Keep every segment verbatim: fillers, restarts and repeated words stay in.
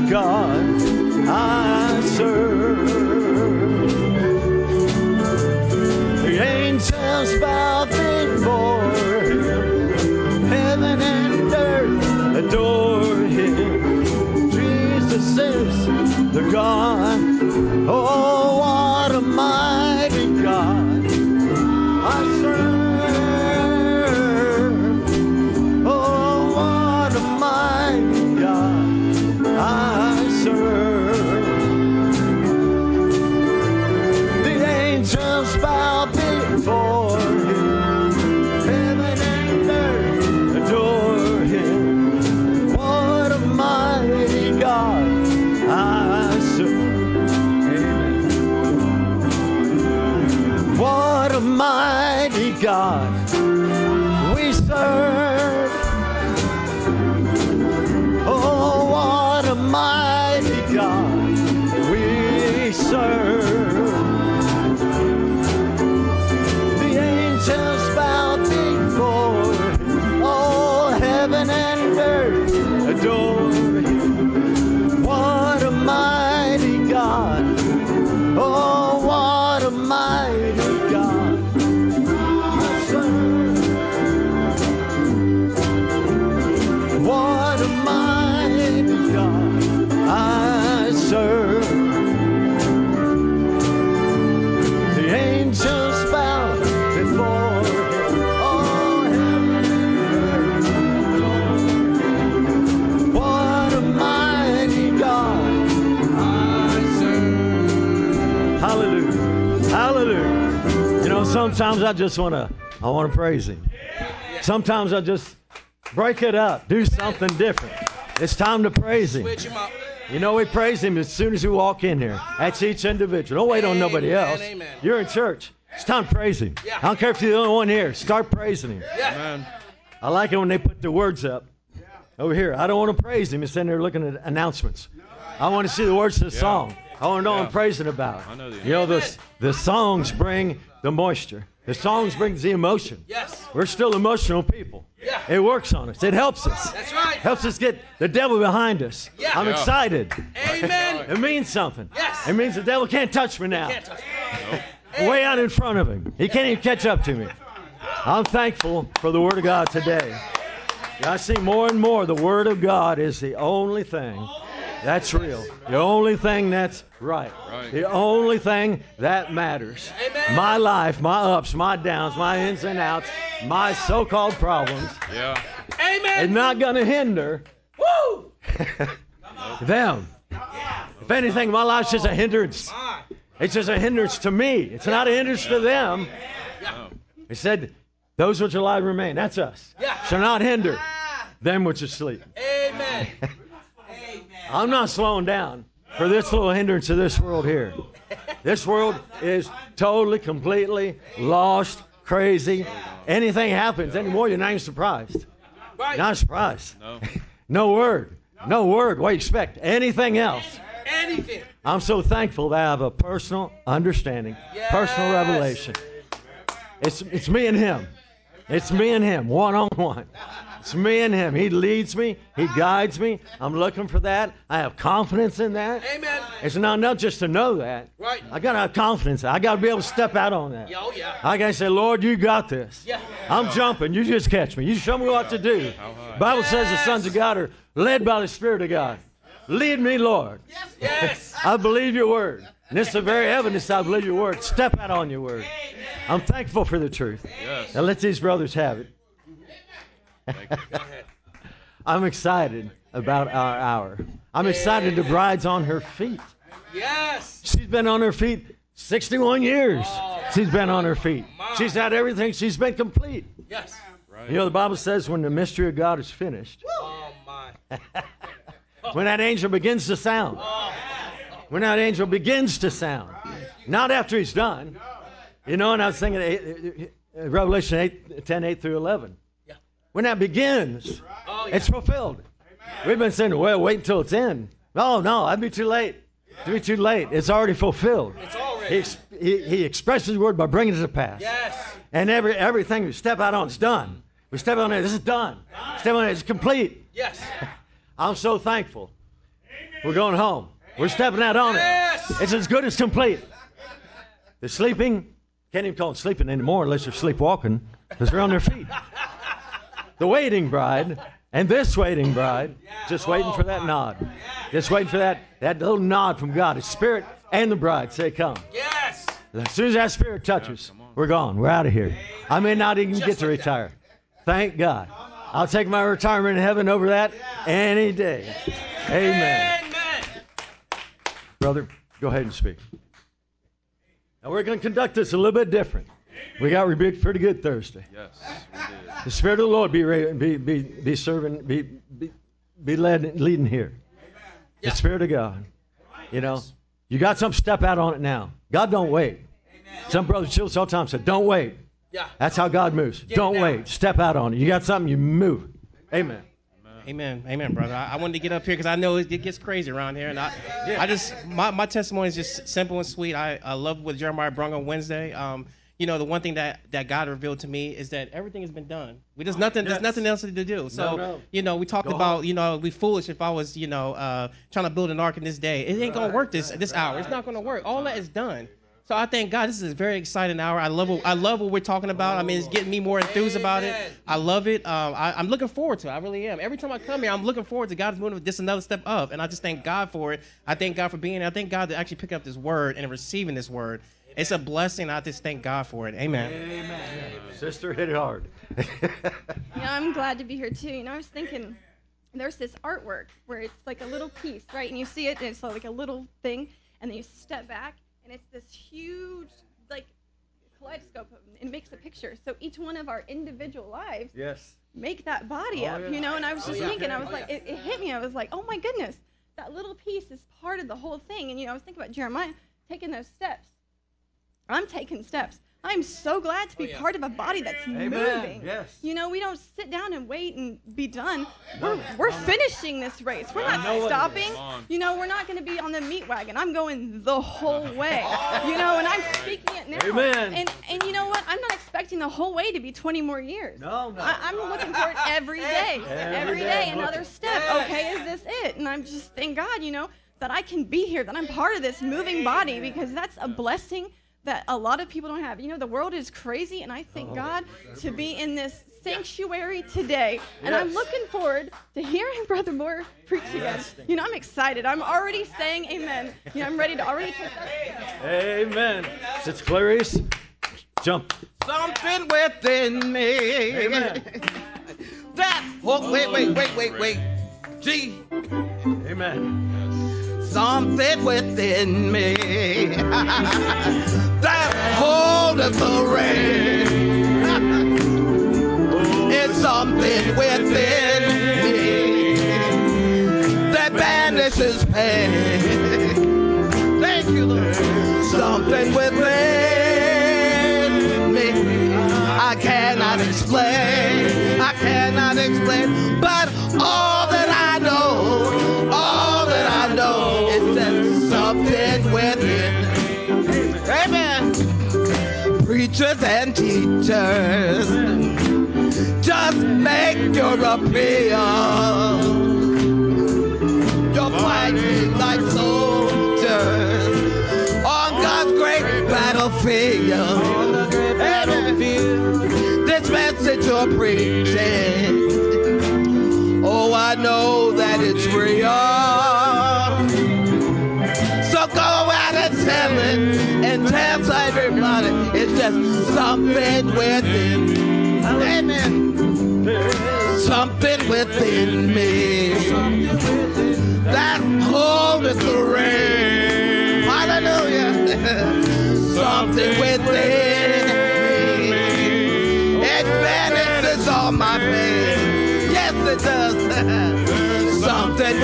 God I serve. The angels bow before him. Heaven and earth adore him. Jesus is the God. Oh, what a mighty God I serve. Oh, what a mighty God I serve. The angels bow before him. Heaven and earth adore him. What a mighty God I serve. Amen. What a mighty God we serve. Oh, what a mighty God we serve. The angels bow before him. Oh, heaven and earth adore him. What a mighty God. Oh, what a mighty God I serve. What a mighty God I serve. The angels bow before him. Oh, heaven and earth adore him. What a mighty God I serve. Hallelujah. Hallelujah. You know, sometimes I just want to, I want to praise him. Sometimes I just break it up, do something different. It's time to praise him. You know, we praise him as soon as we walk in here. That's each individual. Don't wait on nobody else. You're in church. It's time to praise him. I don't care if you're the only one here. Start praising him. Amen. I like it when they put the words up over here. I don't want to praise him and sitting there looking at announcements. I want to see the words to the Yeah. song. I want to know Yeah. what I'm praising about. I know the You know, the, the songs bring the moisture. The songs bring the emotion. Yes. We're still emotional people. Yeah. It works on us. It helps us. That's right. Helps us get the devil behind us. Yeah. I'm Yeah. excited. Amen. It means something. Yes. It means the devil can't touch me now. Can't touch me. I'm way out in front of him. He can't even catch up to me. I'm thankful for the Word of God today. I see more and more the Word of God is the only thing that's real. The only thing that's right. Right. The only thing that matters. Amen. My life, my ups, my downs, my ins and outs, my so-called problems Yeah. is Amen. not going to hinder Woo. them. If anything, my life's just a hindrance. My. It's just a hindrance to me. It's not a hindrance to them. No. He said, those which are alive remain. That's us. Yeah. Shall not hinder them which are asleep. Amen. I'm not slowing down for this little hindrance of this world here. This world is totally, completely lost, crazy. Anything happens anymore, you're not even surprised. Right. Not surprised. No. No word. No word. What do you expect? Anything else? Anything. I'm so thankful that I have a personal understanding, Yes. personal revelation. It's it's me and him. It's me and him, one on one. It's me and him. He leads me. He guides me. I'm looking for that. I have confidence in that. Amen. It's not enough just to know that. Right. I got to have confidence. I got to be able to step out on that. Yeah, oh, yeah. I got to say, Lord, you got this. Yeah. I'm jumping. You just catch me. You show me what to do. The Bible says the sons of God are led by the Spirit of God. Lead me, Lord. Yes. I believe your word. And this is the very evidence I believe your word. Step out on your word. I'm thankful for the truth. Yes. Now let these brothers have it. I'm excited about our hour. I'm excited the bride's on her feet. Yes. She's been on her feet sixty-one years. She's been on her feet. She's had everything. She's been complete. Yes. Right. You know, the Bible says when the mystery of God is finished, Oh, my. when that angel begins to sound, when that angel begins to sound, not after he's done. You know, and I was thinking eight, Revelation eight, ten, eight through eleven. Yeah. When that begins, Oh, yeah. it's fulfilled. We've been saying, well, wait until it's in. No, no, that'd be too late. It'd be too late. It's already fulfilled. It's He, already. ex- he, he expresses his word by bringing it to pass. Yes. And every everything we step out on is done. We step on it, this is done. Step on it, it's complete. Yes. I'm so thankful We're going home. We're stepping out on it. Yes. It's as good as complete. The sleeping, can't even call it sleeping anymore unless they're sleepwalking because they're on their feet. The waiting bride and this waiting bride, just waiting for that nod. Just waiting for that, that little nod from God. His Spirit and the bride say, come. Yes. As soon as that Spirit touches, we're gone. We're out of here. I may not even get to retire. Thank God. I'll take my retirement in heaven over that any day. Amen. Amen. Brother, go ahead and speak. Now we're going to conduct this a little bit different. We got rebuked pretty good Thursday. Yes, we did. The Spirit of the Lord be be be be serving, be be, be led, leading here. The Spirit of God. You know, you got something, step out on it now. God don't wait. Some brothers and sisters all the time said, don't wait. Yeah. That's how God moves. Get Don't it down. wait. Step out on it. You got something, you move. Amen. Amen, amen, brother. I, I wanted to get up here because I know it, it gets crazy around here, and I, I just my, my testimony is just simple and sweet. I, I love what Jeremiah brought on Wednesday. Um, you know, the one thing that, that God revealed to me is that everything has been done. We there's nothing there's Yes. nothing else to do. So No, no. you know, we talked Go about home. you know we foolish if I was you know uh, trying to build an ark in this day. It ain't gonna work this this hour. It's not gonna work. All that is done. So I thank God. This is a very exciting hour. I love what I love what we're talking about. I mean, it's getting me more enthused about it. Amen. I love it. Um, I, I'm looking forward to it. I really am. Every time I come here, I'm looking forward to God's moving just another step up, and I just thank God for it. I thank God for being here. I thank God to actually pick up this word and receiving this word. It's a blessing. I just thank God for it. Amen. Amen. Sister, hit it hard. Yeah, I'm glad to be here too. You know, I was thinking there's this artwork where it's like a little piece, right? And you see it, and it's like a little thing, and then you step back, and it's this huge, like, kaleidoscope, and it makes a picture. So each one of our individual lives Yes. make that body Oh, up, yeah. you know? And I was just yeah. thinking, I was Oh, like, yeah. it, it hit me. I was like, oh my goodness, that little piece is part of the whole thing. And, you know, I was thinking about Jeremiah taking those steps. I'm taking steps. I'm so glad to be Oh, yeah. part of a body that's Amen. moving. Yes. You know, we don't sit down and wait and be done. We're, we're finishing this race. We're I not know it. stopping. Come on. You know, we're not going to be on the meat wagon. I'm going the whole way. You know, and I'm speaking it now. Amen. And and you know what? I'm not expecting the whole way to be twenty more years. No, no. I, I'm looking for it every day. Every Every day day, I'm another looking. step. Okay, is this it? And I'm just thank God, you know, that I can be here, that I'm part of this moving body, because that's a blessing that a lot of people don't have. You know, the world is crazy, and I thank God to be in this sanctuary today. And I'm Yes. looking forward to hearing Brother Moore preach again. You know, I'm excited. I'm already saying amen. You know, I'm ready to already take that step. Amen. Sister Clarice, jump. Something within me. Amen. That. Oh, wait, wait, wait, wait, wait. Gee. Amen. Something within me. That holdeth the rein. It's something within me that banishes pain. Thank you, Lord. Something within me I cannot explain. I cannot explain. But all that I know, all that I know is that something within. Amen. Preachers and teachers, just make your appeal. You're fighting like soldiers on God's great battlefield. Amen. This message you're preaching, oh, I know that it's real. So go out and tell it, and tell everybody it's just something within. Amen. Something within me that holdeth the rein. Hallelujah. Something within me. It balances all my pain. Yes, it does. Something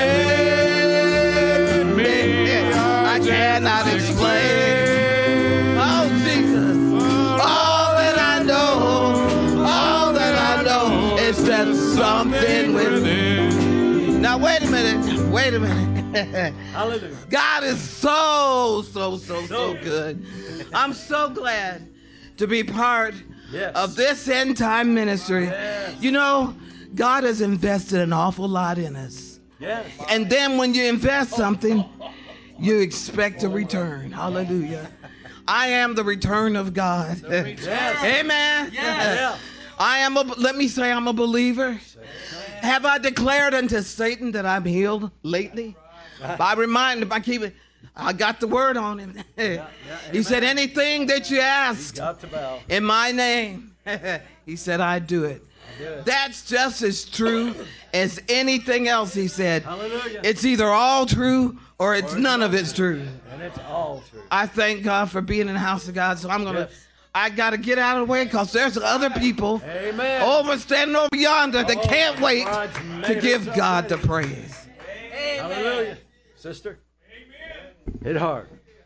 within me I cannot explain. Oh, Jesus. All that I know, all that I know is that something within. Now, wait a minute. Wait a minute. Hallelujah. God is so, so, so, so good. I'm so glad to be part Yes. of this end time ministry. Yes. You know, God has invested an awful lot in us. Yes. And then when you invest something, you expect a return. Hallelujah. I am the return of God. Yes. Amen. Yes. I am a, let me say I'm a believer. Have I declared unto Satan that I'm healed lately? I remind him, I keep it, I got the word on him. He said, anything that you ask in my name, he said, I do it. That's just as true as anything else, he said. Hallelujah. It's either all true or it's none of it's true. And it's all true. I thank God for being in the house of God, so I'm going to, Yes. I got to get out of the way because there's other people Amen. over standing over yonder that Oh, can't wait God's to made give us God the already. praise. Hallelujah. Sister. Hit hard.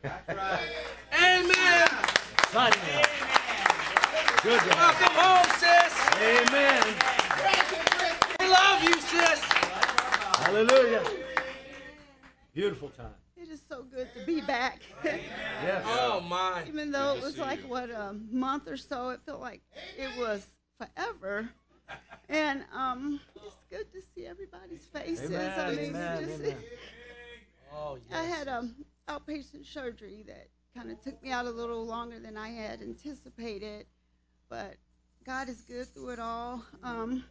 Amen. Sign me out. Good to have Welcome home, sis. you. Amen. We love you, sis. Hallelujah. Beautiful time. It is so good to be back. Yes. Oh, my. Even though it was like, what, a month or so, it felt like it was forever. And um, it's good to see everybody's faces. Amen, I mean, amen, it just, amen. Oh, yes. I had um, outpatient surgery that kind of took me out a little longer than I had anticipated. But God is good through it all. Um,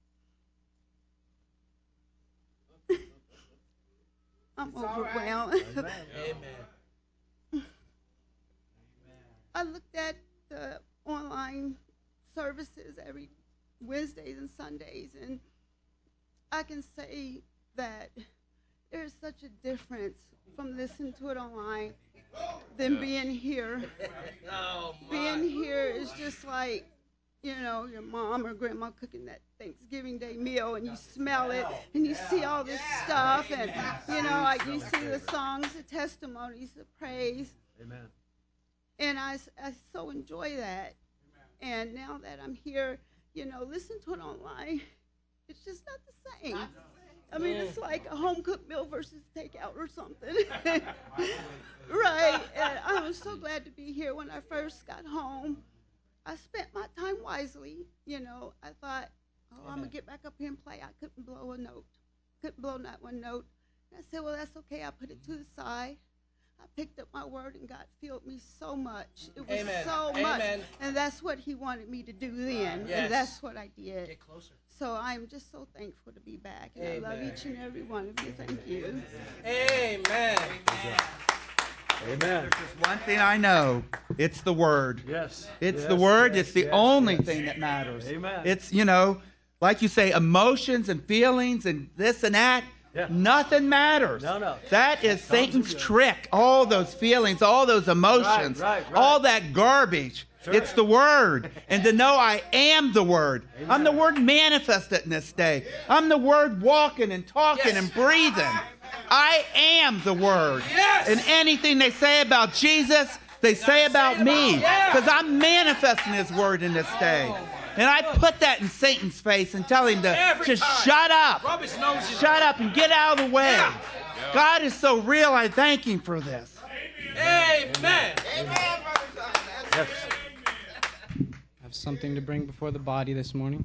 I'm overwhelmed. Amen. I looked at the online services every Wednesdays and Sundays, and I can say that there's such a difference from listening to it online than being here. Oh, my. Being here is just like, you know, your mom or grandma cooking that Thanksgiving Day meal, and you smell it, and you see all this stuff, and, you know, like you see the songs, the testimonies, the praise. Amen. And I, I so enjoy that. And now that I'm here, you know, listen to it online, it's just not the same. I mean, it's like a home-cooked meal versus takeout or something. Right. And I was so glad to be here. When I first got home, I spent my time wisely. You know, I thought, oh, I'm going to get back up here and play. I couldn't blow a note. Couldn't blow not one note. And I said, well, that's okay. I put it to the side. I picked up my word, and God filled me so much. It was Amen. so Amen. much. And that's what he wanted me to do then. Yes. And that's what I did. Get closer. So I'm just so thankful to be back. And Amen. I love each and every one of you. Thank you. Amen. Amen. There's one thing I know. It's the Word. Yes. It's Yes, the Word. yes, It's the yes, only yes. thing that matters. Amen. It's, you know, like you say, emotions and feelings and this and that. Yeah. Nothing matters. No, no. That is Sounds Satan's good. trick. All those feelings, all those emotions, Right, right, right. all that garbage. Sure. It's the Word. And to know I am the Word. I'm the Word manifested in this day. I'm the Word walking and talking Yes. and breathing. I am the Word. Yes. And anything they say about Jesus, they say about me. Yeah. Because I'm manifesting His Word in this day. And I put that in Satan's face and tell him to Every just time. shut up. Rub his nose in. Shut up and get out of the way. Yeah. God is so real. I thank Him for this. Amen. Yes. I have something to bring before the body this morning.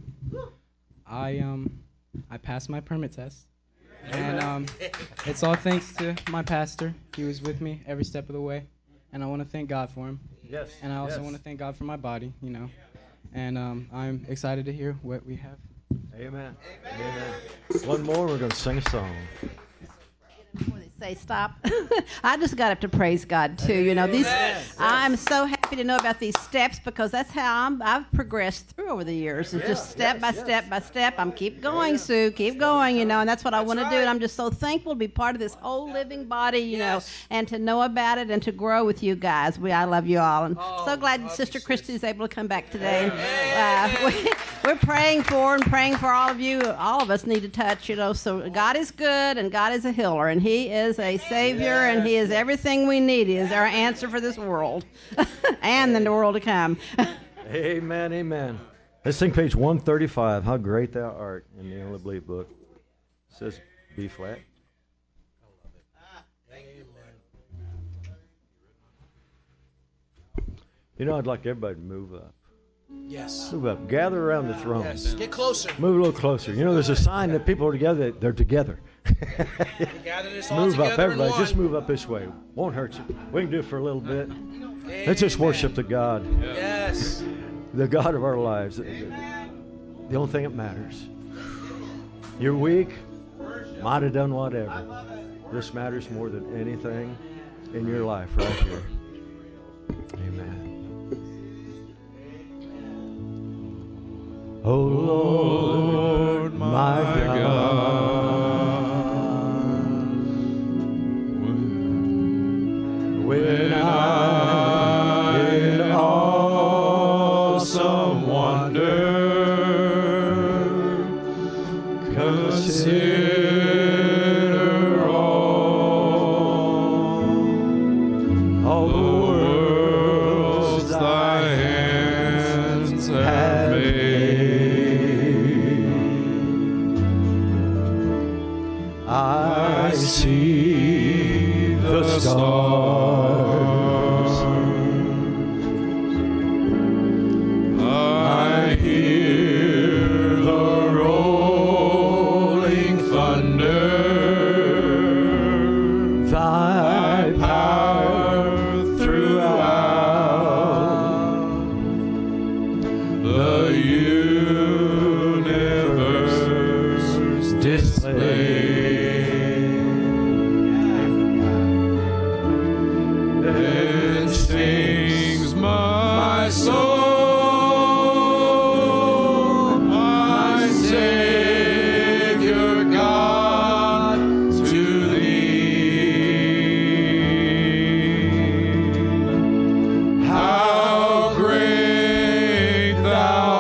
I um I passed my permit test. And um it's all thanks to my pastor. He was with me every step of the way. And I want to thank God for him. Yes. And I also yes. want to thank God for my body, you know. And um I'm excited to hear what we have. Amen. Amen. One more, we're going to sing a song. Before they say stop, I just got up to praise God too. You know, these. Yes. I'm so happy to know about these steps because that's how I'm, I've progressed through over the years. It's Yeah, just step yes, by yes. step by step. I'm keep going, yeah. Sue. Keep going. You know, and that's what I That's want to do. right. And I'm just so thankful to be part of this whole living body. You Yes. know, and to know about it and to grow with you guys. We, I love you all, and Oh, so glad love you, Sister sis. Christy is able to come back today. Amen. Uh, we, we're praying for and praying for all of you. All of us need to touch. You know, so God is good and God is a healer and He is a Savior and He is everything we need. He is our answer for this world and in the world to come. Amen, amen. Let's sing page one thirty-five, How Great Thou Art, in the Only Believe book. It says B flat. You know, I'd like everybody to move up. Yes. Move up. Gather around the throne. Yes. Get closer. Move a little closer. You know, there's a sign that people are together. They're together. We gather this all Move up, together in everybody. one. Just move up this way. Won't hurt you. We can do it for a little bit. Amen. Let's just worship the God, Yes. the God of our lives. The only thing that matters. You're weak. Might have done whatever. This matters more than anything in your life right here. Amen. Oh Lord, my God, when I in awesome wonder consider all, all the worlds thy hands have made, I see the stars, I hear the rolling thunder, thy power throughout the universe display. Then sings my soul, my Savior God, to thee. How great thou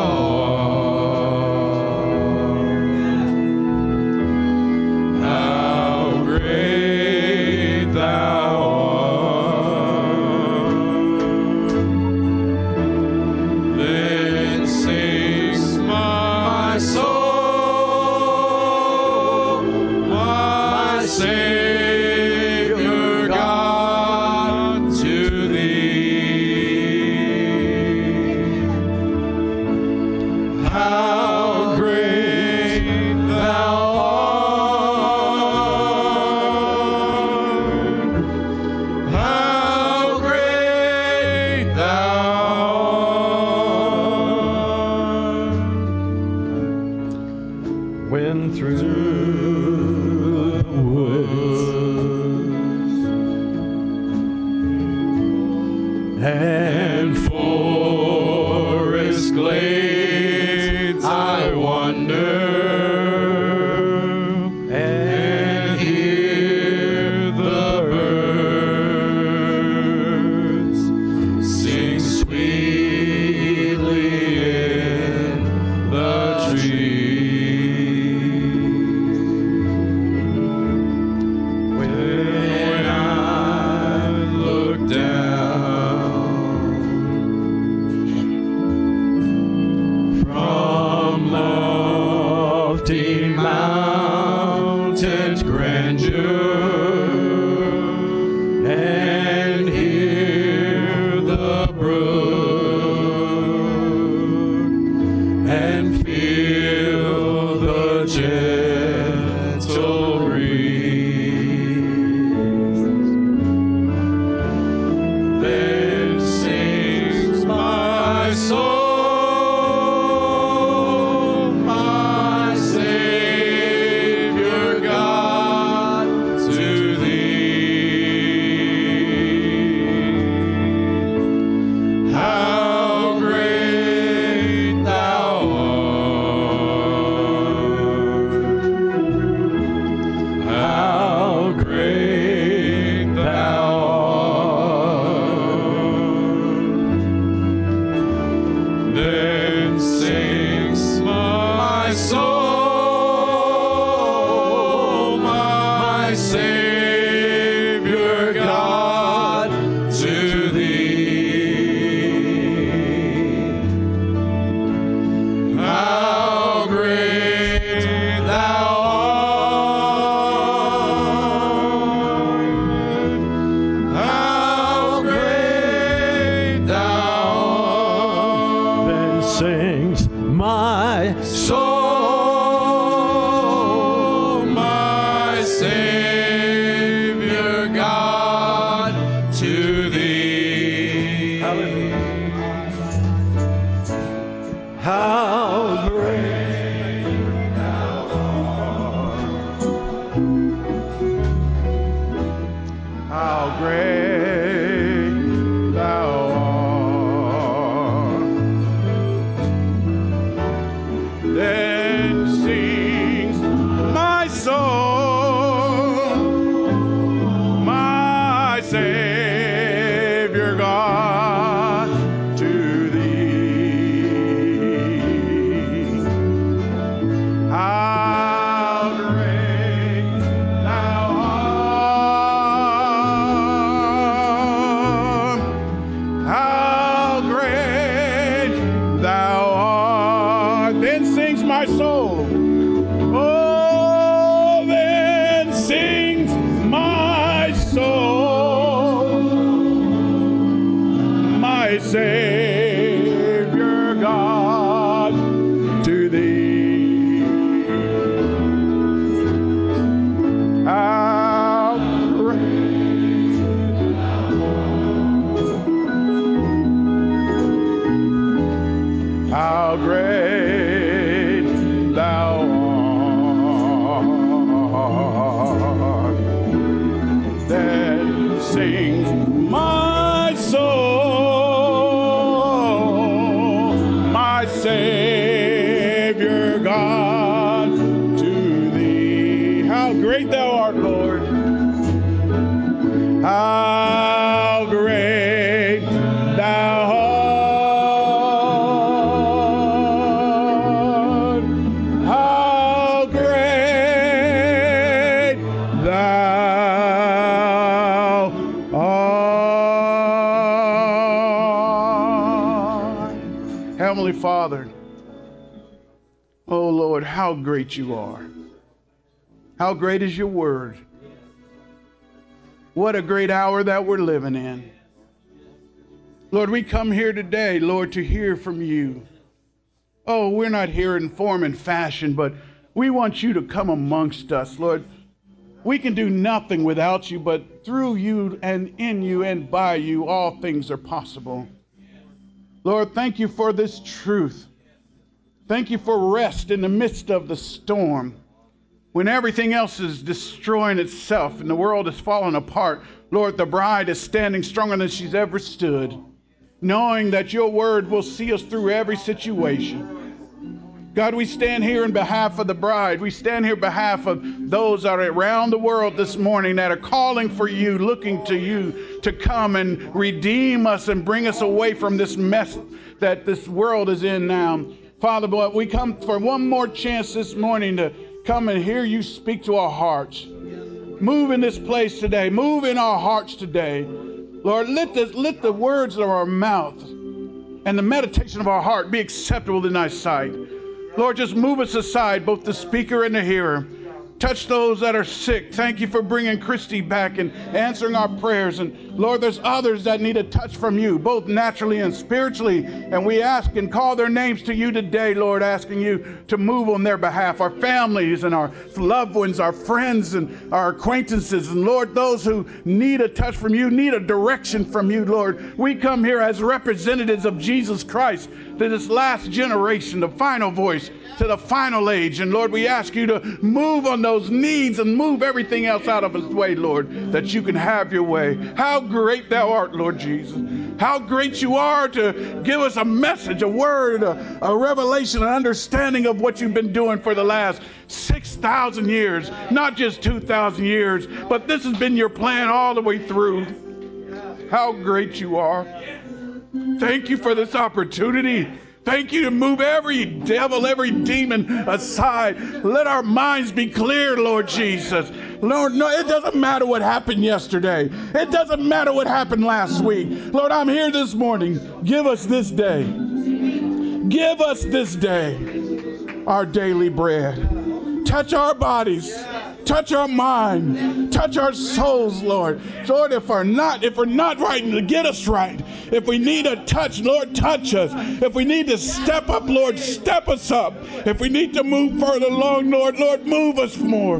art! How great thou art! Then sings my soul, my Savior God, to thee. How great thou art! How great thou art! When through the woods and forest glades I wander and hear the birds sing sweetly in the trees. When I look down from lofty mountains' grandeur and hear the brook and feel the gentle breeze, then sings my soul, my Savior God, to thee. How great thou art! Savior God, to thee. How great thou art. How great thou art. Then sings my soul. Oh, then sings my soul, my Savior God, to thee. How great how great thou art. Then sings my soul, my Savior God, to thee. How great thou art, Lord. How great thou art. How great thou art. Heavenly Father, oh Lord, how great you are. How great is your word. What a great hour that we're living in. Lord, we come here today, Lord, to hear from you. Oh, we're not here in form and fashion, but we want you to come amongst us, Lord. We can do nothing without you, but through you and in you and by you, all things are possible. Lord, thank you for this truth. Thank you for rest in the midst of the storm. When everything else is destroying itself and the world is falling apart, Lord, the bride is standing stronger than she's ever stood, knowing that your word will see us through every situation. God, we stand here in behalf of the bride. We stand here in behalf of those that are around the world this morning that are calling for you, looking to you to come and redeem us and bring us away from this mess that this world is in now. Father, but we come for one more chance this morning to come and hear you speak to our hearts. Move in this place today. Move in our hearts today. Lord, let, this, let the words of our mouth and the meditation of our heart be acceptable in thy sight. Lord, just move us aside, both the speaker and the hearer. Touch those that are sick. Thank you for bringing Christy back and answering our prayers. And Lord, there's others that need a touch from you, both naturally and spiritually. And we ask and call their names to you today, Lord, asking you to move on their behalf. Our families and our loved ones, our friends and our acquaintances. And Lord, those who need a touch from you, need a direction from you, Lord. We come here as representatives of Jesus Christ to this last generation, the final voice, to the final age. And Lord, we ask you to move on those needs and move everything else out of his way, Lord, that you can have your way. How great thou art, Lord Jesus. How great you are to give us a message, a word, a, a revelation, an understanding of what you've been doing for the last six thousand years, not just two thousand years, but this has been your plan all the way through. How great you are. Thank you for this opportunity. Thank you to move every devil, every demon aside. Let our minds be clear, Lord Jesus. Lord, no, it doesn't matter what happened yesterday. It doesn't matter what happened last week. Lord, I'm here this morning. Give us this day. Give us this day our daily bread. Touch our bodies. Touch our mind. Touch our souls, Lord. Lord, if we're not, if we're not right, get us right. If we need a touch, Lord, touch us. If we need to step up, Lord, step us up. If we need to move further along, Lord, Lord, move us more.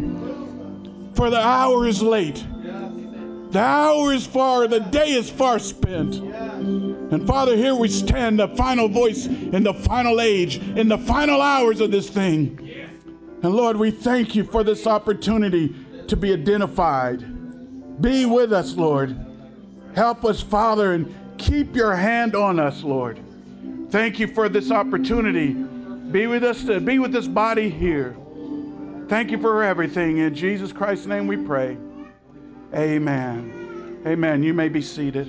For the hour is late. The hour is far, the day is far spent. And Father, here we stand, the final voice in the final age, in the final hours of this thing. And Lord, we thank you for this opportunity to be identified. Be with us, Lord. Help us, Father, and keep your hand on us, Lord. Thank you for this opportunity. Be with us, to, be with this body here. Thank you for everything. In Jesus Christ's name we pray. Amen. Amen. You may be seated.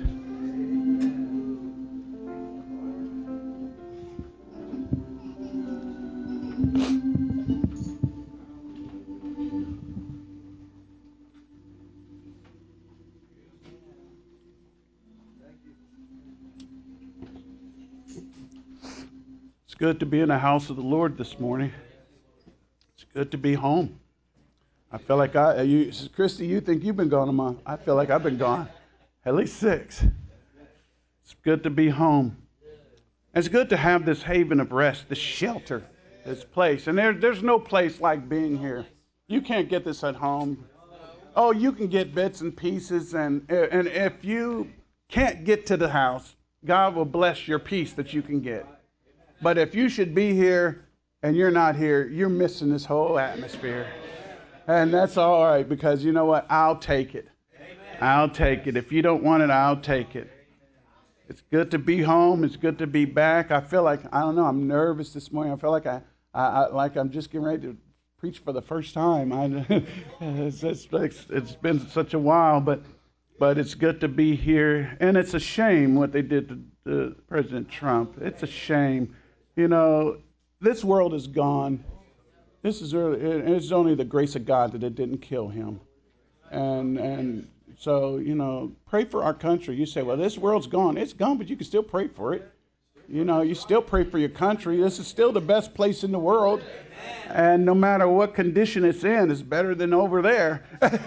It's good to be in the house of the Lord this morning. It's good to be home. I feel like I, you, Christy, you think you've been gone a month. I feel like I've been gone at least six. It's good to be home. It's good to have this haven of rest, this shelter, this place. And there, there's no place like being here. You can't get this at home. Oh, you can get bits and pieces. And, and if you can't get to the house, God will bless your peace that you can get. But if you should be here and you're not here, you're missing this whole atmosphere. And that's all right, because you know what? I'll take it. I'll take it. If you don't want it, I'll take it. It's good to be home. It's good to be back. I feel like, I don't know, I'm nervous this morning. I feel like I, I, I like I'm just getting ready to preach for the first time. I, it's, it's, it's been such a while, but but it's good to be here. And it's a shame what they did to, to President Trump. It's a shame. You know, this world is gone. This is really, it's only the grace of God that it didn't kill him. And and so, you know, pray for our country. You say, well, this world's gone. It's gone, but you can still pray for it. You know, you still pray for your country. This is still the best place in the world. And no matter what condition it's in, it's better than over there.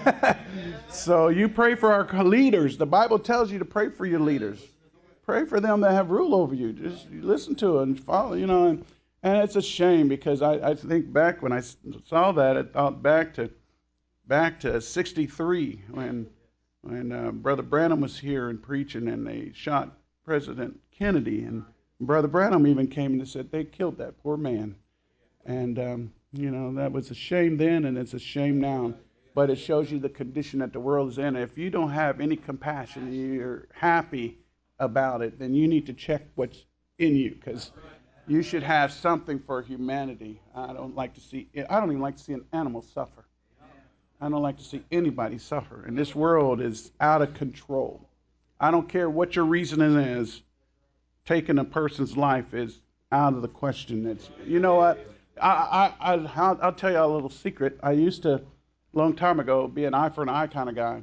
So you pray for our leaders. The Bible tells you to pray for your leaders. Pray for them that have rule over you. Just listen to it and follow, you know. And, and it's a shame, because I, I think back when I saw that, I thought back to back to sixty-three when when uh, Brother Branham was here and preaching, and they shot President Kennedy. And Brother Branham even came and said they killed that poor man. And, um, you know, that was a shame then, and it's a shame now. But it shows you the condition that the world is in. If you don't have any compassion, you're happy about it, then you need to check what's in you, because you should have something for humanity. I don't like to see, I don't even like to see an animal suffer. I don't like to see anybody suffer. And this world is out of control. I don't care what your reasoning is. Taking a person's life is out of the question. It's, you know what? I, I, I, I'll, I'll tell you a little secret. I used to, a long time ago, be an eye for an eye kind of guy.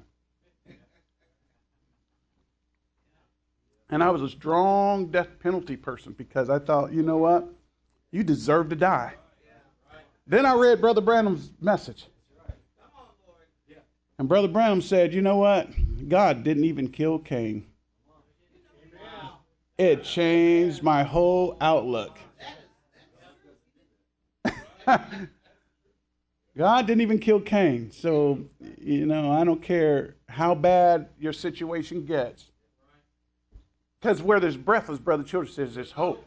And I was a strong death penalty person, because I thought, you know what? You deserve to die. Then I read Brother Branham's message. And Brother Branham said, you know what? God didn't even kill Cain. It changed my whole outlook. God didn't even kill Cain. So, you know, I don't care how bad your situation gets. Because where there's breath, as Brother Children says, there's hope.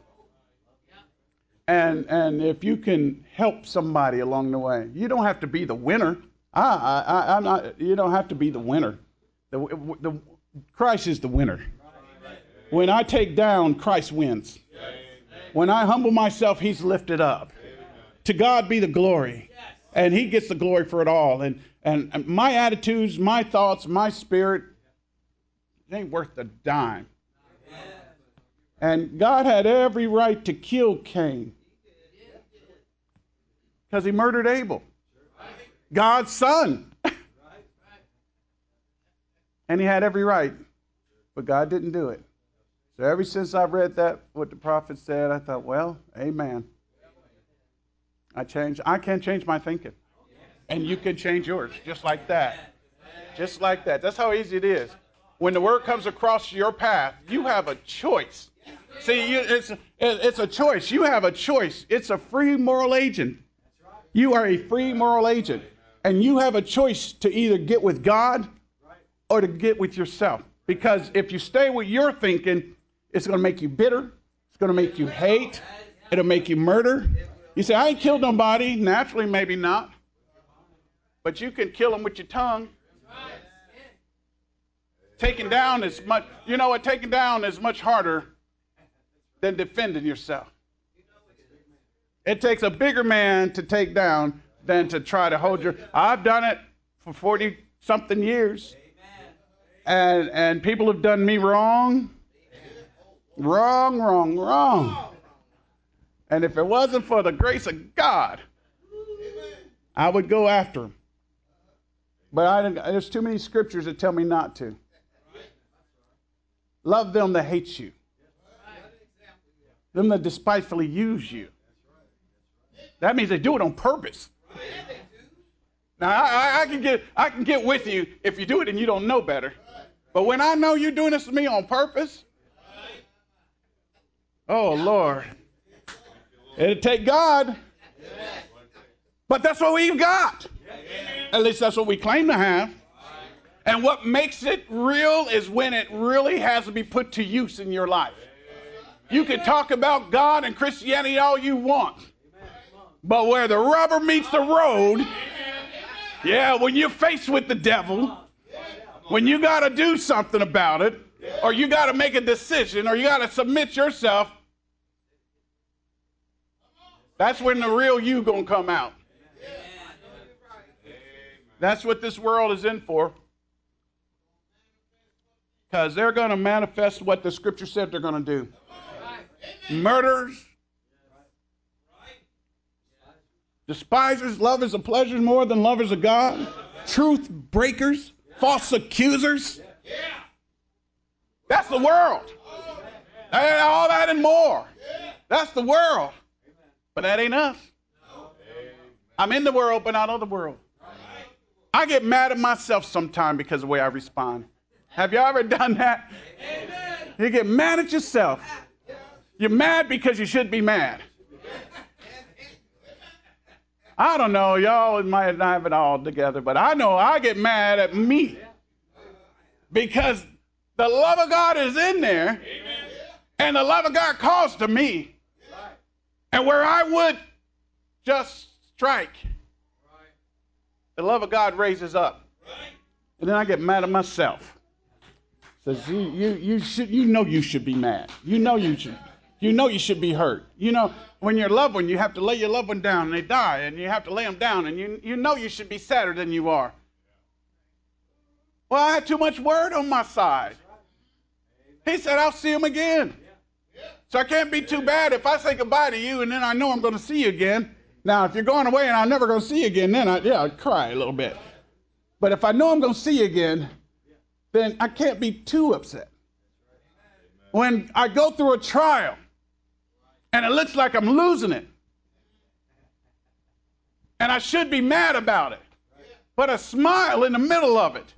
And and if you can help somebody along the way, you don't have to be the winner. I, I, I'm not. You don't have to be the winner. The, the, Christ is the winner. When I take down, Christ wins. When I humble myself, he's lifted up. To God be the glory. And he gets the glory for it all. And, and my attitudes, my thoughts, my spirit, it ain't worth a dime. And God had every right to kill Cain, because he murdered Abel, God's son. And he had every right, but God didn't do it. So ever since I read that, what the prophet said, I thought, well, amen. I changed. I can change my thinking. And you can change yours, just like that. Just like that. That's how easy it is. When the word comes across your path, you have a choice. See, you, it's, it's a choice. You have a choice. It's a free moral agent. You are a free moral agent. And you have a choice to either get with God or to get with yourself. Because if you stay with your thinking, it's going to make you bitter. It's going to make you hate. It'll make you murder. You say, I ain't killed nobody. Naturally, maybe not. But you can kill them with your tongue. Taking down is much, you know what, taking down is much harder than defending yourself. It takes a bigger man to take down than to try to hold your, I've done it for forty something years. and and people have done me wrong. Wrong, wrong, wrong. And if it wasn't for the grace of God, I would go after them. But I, there's too many scriptures that tell me not to. Love them that hate you. Them that despitefully use you. That means they do it on purpose. Now, I, I, I can get I can get with you if you do it and you don't know better. But when I know you're doing this to me on purpose, oh, Lord. It'll take God. But that's what we've got. At least that's what we claim to have. And what makes it real is when it really has to be put to use in your life. You can talk about God and Christianity all you want. But where the rubber meets the road, yeah, when you're faced with the devil, when you got to do something about it, or you got to make a decision, or you got to submit yourself, that's when the real you going to come out. That's what this world is in for. Because they're going to manifest what the scripture said they're going to do. Murderers, despisers, lovers of pleasure more than lovers of God, truth breakers, false accusers. That's the world. All that and more. That's the world. But that ain't us. I'm in the world, but not of the world. I get mad at myself sometimes because of the way I respond. Have you ever done that? You get mad at yourself. You're mad because you should be mad. I don't know, y'all might not have it all together, but I know I get mad at me because the love of God is in there, and the love of God calls to me. And where I would just strike, the love of God raises up. And then I get mad at myself. Says, you, you, you, should, you know you should be mad. You know you should. You know you should be hurt. You know, when your loved one, you have to lay your loved one down and they die, and you have to lay them down, and you, you know you should be sadder than you are. Well, I had too much word on my side. He said, I'll see him again. So I can't be too bad if I say goodbye to you and then I know I'm going to see you again. Now, if you're going away and I'm never going to see you again, then I, yeah, I'd cry a little bit. But if I know I'm going to see you again, then I can't be too upset. When I go through a trial and it looks like I'm losing it, and I should be mad about it, but a smile in the middle of it.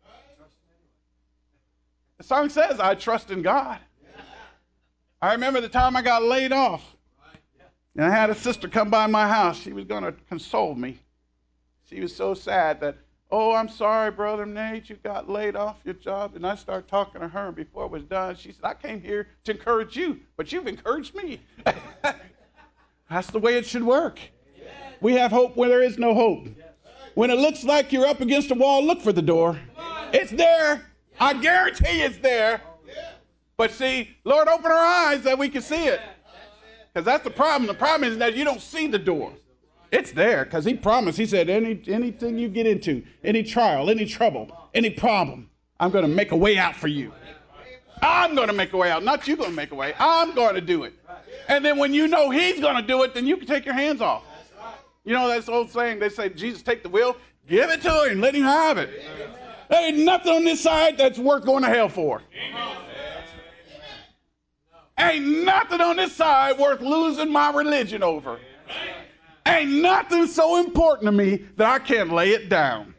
The song says, I trust in God. I remember the time I got laid off, and I had a sister come by my house. She was going to console me. She was so sad that, oh, I'm sorry, Brother Nate, you got laid off your job. And I started talking to her, and before it was done, she said, I came here to encourage you, but you've encouraged me. That's the way it should work. We have hope where there is no hope. When it looks like you're up against a wall, look for the door. It's there. I guarantee it's there. But see, Lord, open our eyes that we can see it. Because that's the problem. The problem is that you don't see the door. It's there because he promised. He said, any anything you get into, any trial, any trouble, any problem, I'm going to make a way out for you. I'm going to make a way out. Not you going to make a way. I'm going to do it. And then when you know he's going to do it, then you can take your hands off. You know, that's the old saying. They say, Jesus, take the wheel. Give it to him. Let him have it. There ain't nothing on this side that's worth going to hell for. Ain't nothing on this side worth losing my religion over. Ain't nothing so important to me that I can't lay it down.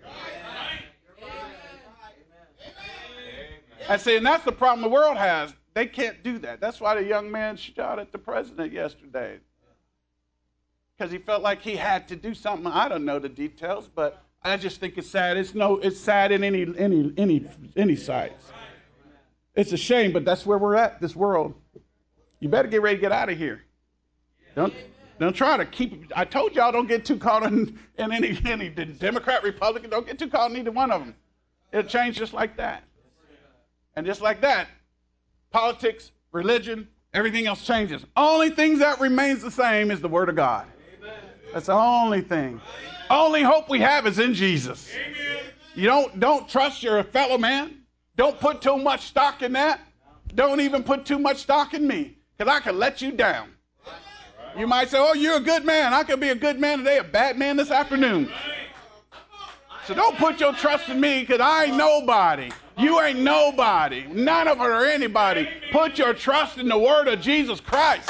I say, and that's the problem the world has. They can't do that. That's why the young man shot at the president yesterday. Because he felt like he had to do something. I don't know the details, but I just think it's sad. It's no, it's sad in any any any any sides. It's a shame, but that's where we're at, this world. You better get ready to get out of here. Don't don't try to keep. I told y'all don't get too caught in, in any any Democrat, Republican. Don't get too caught in either one of them. It'll change just like that. And just like that, politics, religion, everything else changes. Only things that remains the same is the Word of God. That's the only thing. Only hope we have is in Jesus. You don't don't trust your fellow man. Don't put too much stock in that. Don't even put too much stock in me, because I can let you down. You might say, oh, you're a good man. I could be a good man today, a bad man this afternoon. So don't put your trust in me, because I ain't nobody. You ain't nobody. None of us are anybody. Put your trust in the word of Jesus Christ.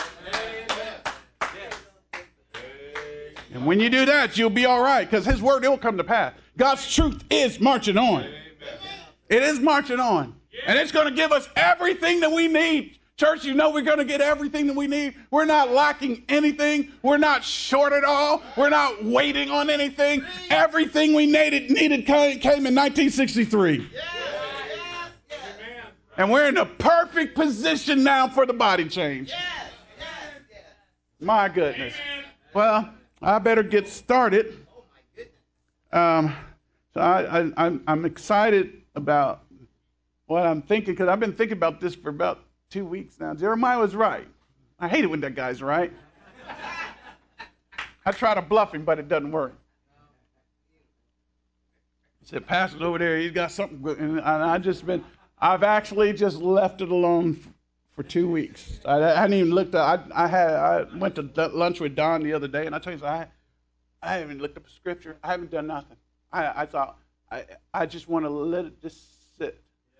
And when you do that, you'll be all right, because his word, it will come to pass. God's truth is marching on. It is marching on. And it's going to give us everything that we need. Church, you know we're going to get everything that we need. We're not lacking anything. We're not short at all. We're not waiting on anything. Everything we needed, needed came in nineteen sixty-three. And we're in the perfect position now for the body change. My goodness. Well, I better get started. Um, so I, I, I'm, I'm excited about what I'm thinking, because I've been thinking about this for about two weeks now. Jeremiah was right. I hate it when that guy's right. I try to bluff him, but it doesn't work. He said, Pastor's over there, he's got something good. And I just been, I've actually just left it alone f- for two weeks. I, I hadn't even looked at, I, I had, I went to lunch with Don the other day, and I told you, I, I haven't looked up a scripture. I haven't done nothing. I, I thought, I, I just want to let it just sit.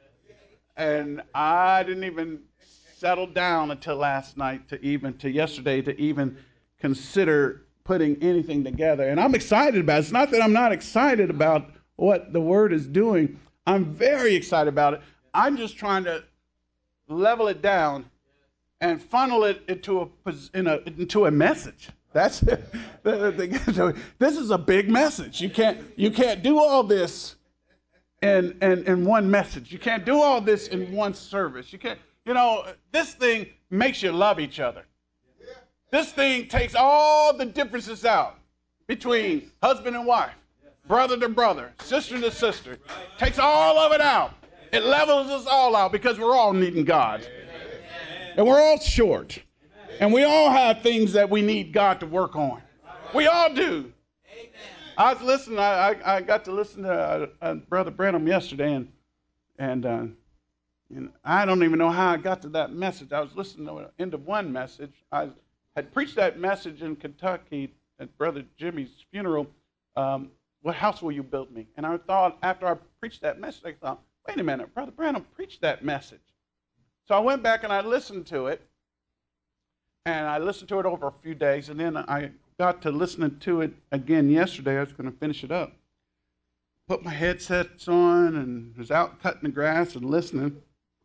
And I didn't even settle down until last night to even, to yesterday, to even consider putting anything together. And I'm excited about it. It's not that I'm not excited about what the Word is doing. I'm very excited about it. I'm just trying to level it down and funnel it into a, in a, into a message. That's it. This is a big message. You can't, you can't do all this in, in, in one message. You can't do all this in one service. You can't, you know, this thing makes you love each other. This thing takes all the differences out between husband and wife, brother to brother, sister to sister. Takes all of it out. It levels us all out, because we're all needing God. And we're all short. And we all have things that we need God to work on. We all do. I was listening, I, I, I got to listen to uh, uh, Brother Branham yesterday, and and, uh, and I don't even know how I got to that message. I was listening to the end of one message. I had preached that message in Kentucky at Brother Jimmy's funeral. Um, what house will you build me? And I thought, after I preached that message, I thought, wait a minute, Brother Branham preached that message. So I went back and I listened to it. And I listened to it over a few days, and then I got to listening to it again yesterday. I was going to finish it up. Put my headsets on and was out cutting the grass and listening.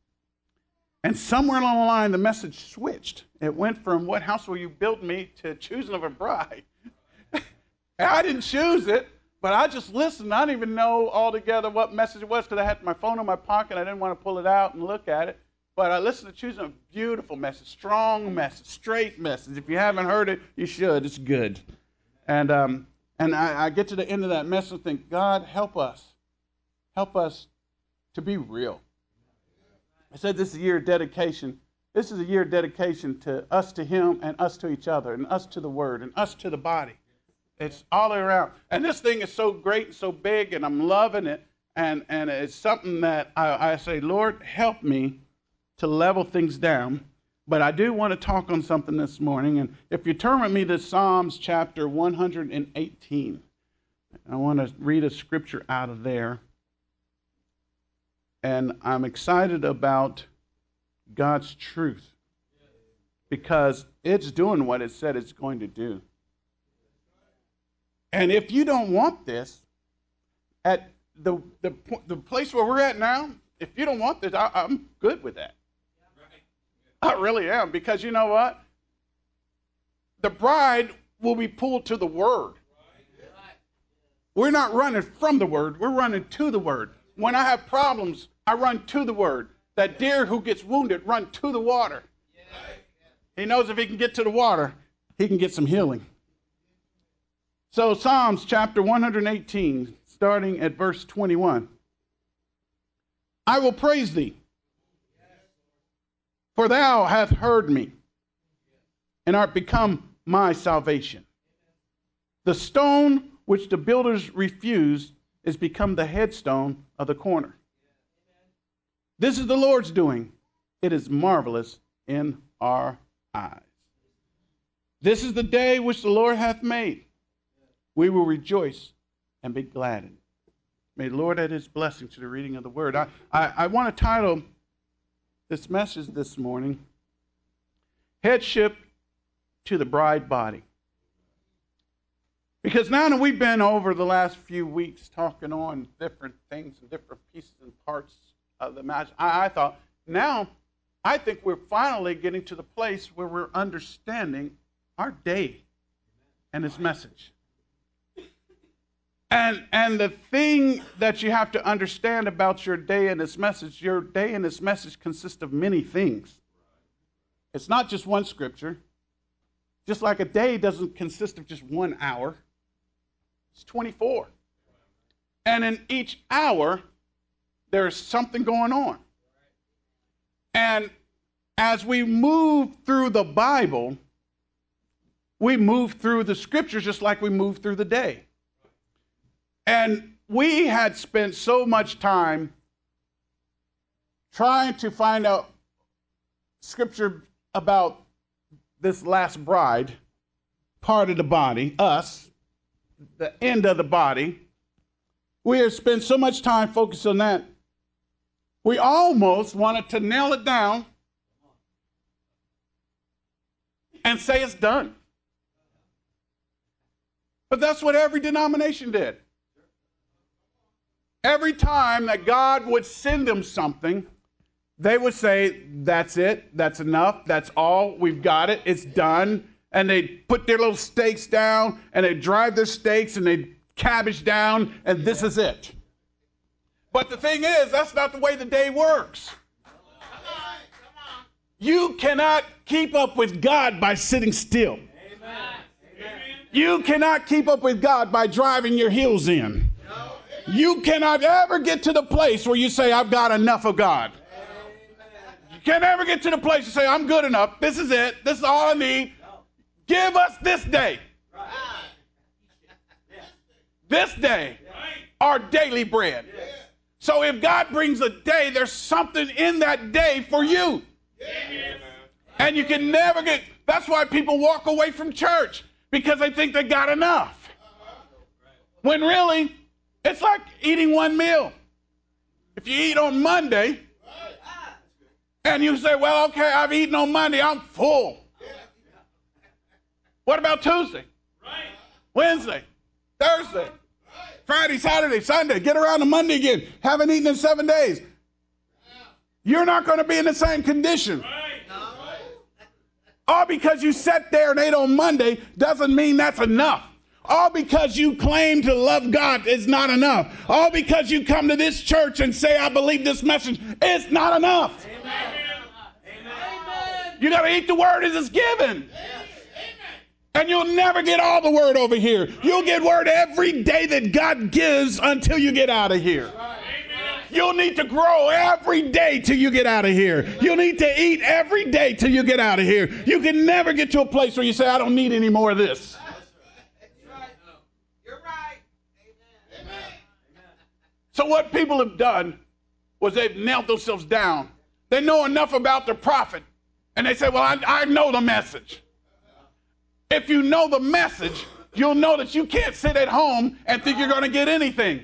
And somewhere along the line, the message switched. It went from what house will you build me to choosing of a bride. And I didn't choose it, but I just listened. I didn't even know altogether what message it was, because I had my phone in my pocket. I didn't want to pull it out and look at it. But I listened to choosing a beautiful message, strong message, straight message. If you haven't heard it, you should. It's good. And um, and I, I get to the end of that message and think, God, help us. Help us to be real. I said this is a year of dedication. This is a year of dedication to us to Him and us to each other and us to the Word and us to the body. It's all around. And this thing is so great and so big, and I'm loving it. And, and it's something that I, I say, Lord, help me to level things down. But I do want to talk on something this morning. And if you turn with me to Psalms chapter one hundred eighteen, I want to read a scripture out of there. And I'm excited about God's truth, because it's doing what it said it's going to do. And if you don't want this, at the the, the place where we're at now, if you don't want this, I, I'm good with that. I really am, because you know what? The bride will be pulled to the Word. We're not running from the Word. We're running to the Word. When I have problems, I run to the Word. That deer who gets wounded, run to the water. He knows if he can get to the water, he can get some healing. So Psalms chapter one hundred eighteen, starting at verse twenty-one. I will praise thee, for thou hast heard me, and art become my salvation. The stone which the builders refused is become the headstone of the corner. This is the Lord's doing. It is marvelous in our eyes. This is the day which the Lord hath made. We will rejoice and be glad in it. May the Lord add his blessing to the reading of the word. I, I, I want to title this message this morning, Headship to the Bride Body. Because now that we've been over the last few weeks talking on different things and different pieces and parts of the match, I, I thought, now I think we're finally getting to the place where we're understanding our day and its message. And, and the thing that you have to understand about your day and its message, your day and its message consists of many things. It's not just one scripture. Just like a day doesn't consist of just one hour. It's twenty-four. And in each hour, there's something going on. And as we move through the Bible, we move through the scriptures just like we move through the day. And we had spent so much time trying to find out scripture about this last bride, part of the body, us, the end of the body. We have spent so much time focused on that. We almost wanted to nail it down and say it's done. But that's what every denomination did. Every time that God would send them something, they would say, that's it, that's enough, that's all, we've got it, it's done. And they'd put their little stakes down, and they'd drive their stakes, and they'd cabbage down, and this is it. But the thing is, that's not the way the day works. You cannot keep up with God by sitting still. You cannot keep up with God by driving your heels in. You cannot ever get to the place where you say, I've got enough of God. You can't ever get to the place you say, I'm good enough. This is it. This is all I need. Give us this day. This day, our daily bread. So if God brings a day, there's something in that day for you. And you can never get, that's why people walk away from church, because they think they got enough. When really, it's like eating one meal. If you eat on Monday, and you say, well, okay, I've eaten on Monday, I'm full. What about Tuesday? Wednesday? Thursday? Friday, Saturday, Sunday? Get around to Monday again. Haven't eaten in seven days. You're not going to be in the same condition. All because you sat there and ate on Monday doesn't mean that's enough. All because you claim to love God is not enough. All because you come to this church and say, I believe this message, it's not enough. Amen. You got to eat the word as it's given. And you'll never get all the word over here. You'll get word every day that God gives until you get out of here. You'll need to grow every day till you get out of here. You'll need to eat every day till you get out of here. You can never get to a place where you say, I don't need any more of this. So what people have done was they've knelt themselves down. They know enough about the prophet. And they say, well, I, I know the message. If you know the message, you'll know that you can't sit at home and think you're going to get anything.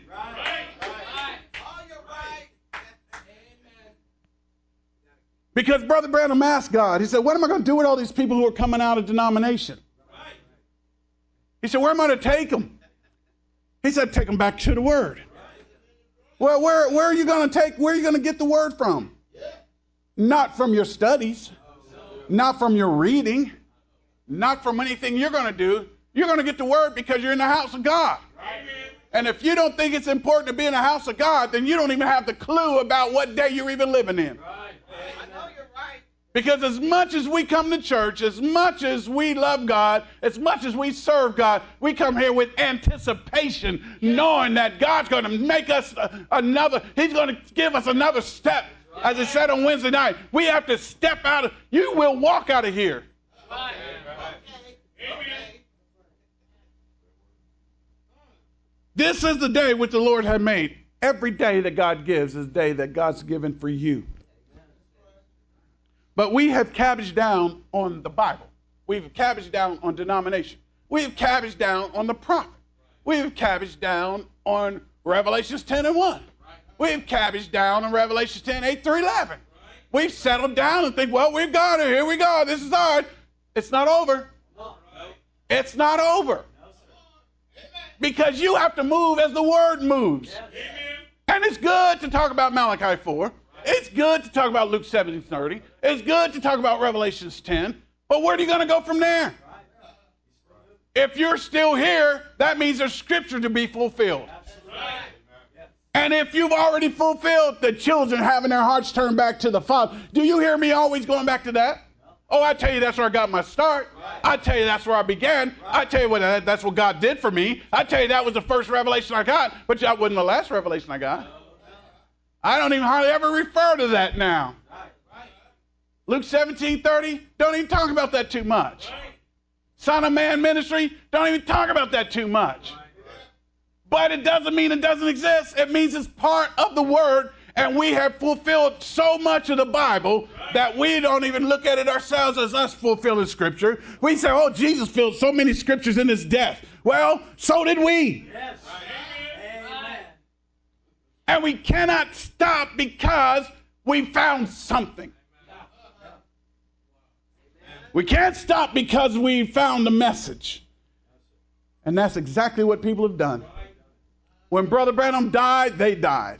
Because Brother Branham asked God, he said, what am I going to do with all these people who are coming out of denomination? He said, where am I going to take them? He said, take them back to the word. Well, where, where are you going to take, where are you going to get the word from? Not from your studies, not from your reading, not from anything you're going to do. You're going to get the word because you're in the house of God. And if you don't think it's important to be in the house of God, then you don't even have the clue about what day you're even living in. Because as much as we come to church, as much as we love God, as much as we serve God, we come here with anticipation, knowing that God's going to make us another, he's going to give us another step. As I said on Wednesday night, we have to step out of, you will walk out of here. This is the day which the Lord had made. Every day that God gives is a day that God's given for you. But we have cabbaged down on the Bible. We've cabbaged down on denomination. We've cabbaged down on the prophet. We've cabbaged down on Revelations ten and one. We've cabbaged down on Revelations ten, eight through eleven. We've settled down and think, well, we've got it. Here we go. This is ours. It's not over. It's not over. Because you have to move as the word moves. And it's good to talk about Malachi four. It's good to talk about Luke seventeen thirty. It's good to talk about Revelations ten. But where are you going to go from there? If you're still here, that means there's scripture to be fulfilled. And if you've already fulfilled the children having their hearts turned back to the Father, do you hear me always going back to that? Oh, I tell you, that's where I got my start. I tell you, that's where I began. I tell you, what uh, that's what God did for me. I tell you, that was the first revelation I got, but that wasn't the last revelation I got. I don't even hardly ever refer to that now. Luke seventeen thirty, don't even talk about that too much. Son of Man ministry, don't even talk about that too much. But it doesn't mean it doesn't exist. It means it's part of the Word, and we have fulfilled so much of the Bible that we don't even look at it ourselves as us fulfilling Scripture. We say, oh, Jesus filled so many Scriptures in his death. Well, so did we. Yes. Amen. And we cannot stop because we found something. We can't stop because we found the message. And that's exactly what people have done. When Brother Branham died, they died.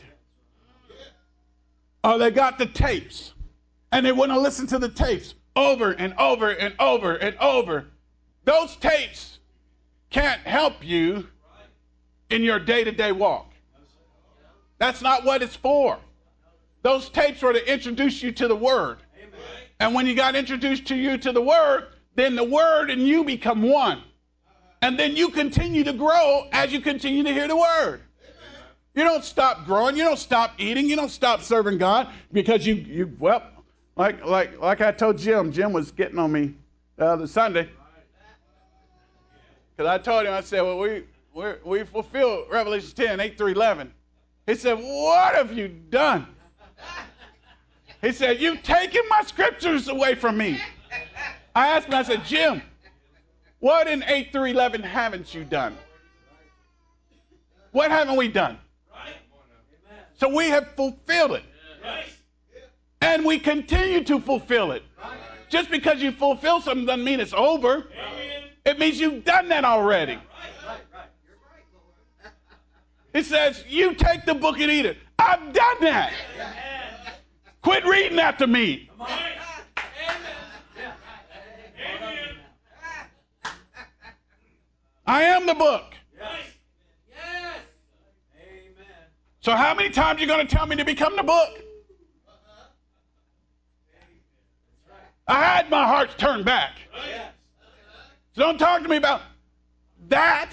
Or they got the tapes, and they want to listen to the tapes over and over and over and over. Those tapes can't help you in your day-to-day walk. That's not what it's for. Those tapes were to introduce you to the Word. And when you got introduced to you to the Word, then the Word and you become one. And then you continue to grow as you continue to hear the Word. You don't stop growing. You don't stop eating. You don't stop serving God because you, you well, like like like I told Jim. Jim was getting on me the other Sunday. Because I told him, I said, well, we we we fulfilled Revelation ten, eight through eleven. He said, what have you done? He said, you've taken my scriptures away from me. I asked him, I said, Jim, what in eight through eleven haven't you done? What haven't we done? So we have fulfilled it. And we continue to fulfill it. Just because you fulfill something doesn't mean it's over. It means you've done that already. It says, you take the book and eat it. I've done that. Quit reading after me. I am the book. So how many times are you going to tell me to become the book? I had my heart turned back. So don't talk to me about that.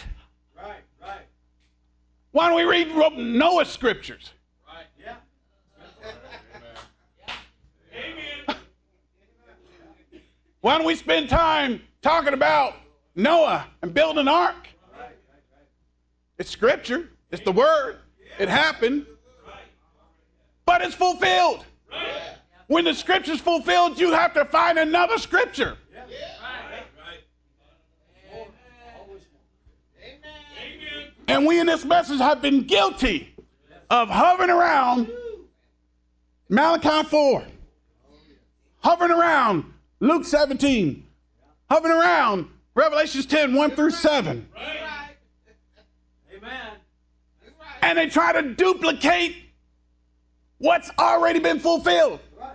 Why don't we read Noah's scriptures? Why don't we spend time talking about Noah and building an ark? It's scripture. It's the word. It happened. But it's fulfilled. When the scripture's fulfilled, you have to find another scripture. And we in this message have been guilty of hovering around Malachi four, hovering around Luke seventeen, hovering around Revelations ten, one through seven. Amen. And they try to duplicate what's already been fulfilled.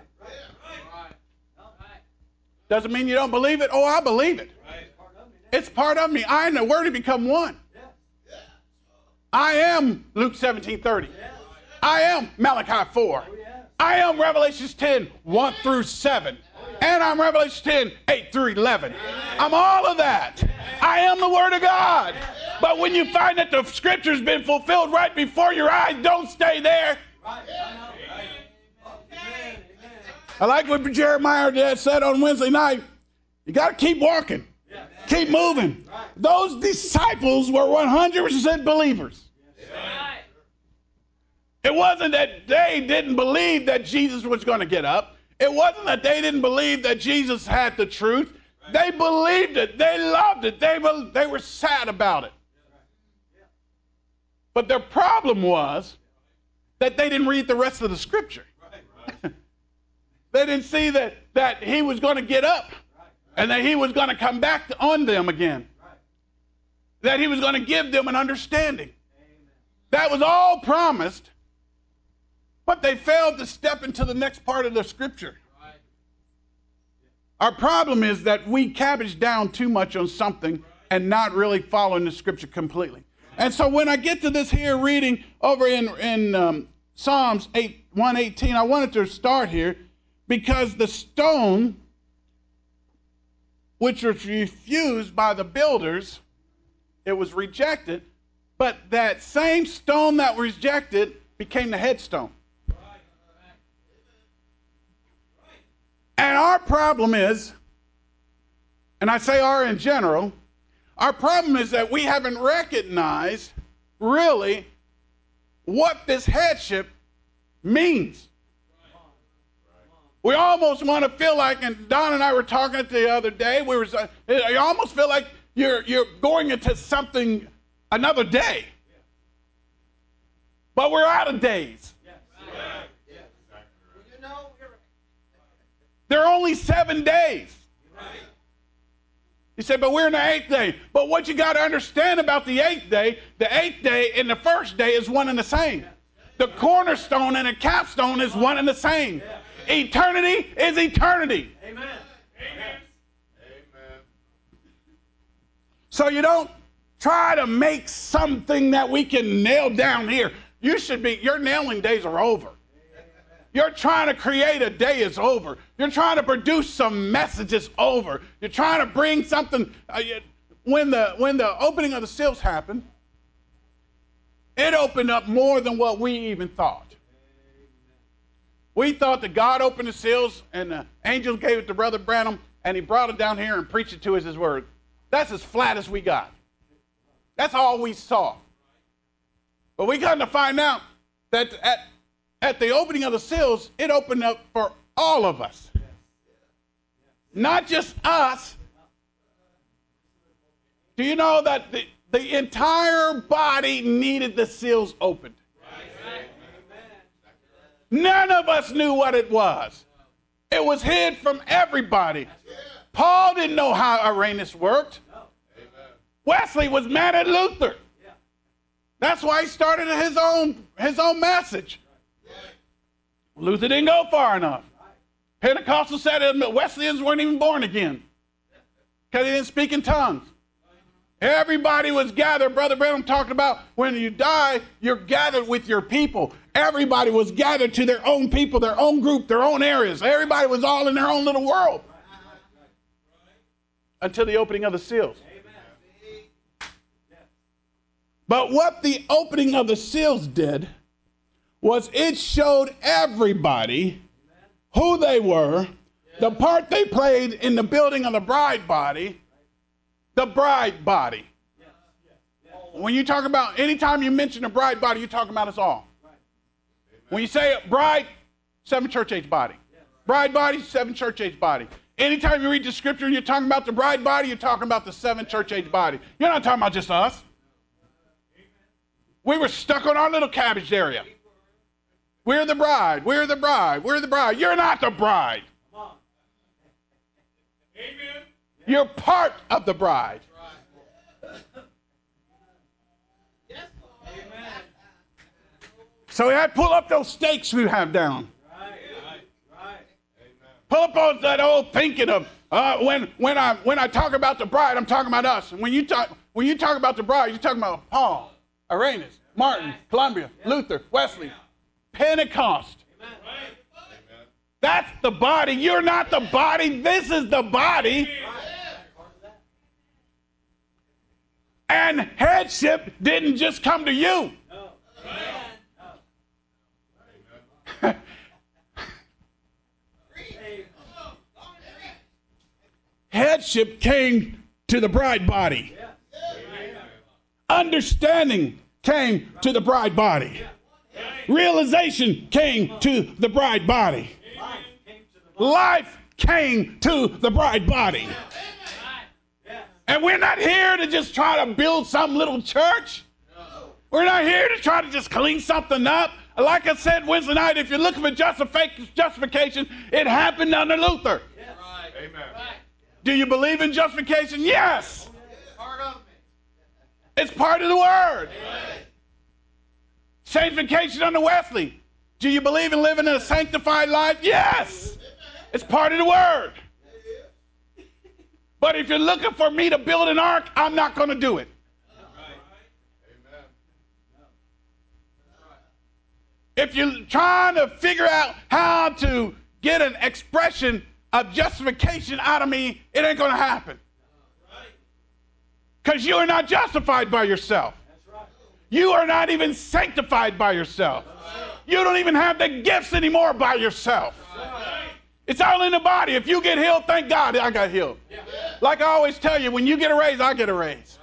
Doesn't mean you don't believe it. Oh, I believe it. It's part of me. I and the Word have become one. I am Luke seventeen thirty. I am Malachi four. I am Revelations ten, one through seven. And I'm Revelation ten, eight through eleven. I'm all of that. I am the Word of God. But when you find that the Scripture's been fulfilled right before your eyes, don't stay there. I like what Jeremiah said on Wednesday night. You got to keep walking. Keep moving. Those disciples were one hundred percent believers. wasn't that they didn't believe that Jesus was going to get up. It wasn't that they didn't believe that Jesus had the truth. They believed it. They loved it. They were, they were sad about it. But their problem was that they didn't read the rest of the scripture. They didn't see that, that he was going to get up and that he was going to come back on them again. That he was going to give them an understanding. That was all promised, but they failed to step into the next part of the scripture. Our problem is that we cabbage down too much on something and not really following the scripture completely. And so when I get to this here reading over in, in um, Psalms eight, one eighteen, I wanted to start here because the stone which was refused by the builders, it was rejected, but that same stone that was rejected became the headstone. And our problem is, and I say our in general, our problem is that we haven't recognized really what this headship means. We almost want to feel like, and Don and I were talking the other day, we were, you almost feel like you're, you're going into something, another day. But we're out of days. There are only seven days. You say, but we're in the eighth day. But what you got to understand about the eighth day, the eighth day and the first day is one and the same. The cornerstone and the capstone is one and the same. Eternity is eternity. Amen. Amen. So you don't try to make something that we can nail down here. You should be, your nailing days are over. You're trying to create a day is over. You're trying to produce some messages over. You're trying to bring something. Uh, when the when the opening of the seals happened, it opened up more than what we even thought. We thought that God opened the seals and the angels gave it to Brother Branham and he brought it down here and preached it to us his word. That's as flat as we got. That's all we saw. But we got to find out that at At the opening of the seals, it opened up for all of us. Not just us. Do you know that the, the entire body needed the seals opened? None of us knew what it was. It was hid from everybody. Paul didn't know how Irenaeus worked. Wesley was mad at Luther. That's why he started his own, his own message. Luther didn't go far enough. Pentecostals said that Wesleyans weren't even born again because they didn't speak in tongues. Everybody was gathered. Brother Branham talked about when you die, you're gathered with your people. Everybody was gathered to their own people, their own group, their own areas. Everybody was all in their own little world until the opening of the seals. But what the opening of the seals did was it showed everybody who they were, the part they played in the building of the bride body, the bride body. When you talk about, anytime you mention the bride body, you're talking about us all. When you say bride, seven church age body. Bride body, seven church age body. Anytime you read the scripture and you're talking about the bride body, you're talking about the seven church age body. You're not talking about just us. We were stuck on our little cabbage area. We're the bride. We're the bride. We're the bride. You're not the bride. Amen. You're part of the bride. So we had to pull up those stakes we have down. Pull up those, that old thinking of uh, when when I when I talk about the bride, I'm talking about us. And when you talk when you talk about the bride, you're talking about Paul, Irenaeus, Martin, Columbia, Luther, Wesley, Pentecost. That's the body. You're not the body. This is the body. And headship didn't just come to you. Headship came to the bride body. Understanding came to the bride body. Realization came to the bride body. Life came to the bride body. And we're not here to just try to build some little church. We're not here to try to just clean something up. Like I said Wednesday night, if you're looking for justification, it happened under Luther. Amen. Do you believe in justification? Yes. It's part of the Word. Sanctification under Wesley. Do you believe in living a sanctified life? Yes. It's part of the Word. But if you're looking for me to build an ark, I'm not going to do it. If you're trying to figure out how to get an expression of justification out of me, it ain't going to happen. Because you are not justified by yourself. You are not even sanctified by yourself. You don't even have the gifts anymore by yourself. It's all in the body. If you get healed, thank God I got healed. Like I always tell you, when you get a raise, I get a raise.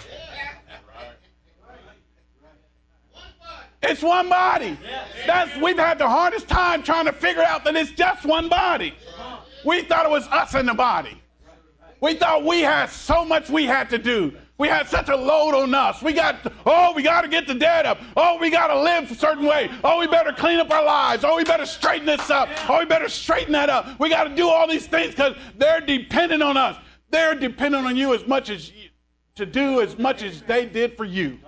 It's one body. That's, we've had the hardest time trying to figure out that it's just one body. We thought it was us in the body. We thought we had so much we had to do. We had such a load on us. We got, oh, we got to get the debt up. Oh, we got to live a certain way. Oh, we better clean up our lives. Oh, we better straighten this up. Oh, we better straighten that up. We got to do all these things because they're dependent on us. They're dependent on you as much as you, to do as much as they did for you.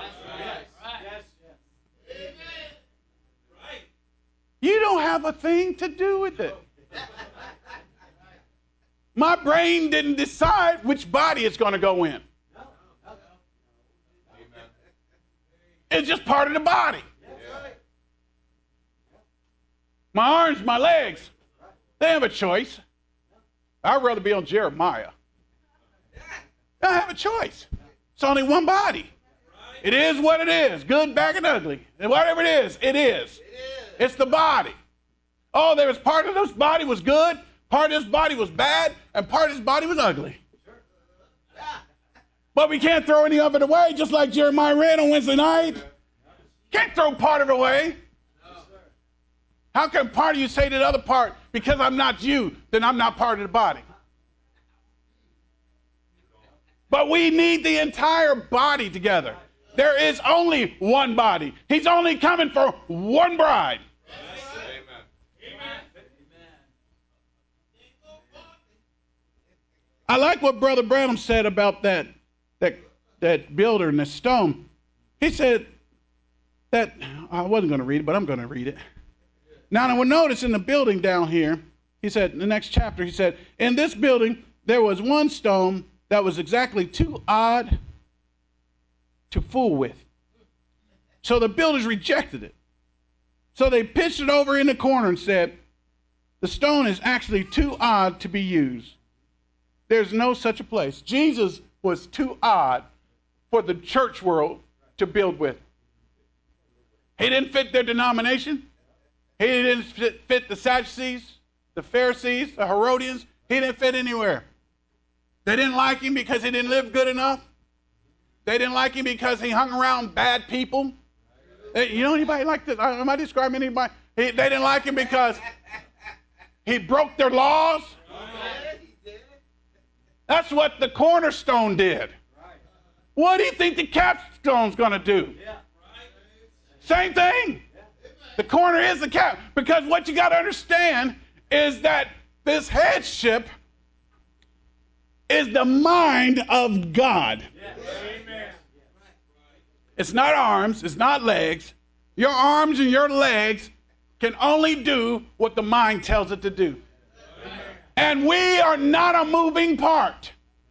You don't have a thing to do with it. My brain didn't decide which body it's going to go in. It's just part of the body. My arms, my legs, they have a choice. I'd rather be on Jeremiah. They don't have a choice. It's only one body. It is what it is, good, bad, and ugly. And whatever it is, it is. It's the body. Oh, there was part of this body was good, part of this body was bad, and part of this body was ugly. But we can't throw any of it away, just like Jeremiah read on Wednesday night. Can't throw part of it away. How can part of you say to the other part, because I'm not you, then I'm not part of the body? But we need the entire body together. There is only one body. He's only coming for one bride. I like what Brother Branham said about that, that, that builder and the stone. He said that, I wasn't going to read it, but I'm going to read it. Now, I will notice in the building down here, he said, in the next chapter, he said, in this building, there was one stone that was exactly too odd to fool with. So the builders rejected it. So they pitched it over in the corner and said, the stone is actually too odd to be used. There's no such a place. Jesus was too odd for the church world to build with. He didn't fit their denomination. He didn't fit, fit the Sadducees, the Pharisees, the Herodians. He didn't fit anywhere. They didn't like him because he didn't live good enough. They didn't like him because he hung around bad people. They, you know anybody like this? Am I describing anybody? He, they didn't like him because he broke their laws. That's what the cornerstone did. What do you think the capstone's going to do? Same thing. The corner is the cap. Because what you got to understand is that this headship is the mind of God. It's not arms. It's not legs. Your arms and your legs can only do what the mind tells it to do. And we are not a moving part.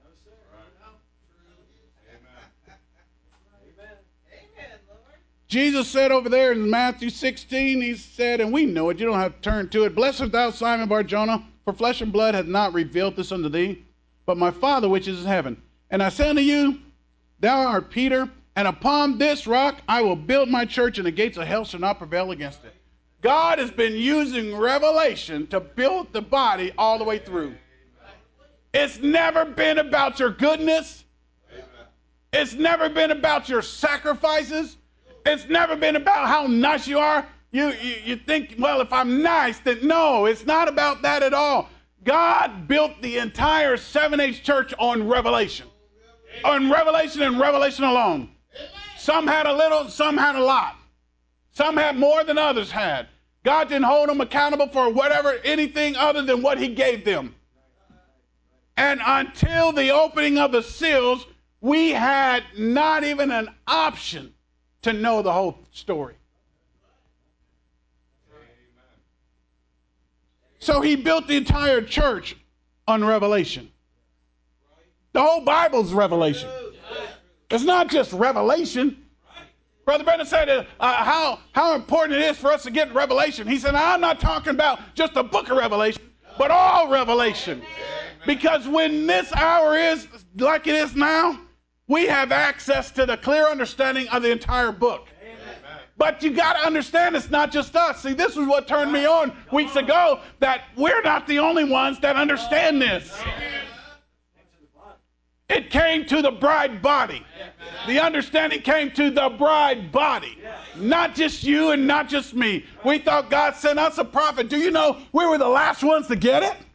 Jesus said over there in Matthew sixteen, he said, and we know it, you don't have to turn to it, blessed art thou, Simon Bar-Jonah, for flesh and blood hath not revealed this unto thee, but my Father which is in heaven. And I say unto you, thou art Peter, and upon this rock I will build my church, and the gates of hell shall not prevail against it. God has been using revelation to build the body all the way through. It's never been about your goodness. It's never been about your sacrifices. It's never been about how nice you are. You, you, you think, well, if I'm nice, then no, it's not about that at all. God built the entire seven H church on revelation. On revelation and revelation alone. Some had a little, some had a lot. Some had more than others had. God didn't hold them accountable for whatever, anything other than what he gave them. And until the opening of the seals, we had not even an option to know the whole story. So he built the entire church on revelation. The whole Bible's revelation. It's not just revelation. Brother Brennan said uh, how, how important it is for us to get revelation. He said, I'm not talking about just the book of Revelation, but all revelation. Because when this hour is like it is now, we have access to the clear understanding of the entire book. But you got to understand it's not just us. See, this is what turned me on weeks ago, that we're not the only ones that understand this. It came to the bride body. The understanding came to the bride body. Not just you and not just me. We thought God sent us a prophet. Do you know we were the last ones to get it?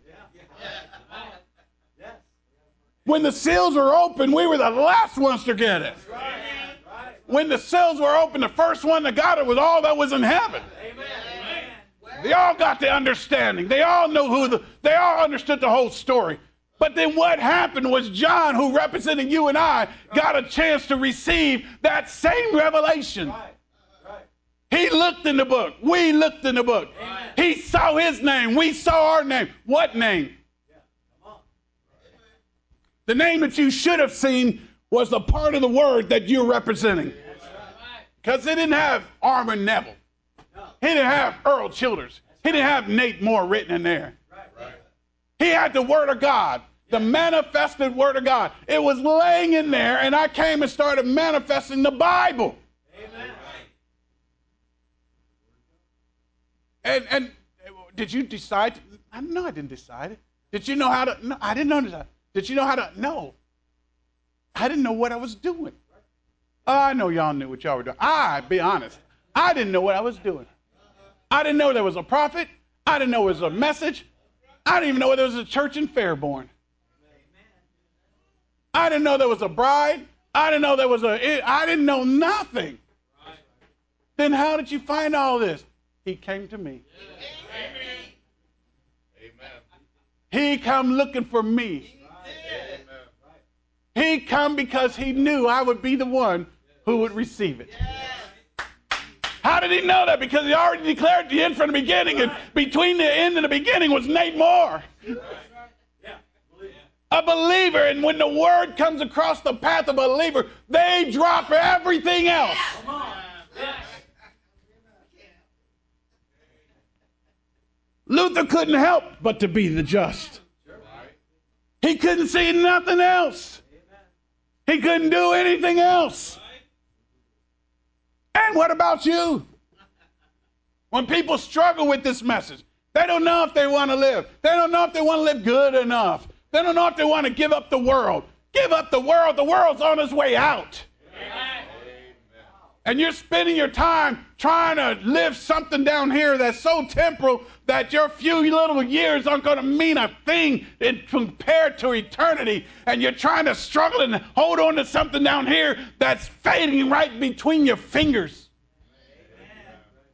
When the seals were open, we were the last ones to get it. When the seals were open, the first one that got it was all that was in heaven. They all got the understanding. They all knew who the, they all understood the whole story. But then what happened was John, who represented you and I, got a chance to receive that same revelation. He looked in the book. We looked in the book. He saw his name. We saw our name. What name? The name that you should have seen was the part of the word that you're representing. Because he didn't have Armin Neville. He didn't have Earl Childers. He didn't have Nate Moore written in there. He had the word of God, the manifested word of God. It was laying in there, and I came and started manifesting the Bible. Amen. And, and did you decide? To, I know I didn't decide it. Did you know how to? No, I didn't know that. Did you know how to? No. I didn't know what I was doing. Oh, I know y'all knew what y'all were doing. I, be honest, I didn't know what I was doing. I didn't know there was a prophet. I didn't know there was a message. I didn't even know there was a church in Fairborn. I didn't know there was a bride. I didn't know there was a, I didn't know nothing. Then how did you find all this? He came to me. He come looking for me. He come because he knew I would be the one who would receive it. How did he know that? Because he already declared the end from the beginning, and between the end and the beginning was Nate Moore. A believer, and when the word comes across the path of a believer, they drop everything else. Luther couldn't help but to be the just. He couldn't see nothing else. He couldn't do anything else. And what about you? When people struggle with this message, they don't know if they want to live. They don't know if they want to live good enough. They don't know if they want to give up the world. Give up the world. The world's on its way out. Amen. And you're spending your time trying to live something down here that's so temporal that your few little years aren't going to mean a thing in, compared to eternity. And you're trying to struggle and hold on to something down here that's fading right between your fingers. Amen.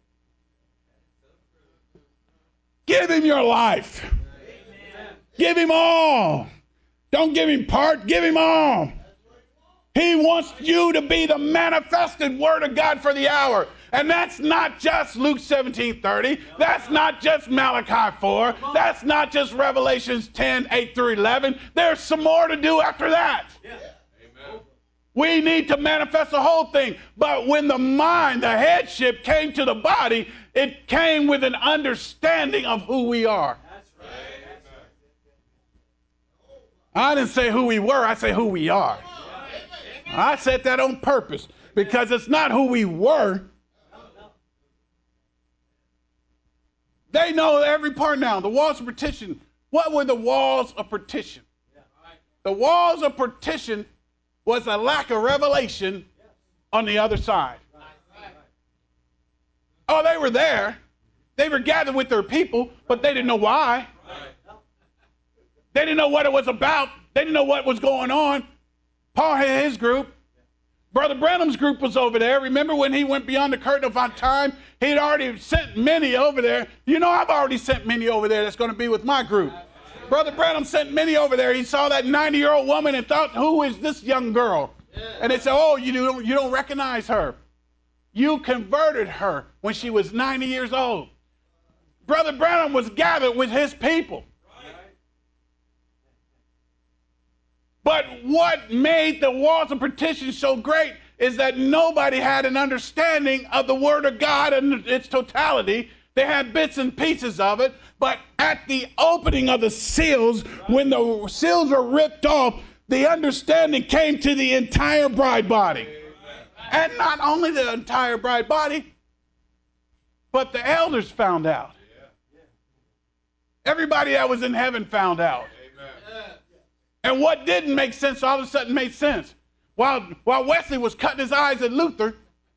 Give him your life. Amen. Give him all. Don't give him part. Give him all. He wants you to be the manifested word of God for the hour. And that's not just Luke seventeen thirty. That's not just Malachi four. That's not just Revelations ten, eight through eleven. There's some more to do after that. Yeah. Amen. We need to manifest the whole thing. But when the mind, the headship came to the body, it came with an understanding of who we are. That's right. I didn't say who we were. I say who we are. I said that on purpose because it's not who we were. They know every part now. The walls of partition. What were the walls of partition? The walls of partition was a lack of revelation on the other side. Oh, they were there. They were gathered with their people, but they didn't know why. They didn't know what it was about. They didn't know what was going on. Paul had his group. Brother Branham's group was over there. Remember when he went beyond the curtain of our time? He had already sent many over there. You know, I've already sent many over there that's going to be with my group. Brother Branham sent many over there. He saw that ninety-year-old woman and thought, who is this young girl? And they said, oh, you don't, you don't recognize her. You converted her when she was ninety years old. Brother Branham was gathered with his people. But what made the walls of partition so great is that nobody had an understanding of the Word of God in its totality. They had bits and pieces of it, but at the opening of the seals, when the seals were ripped off, the understanding came to the entire bride body. And not only the entire bride body, but the elders found out. Everybody that was in heaven found out. And what didn't make sense all of a sudden made sense. While, while Wesley was cutting his eyes at Luther,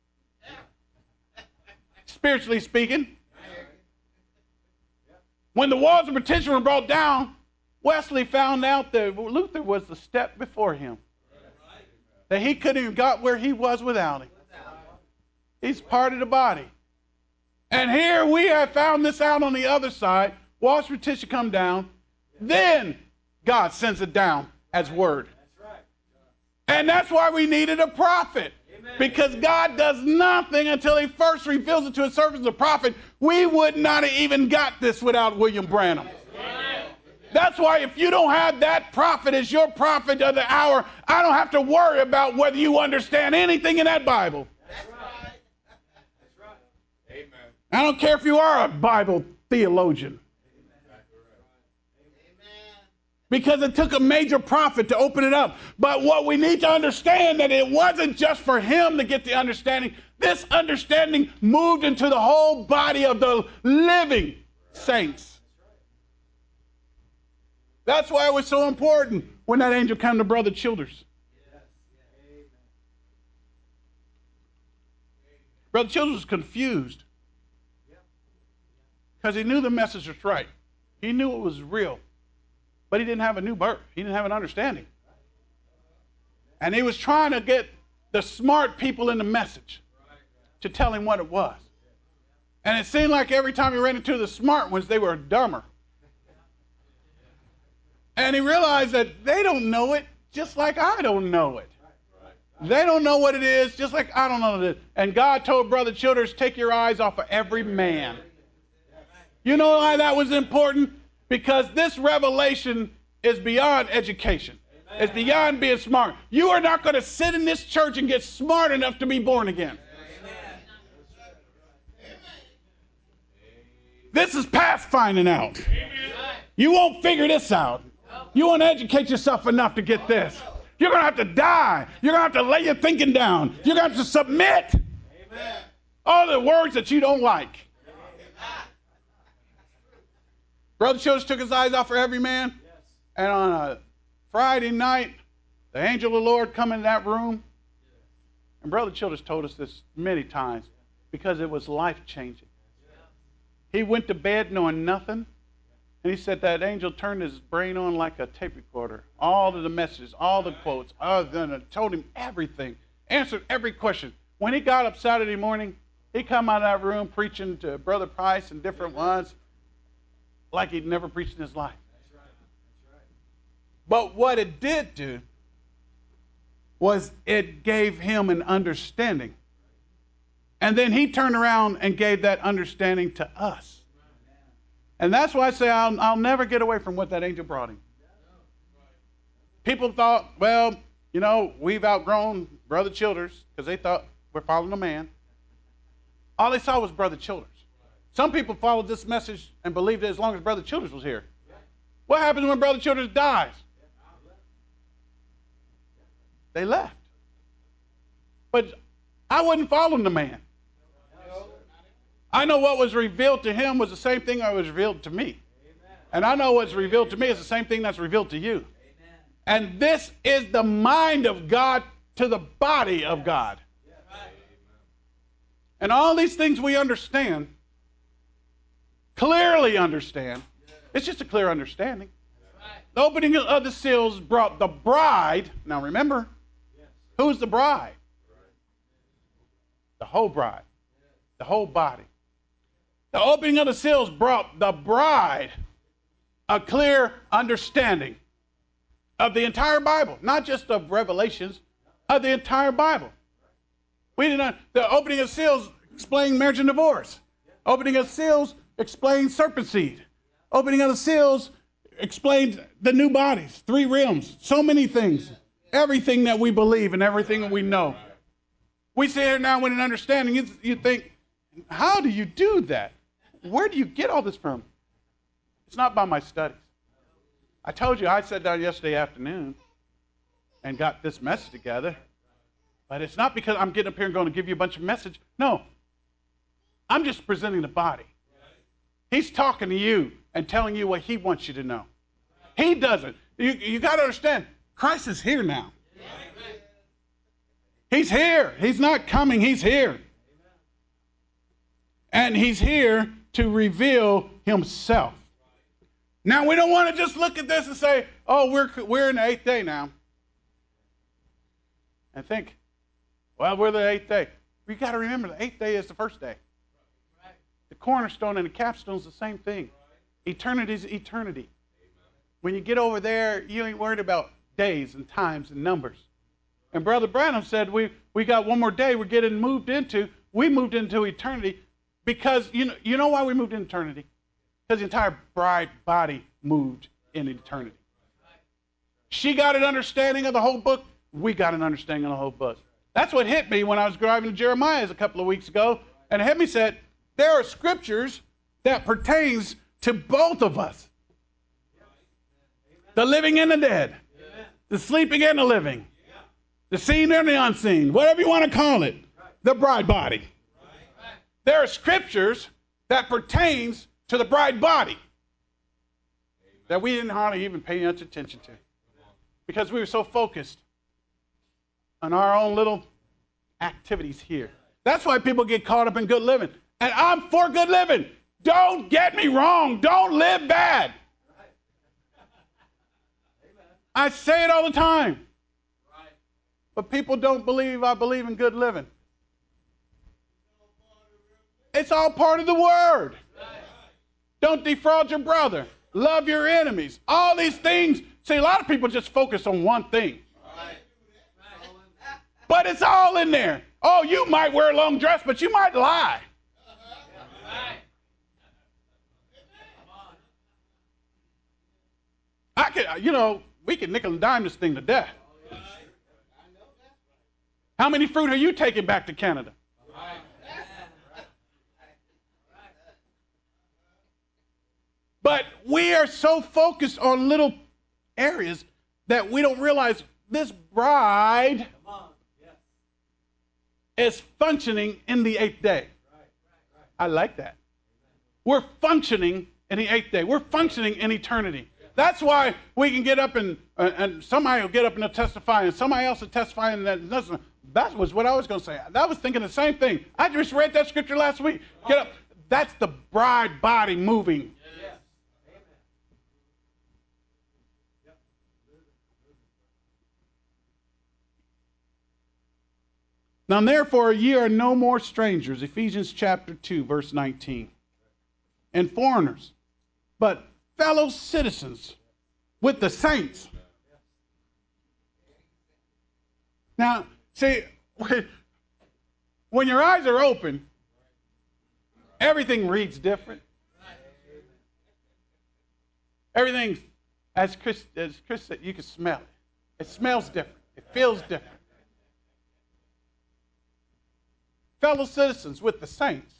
spiritually speaking, when the walls of partition were brought down, Wesley found out that Luther was the step before him. That he couldn't even got where he was without him. He's part of the body. And here we have found this out on the other side. Walls of partition come down. Then God sends it down as word. And that's why we needed a prophet. Because God does nothing until he first reveals it to his servants, a prophet. We would not have even got this without William Branham. That's why if you don't have that prophet as your prophet of the hour, I don't have to worry about whether you understand anything in that Bible. That's right. That's right. Amen. I don't care if you are a Bible theologian. Because it took a major prophet to open it up. But what we need to understand that it wasn't just for him to get the understanding. This understanding moved into the whole body of the living saints. That's why it was so important when that angel came to Brother Childers. Brother Childers was confused. Because he knew the message was right. He knew it was real. But he didn't have a new birth. He didn't have an understanding. And he was trying to get the smart people in the message to tell him what it was. And it seemed like every time he ran into the smart ones, they were dumber. And he realized that they don't know it just like I don't know it. They don't know what it is just like I don't know it. And God told Brother Childers, take your eyes off of every man. You know why that was important? Because this revelation is beyond education. Amen. It's beyond being smart. You are not going to sit in this church and get smart enough to be born again. Amen. This is past finding out. Amen. You won't figure this out. You won't educate yourself enough to get this. You're going to have to die. You're going to have to lay your thinking down. You're going to have to submit. Amen. All the words that you don't like. Brother Childers took his eyes off for every man. Yes. And on a Friday night, the angel of the Lord come in that room. Yes. And Brother Childers told us this many times because it was life-changing. Yes. He went to bed knowing nothing. And he said that angel turned his brain on like a tape recorder. All of the messages, all the quotes, all of them, told him everything. Answered every question. When he got up Saturday morning, he come out of that room preaching to Brother Price and different ones. Like he'd never preached in his life. That's right. That's right. But what it did do was it gave him an understanding. And then he turned around and gave that understanding to us. And that's why I say I'll, I'll never get away from what that angel brought him. People thought, well, you know, we've outgrown Brother Childers because they thought we're following a man. All they saw was Brother Childers. Some people followed this message and believed it as long as Brother Childers was here. What happens when Brother Childers dies? They left. But I wasn't following the man. I know what was revealed to him was the same thing that was revealed to me. And I know what's revealed to me is the same thing that's revealed to you. And this is the mind of God to the body of God. And all these things we understand, clearly understand. It's just a clear understanding. The opening of the seals brought the bride. Now remember, who's the bride? The whole bride. The whole body. The opening of the seals brought the bride a clear understanding of the entire Bible, not just of Revelations, of the entire Bible. We did not. The opening of seals explained marriage and divorce. Opening of seals explained serpent seed. Opening of the seals explained the new bodies, three realms, so many things, everything that we believe and everything that we know. We sit here now with an understanding. You, you think, how do you do that? Where do you get all this from? It's not by my studies. I told you I sat down yesterday afternoon and got this message together, but it's not because I'm getting up here and going to give you a bunch of message. No, I'm just presenting the body. He's talking to you and telling you what he wants you to know. He doesn't. You, you got to understand, Christ is here now. He's here. He's not coming. He's here. And he's here to reveal himself. Now, we don't want to just look at this and say, oh, we're, we're in the eighth day now. And think, well, we're the eighth day. We got to remember the eighth day is the first day. The cornerstone and the capstone is the same thing. Eternity is eternity. When you get over there, you ain't worried about days and times and numbers. And Brother Branham said, we, we got one more day we're getting moved into. We moved into eternity because, you know, you know why we moved into eternity? Because the entire bride body moved in eternity. She got an understanding of the whole book. We got an understanding of the whole book. That's what hit me when I was driving to Jeremiah a couple of weeks ago. And it hit me said, there are scriptures that pertains to both of us. The living and the dead. The sleeping and the living. The seen and the unseen. Whatever you want to call it. The bride body. There are scriptures that pertains to the bride body that we didn't hardly even pay much attention to because we were so focused on our own little activities here. That's why people get caught up in good living. And I'm for good living. Don't get me wrong. Don't live bad. I say it all the time. But people don't believe I believe in good living. It's all part of the word. Don't defraud your brother. Love your enemies. All these things. See, a lot of people just focus on one thing. But it's all in there. Oh, you might wear a long dress, but you might lie. I could, you know, we can nickel and dime this thing to death. How many fruit are you taking back to Canada? But we are so focused on little areas that we don't realize this bride is functioning in the eighth day. I like that. We're functioning in the eighth day. We're functioning in eternity. That's why we can get up and uh, and somebody will get up and they'll testify, and somebody else will testify, and that doesn't. That was what I was going to say. I was thinking the same thing. I just read that scripture last week. Get up. That's the bride body moving. Now, therefore, ye are no more strangers, Ephesians chapter two, verse nineteen, and foreigners, but fellow citizens with the saints. Now, see, when your eyes are open, everything reads different. Everything, as Chris, as Chris said, you can smell it. It smells different. It feels different. Fellow citizens with the saints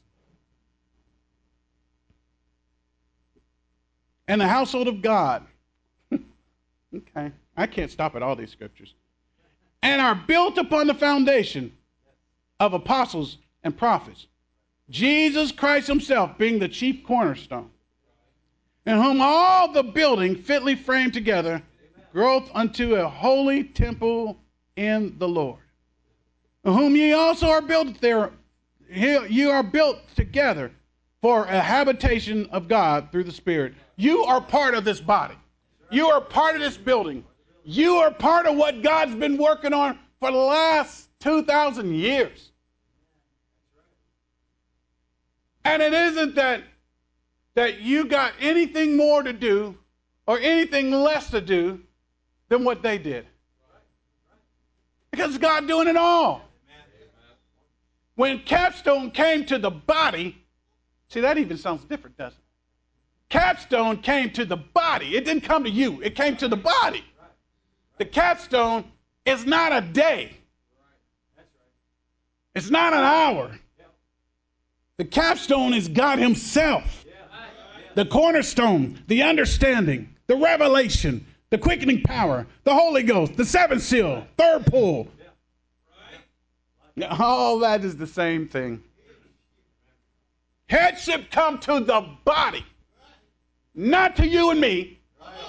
and the household of God. Okay, I can't stop at all these scriptures. And are built upon the foundation of apostles and prophets, Jesus Christ himself being the chief cornerstone, in whom all the building fitly framed together groweth unto a holy temple in the Lord, whom ye also are built there he, you are built together for a habitation of God through the Spirit. You are part of this body. You are part of this building. You are part of what God's been working on for the last two thousand years. And it isn't that, that you got anything more to do or anything less to do than what they did. Because God doing it all. When Capstone came to the body, see, that even sounds different, doesn't it? Capstone came to the body. It didn't come to you. It came to the body. The capstone is not a day. It's not an hour. The capstone is God himself. The cornerstone, the understanding, the revelation, the quickening power, the Holy Ghost, the seventh seal, third pull. All that is the same thing. Headship come to the body, not to you and me.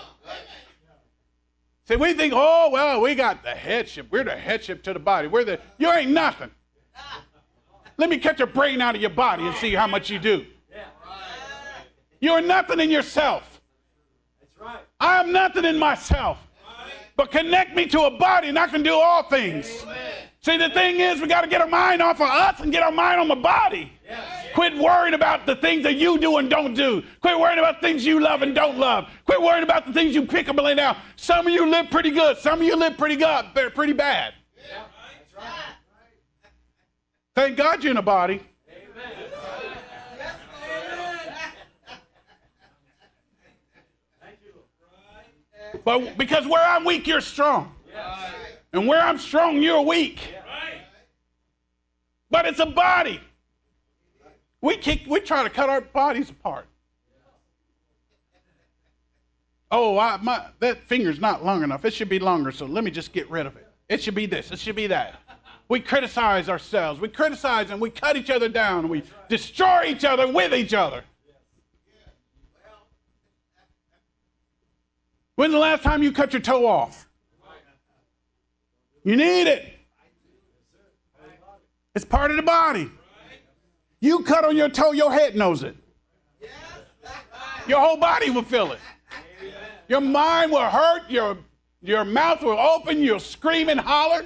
See, we think, oh, well, we got the headship. We're the headship to the body. We're the, you ain't nothing. Let me cut your brain out of your body and see how much you do. You're nothing in yourself. I am nothing in myself. But connect me to a body and I can do all things. See, the thing is, we got to get our mind off of us and get our mind on the body. Quit worrying about the things that you do and don't do. Quit worrying about things you love and don't love. Quit worrying about the things you pick up and lay down. Some of you live pretty good. Some of you live pretty good, but pretty bad. Thank God you're in a body. But because where I'm weak, you're strong. And where I'm strong, you're weak. But it's a body. We kick, we try to cut our bodies apart. Oh, I, my, that finger's not long enough. It should be longer, so let me just get rid of it. It should be this. It should be that. We criticize ourselves. We criticize and we cut each other down. We destroy each other with each other. When's the last time you cut your toe off? You need it. It's part of the body. You cut on your toe, your head knows it. Your whole body will feel it. Your mind will hurt. Your, your mouth will open. You'll scream and holler.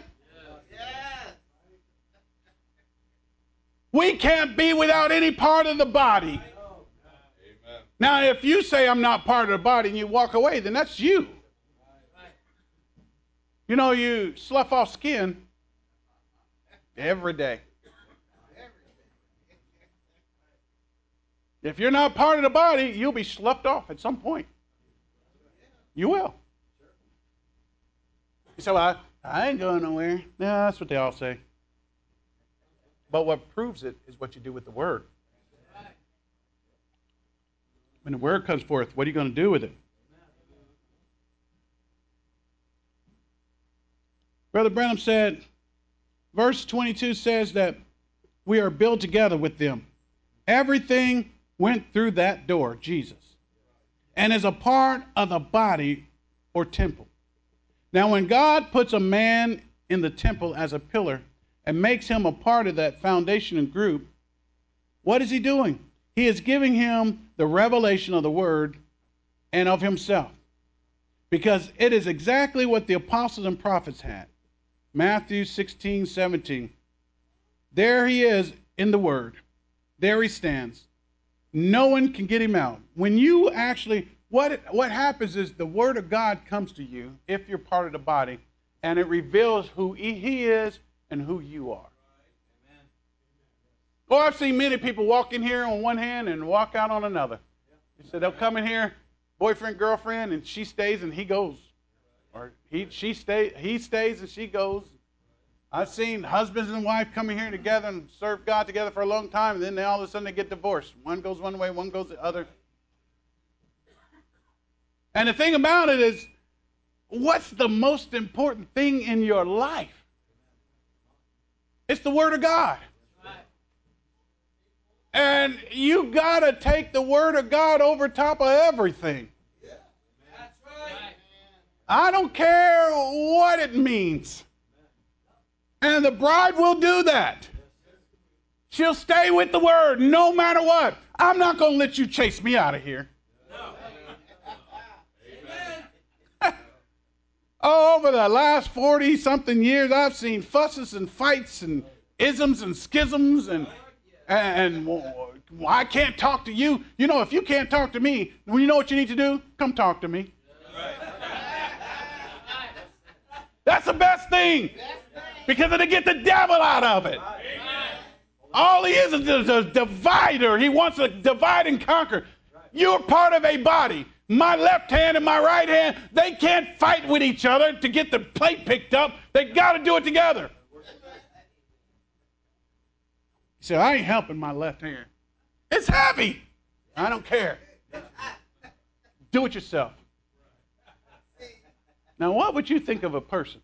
We can't be without any part of the body. Now, if you say I'm not part of the body and you walk away, then that's you. You know, you slough off skin every day. If you're not part of the body, you'll be sloughed off at some point. You will. You say, well, I, I ain't going nowhere. Yeah, that's what they all say. But what proves it is what you do with the word. When the word comes forth, what are you going to do with it? Brother Branham said, verse twenty-two says that we are built together with them. Everything went through that door, Jesus, and is a part of the body or temple. Now, when God puts a man in the temple as a pillar and makes him a part of that foundation and group, what is he doing? He is giving him the revelation of the word and of himself. Because it is exactly what the apostles and prophets had. Matthew sixteen, seventeen. There he is in the word. There he stands. No one can get him out. When you actually, what, what happens is the word of God comes to you, if you're part of the body, and it reveals who he is and who you are. Oh, I've seen many people walk in here on one hand and walk out on another. He said they'll come in here, boyfriend, girlfriend, and she stays and he goes. Or he she stay he stays and she goes. I've seen husbands and wife come in here together and serve God together for a long time, and then they all of a sudden they get divorced. One goes one way, one goes the other. And the thing about it is, what's the most important thing in your life? It's the Word of God. And you got to take the Word of God over top of everything. That's right. I don't care what it means. And the bride will do that. She'll stay with the word no matter what. I'm not going to let you chase me out of here. Oh, over the last forty-something years, I've seen fusses and fights and isms and schisms and, and, and well, I can't talk to you. You know, if you can't talk to me, well, you know what you need to do? Come talk to me. That's the best thing, because it'll get the devil out of it. All he is is a divider. He wants to divide and conquer. You're part of a body. My left hand and my right hand, they can't fight with each other to get the plate picked up. They got to do it together. You say, I ain't helping my left hand. It's heavy. I don't care. Do it yourself. Now, what would you think of a person?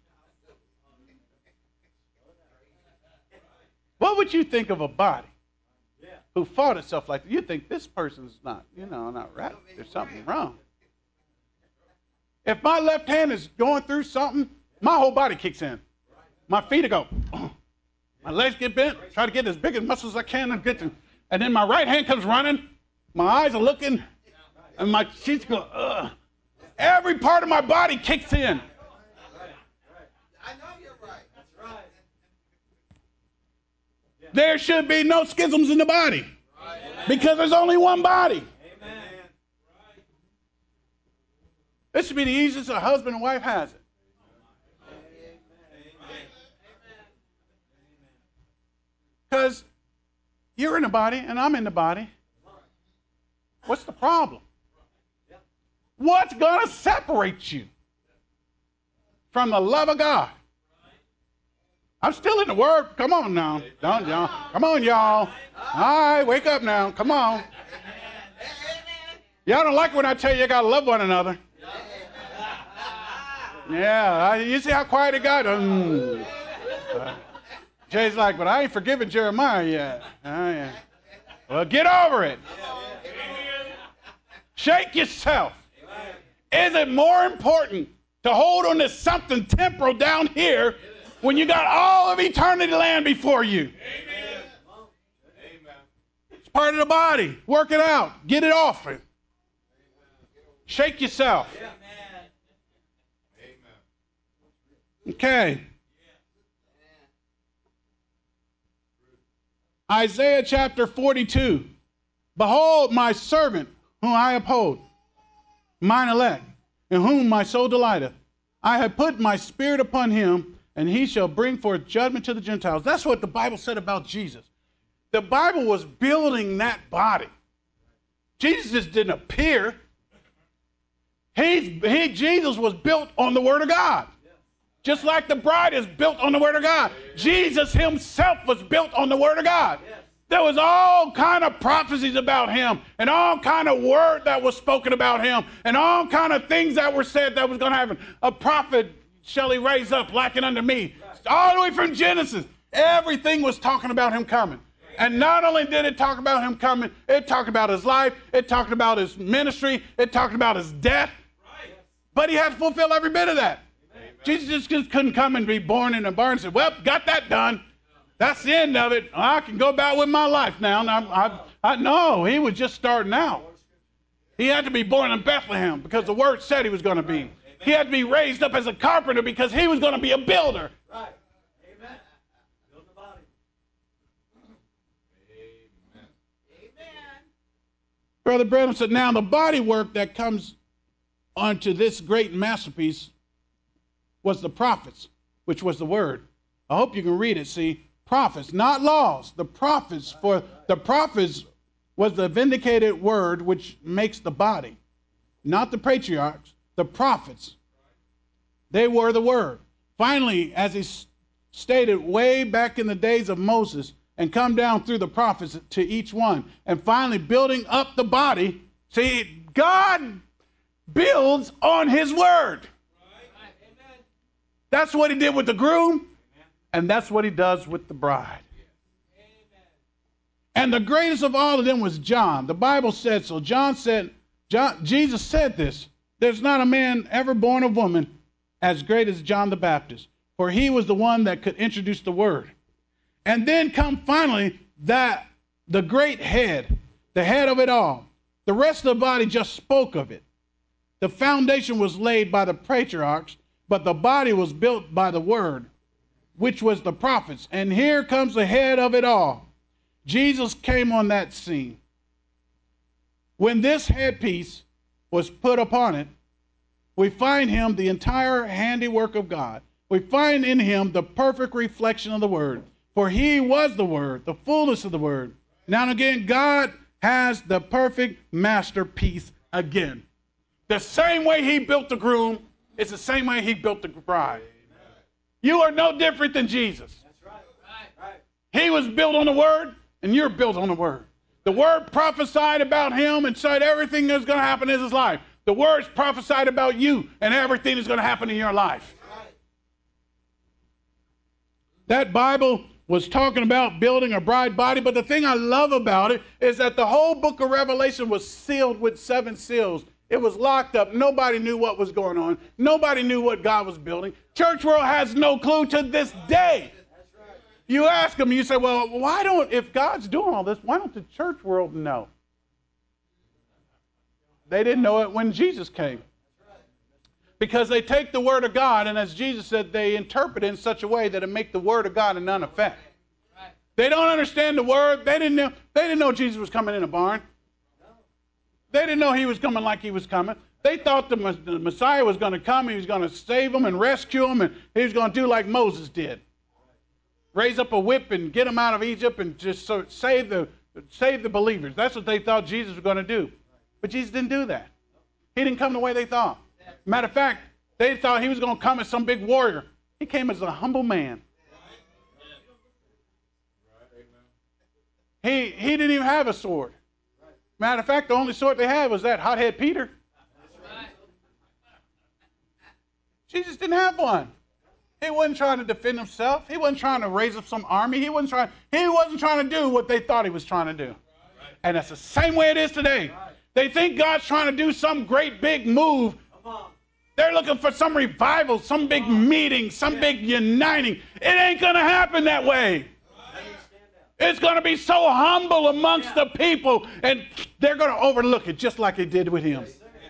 What would you think of a body who fought itself like that? You think this person's not, you know, not right. There's something wrong. If my left hand is going through something, my whole body kicks in. My feet go. My legs get bent. Try to get as big as muscles as I can and get to, and then my right hand comes running. My eyes are looking, and my cheeks go. Ugh. Every part of my body kicks in. There should be no schisms in the body, because there's only one body. This should be the easiest a husband and wife has it. Because you're in the body and I'm in the body. What's the problem? What's going to separate you from the love of God? I'm still in the Word. Come on now. Don't y'all. Come on, y'all. All right, wake up now. Come on. Y'all don't like when I tell you you got to love one another. Yeah, you see how quiet it got? Mm. Uh, Jay's like, but I ain't forgiven Jeremiah yet. Oh, yeah. Well, get over it. Shake yourself. Is it more important to hold on to something temporal down here when you got all of eternity land before you? It's part of the body. Work it out. Get it off it. Shake yourself. Okay. Isaiah chapter forty-two. Behold my servant whom I uphold, mine elect, in whom my soul delighteth. I have put my spirit upon him, and he shall bring forth judgment to the Gentiles. That's what the Bible said about Jesus. The Bible was building that body. Jesus just didn't appear. He, he, Jesus was built on the Word of God. Just like the bride is built on the Word of God. Jesus himself was built on the Word of God. There was all kind of prophecies about him, and all kind of word that was spoken about him, and all kind of things that were said that was going to happen. A prophet shall he raise up, likened unto me. All the way from Genesis, everything was talking about him coming. And not only did it talk about him coming, it talked about his life, it talked about his ministry, it talked about his death. But he had to fulfill every bit of that. Jesus just couldn't come and be born in a barn and say, well, got that done. That's the end of it. I can go about with my life now. And I, I, I, no, he was just starting out. He had to be born in Bethlehem because the word said he was going to be. He had to be raised up as a carpenter because he was going to be a builder. Right. Amen. Build the body. Amen. Amen. Brother Branham said, now the body work that comes onto this great masterpiece was the prophets, which was the word. I hope you can read it, see. Prophets, not laws. The prophets, for the prophets was the vindicated word which makes the body. Not the patriarchs, the prophets. They were the word. Finally, as he stated way back in the days of Moses, and come down through the prophets to each one, and finally building up the body. See, God builds on his word. That's what he did with the groom, and that's what he does with the bride. And the greatest of all of them was John. The Bible said so. John said, John, Jesus said this, there's not a man ever born of woman as great as John the Baptist, for he was the one that could introduce the word. And then come finally that the great head, the head of it all, the rest of the body just spoke of it. The foundation was laid by the patriarchs, but the body was built by the word, which was the prophets. And here comes the head of it all. Jesus came on that scene. When this headpiece was put upon it, we find him the entire handiwork of God. We find in him the perfect reflection of the word. For he was the word, the fullness of the word. Now and again, God has the perfect masterpiece again. The same way he built the groom, it's the same way he built the bride. You are no different than Jesus. He was built on the word, and you're built on the word. The word prophesied about him and said everything that's going to happen in his life. The word's prophesied about you and everything that's going to happen in your life. That Bible was talking about building a bride body, but the thing I love about it is that the whole book of Revelation was sealed with seven seals. It was locked up. Nobody knew what was going on. Nobody knew what God was building. Church world has no clue to this day. You ask them, you say, well, why don't, if God's doing all this, why don't the church world know? They didn't know it when Jesus came. Because they take the word of God, and as Jesus said, they interpret it in such a way that it make the word of God of none effect. They don't understand the word. They didn't know, they didn't know Jesus was coming in a barn. They didn't know he was coming like he was coming. They thought the, the Messiah was going to come. He was going to save them and rescue them, and he was going to do like Moses did. Raise up a whip and get them out of Egypt and just so save the, save the believers. That's what they thought Jesus was going to do. But Jesus didn't do that. He didn't come the way they thought. Matter of fact, they thought he was going to come as some big warrior. He came as a humble man. He, he didn't even have a sword. Matter of fact, the only sword they had was that hothead Peter. Jesus didn't have one. He wasn't trying to defend himself. He wasn't trying to raise up some army. He wasn't trying, he wasn't trying to do what they thought he was trying to do. And that's the same way it is today. They think God's trying to do some great big move. They're looking for some revival, some big meeting, some big uniting. It ain't going to happen that way. It's going to be so humble amongst the people, and they're going to overlook it just like they did with him.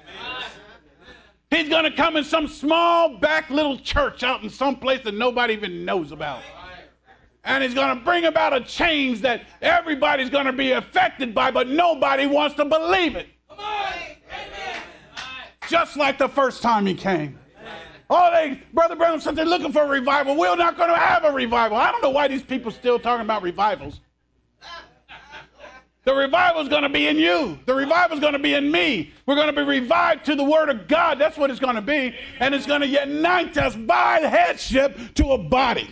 He's going to come in some small back little church out in some place that nobody even knows about. And he's going to bring about a change that everybody's going to be affected by, but nobody wants to believe it. Just like the first time he came. Oh, they, Brother Branham said they're looking for a revival. We're not going to have a revival. I don't know why these people are still talking about revivals. The revival is going to be in you. The revival is going to be in me. We're going to be revived to the Word of God. That's what it's going to be. And it's going to unite us by headship to a body.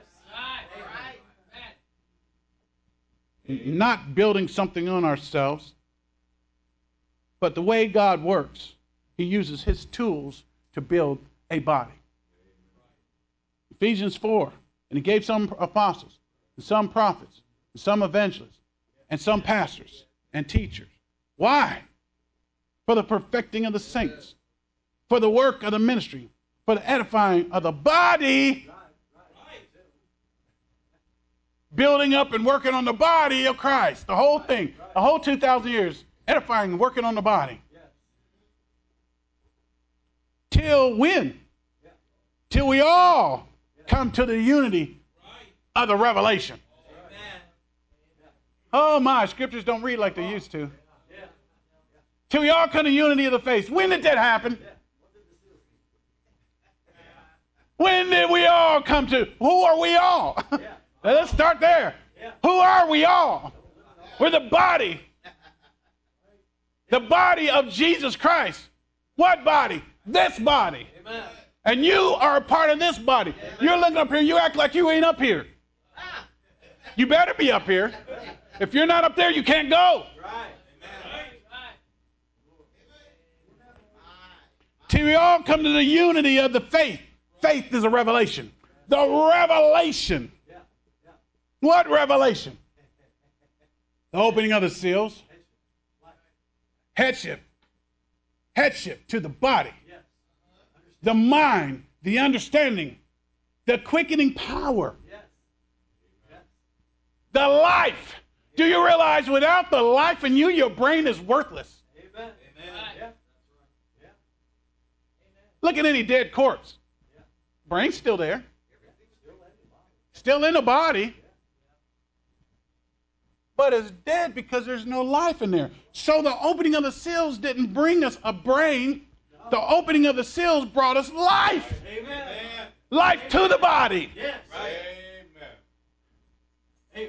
Not building something on ourselves, but the way God works, he uses his tools to build a body. Ephesians four, and he gave some apostles, and some prophets, and some evangelists, and some pastors and teachers. Why? For the perfecting of the saints, for the work of the ministry, for the edifying of the body, building up and working on the body of Christ. The whole thing, the whole two thousand years, edifying and working on the body. Till when? Till we all come to the unity of the revelation. Oh my, scriptures don't read like they used to. Till we all come to unity of the faith. When did that happen? When did we all come to? Who are we all? Let's start there. Who are we all? We're the body. The body of Jesus Christ. What body? This body. Amen. And you are a part of this body. Amen. You're looking up here, you act like you ain't up here. You better be up here. If you're not up there, you can't go. Till we all come to the unity of the faith. Faith is a revelation. The revelation. What revelation? The opening of the seals. Headship. Headship to the body. The mind, the understanding, the quickening power, the life, Do you realize without the life in you, your brain is worthless? Amen. Amen. Look at any dead corpse. Brain's still there. Still in the body. But it's dead because there's no life in there. So the opening of the seals didn't bring us a brain. The opening of the seals brought us life. Amen. Life to the body. Yes. Right. Amen.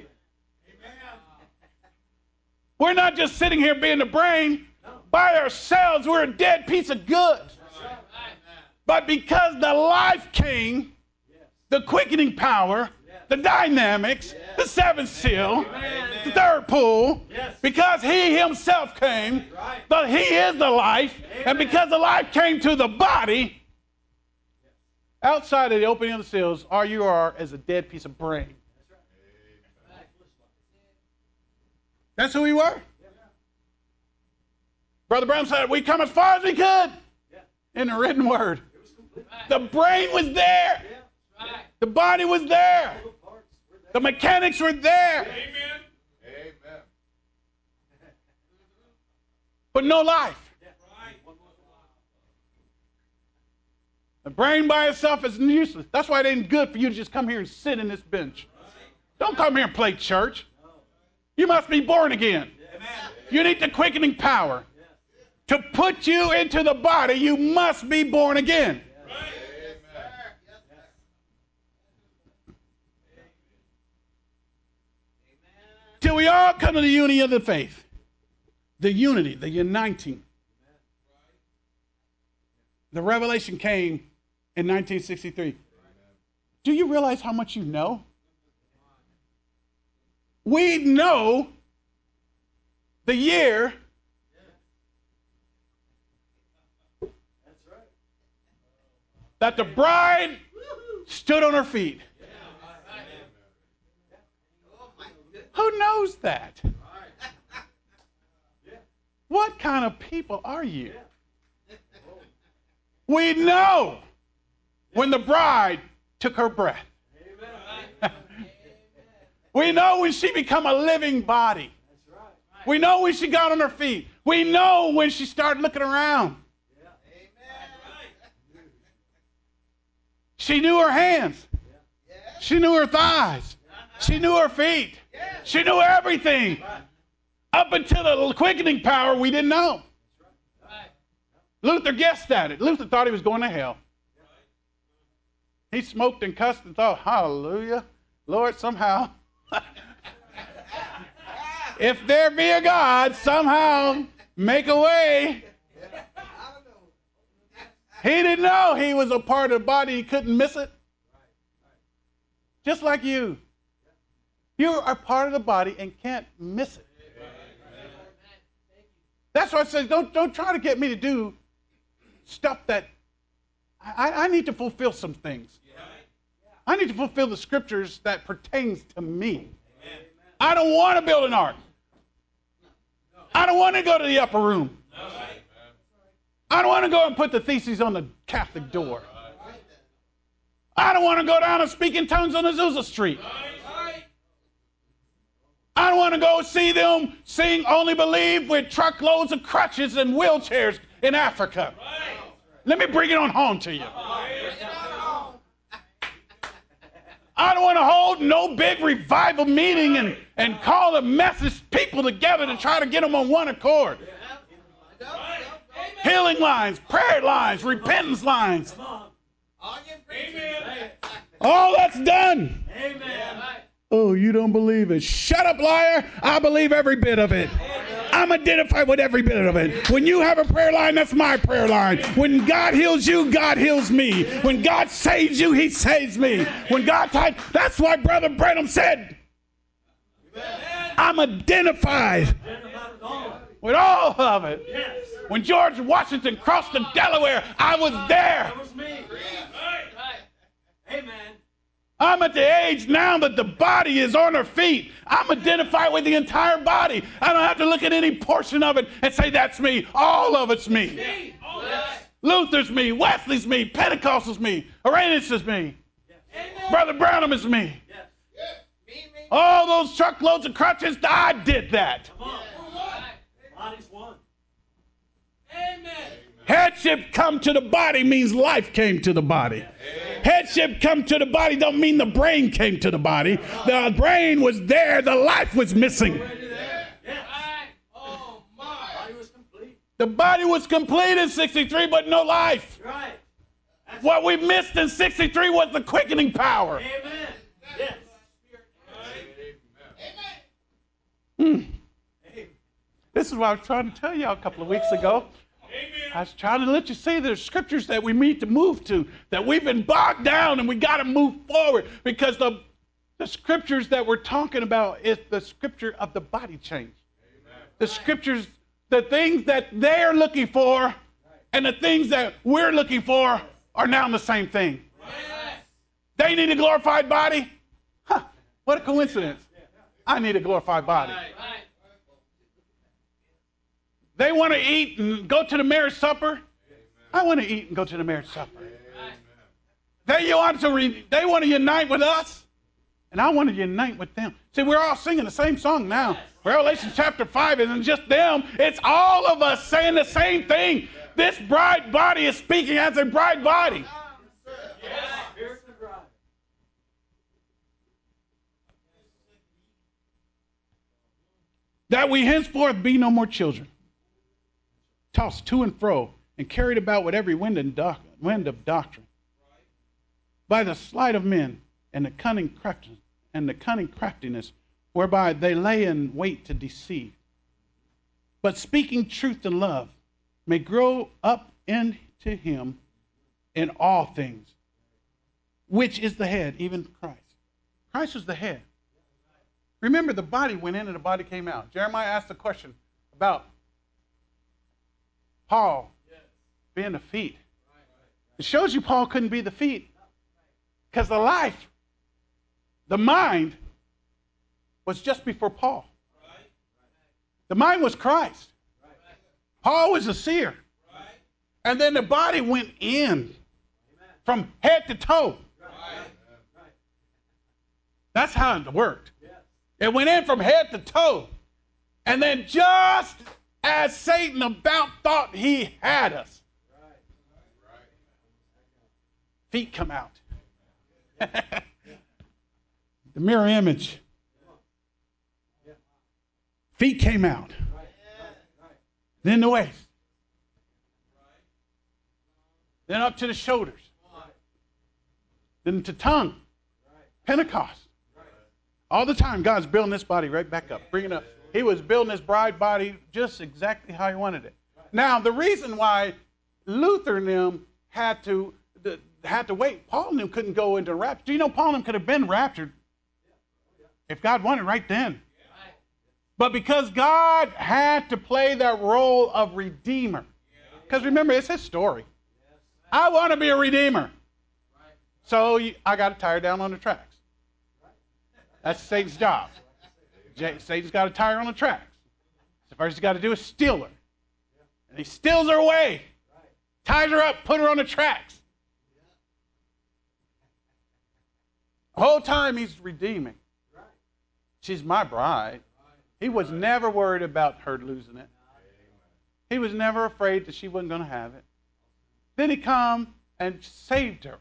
We're not just sitting here being the brain. By ourselves, we're a dead piece of goods. But because the life came, the quickening power, the dynamics, the seventh seal, the third pull, because he himself came, but he is the life, and because the life came to the body, outside of the opening of the seals, all you are is a dead piece of brain. That's who we were. Brother Brown said, we come as far as we could in the written word. The brain was there. The body was there. The mechanics were there. Amen. Amen. But no life. The brain by itself is useless. That's why it ain't good for you to just come here and sit in this bench. Don't come here and play church. You must be born again. You need the quickening power. To put you into the body, you must be born again. Till we all come to the unity of the faith. The unity, the uniting. The revelation came in nineteen sixty-three. Do you realize how much you know? We know the year that the bride stood on her feet. Who knows that? What kind of people are you? We know when the bride took her breath. We know when she became a living body. We know when she got on her feet. We know when she started looking around. She knew her hands. She knew her thighs. She knew her feet. She knew everything. Up until the quickening power, we didn't know. Luther guessed at it. Luther thought he was going to hell. He smoked and cussed and thought, hallelujah, Lord, somehow, if there be a God, somehow make a way. He didn't know he was a part of the body. He couldn't miss it. Just like you. You are part of the body and can't miss it. That's why I say don't, don't try to get me to do stuff that I, I need to fulfill some things. I need to fulfill the scriptures that pertains to me. I don't want to build an ark. I don't want to go to the upper room. I don't want to go and put the theses on the Catholic door. I don't want to go down and speak in tongues on Azusa Street. I don't want to go see them sing Only Believe with truckloads of crutches and wheelchairs in Africa. Let me bring it on home to you. I don't want to hold no big revival meeting and, and call the Methodist people together to try to get them on one accord. Healing lines, prayer lines, repentance lines. All that's done. Oh, you don't believe it. Shut up, liar. I believe every bit of it. I'm identified with every bit of it. When you have a prayer line, that's my prayer line. When God heals you, God heals me. When God saves you, he saves me. When God died, that's why Brother Branham said, I'm identified with all of it. When George Washington crossed the Delaware, I was there. Amen. I'm at the age now that the body is on her feet. I'm identified with the entire body. I don't have to look at any portion of it and say, that's me. All of it's me. Me. Oh, yes. Luther's me. Wesley's me. Pentecostal's me. Arrhenius is me. Yes. Brother Branham is me. Yes. Yes. Me, me. All those truckloads of crutches, I did that. Body's one. Headship come to the body means life came to the body. Headship come to the body don't mean the brain came to the body. The brain was there, the life was missing. The body was complete in sixty-three, but no life. What we missed in sixty-three was the quickening power. Amen. Yes. Hmm. This is what I was trying to tell you a couple of weeks ago. I was trying to let you see there's scriptures that we need to move to, that we've been bogged down and we got to move forward, because the, the scriptures that we're talking about is the scripture of the body change. Amen. The scriptures, the things that they're looking for and the things that we're looking for are now the same thing. Yes. They need a glorified body. Huh, what a coincidence. I need a glorified body. They want to eat and go to the marriage supper. I want to eat and go to the marriage supper. They want to re- they want to unite with us, and I want to unite with them. See, we're all singing the same song now. Revelation chapter five isn't just them. It's all of us saying the same thing. This bride body is speaking as a bride body. That we henceforth be no more children, tossed to and fro, and carried about with every wind, and doc- wind of doctrine, by the sleight of men, and the cunning craftiness, and the cunning craftiness, whereby they lay in wait to deceive. But speaking truth in love, may grow up into him in all things, which is the head, even Christ. Christ was the head. Remember, the body went in and the body came out. Jeremiah asked a question about Paul being the feet. It shows you Paul couldn't be the feet, because the life, the mind, was just before Paul. The mind was Christ. Paul was a seer. And then the body went in from head to toe. That's how it worked. It went in from head to toe. And then just as Satan about thought he had us, feet come out. The mirror image. Feet came out. Then the waist. Then up to the shoulders. Then to tongue. Pentecost. All the time, God's building this body right back up, bringing it up. He was building his bride body just exactly how he wanted it. Now, the reason why Luther and them had to the, had to wait, Paul and them couldn't go into rapture. Do you know Paul and them could have been raptured if God wanted right then? But because God had to play that role of redeemer, because remember, it's his story. I want to be a redeemer. So I got to tie her down on the tracks. That's Satan's job. Satan's got a tire on the tracks. The first he's got to do is steal her. And he steals her away. Ties her up, put her on the tracks. The whole time he's redeeming. She's my bride. He was never worried about her losing it. He was never afraid that she wasn't going to have it. Then he come and saved her.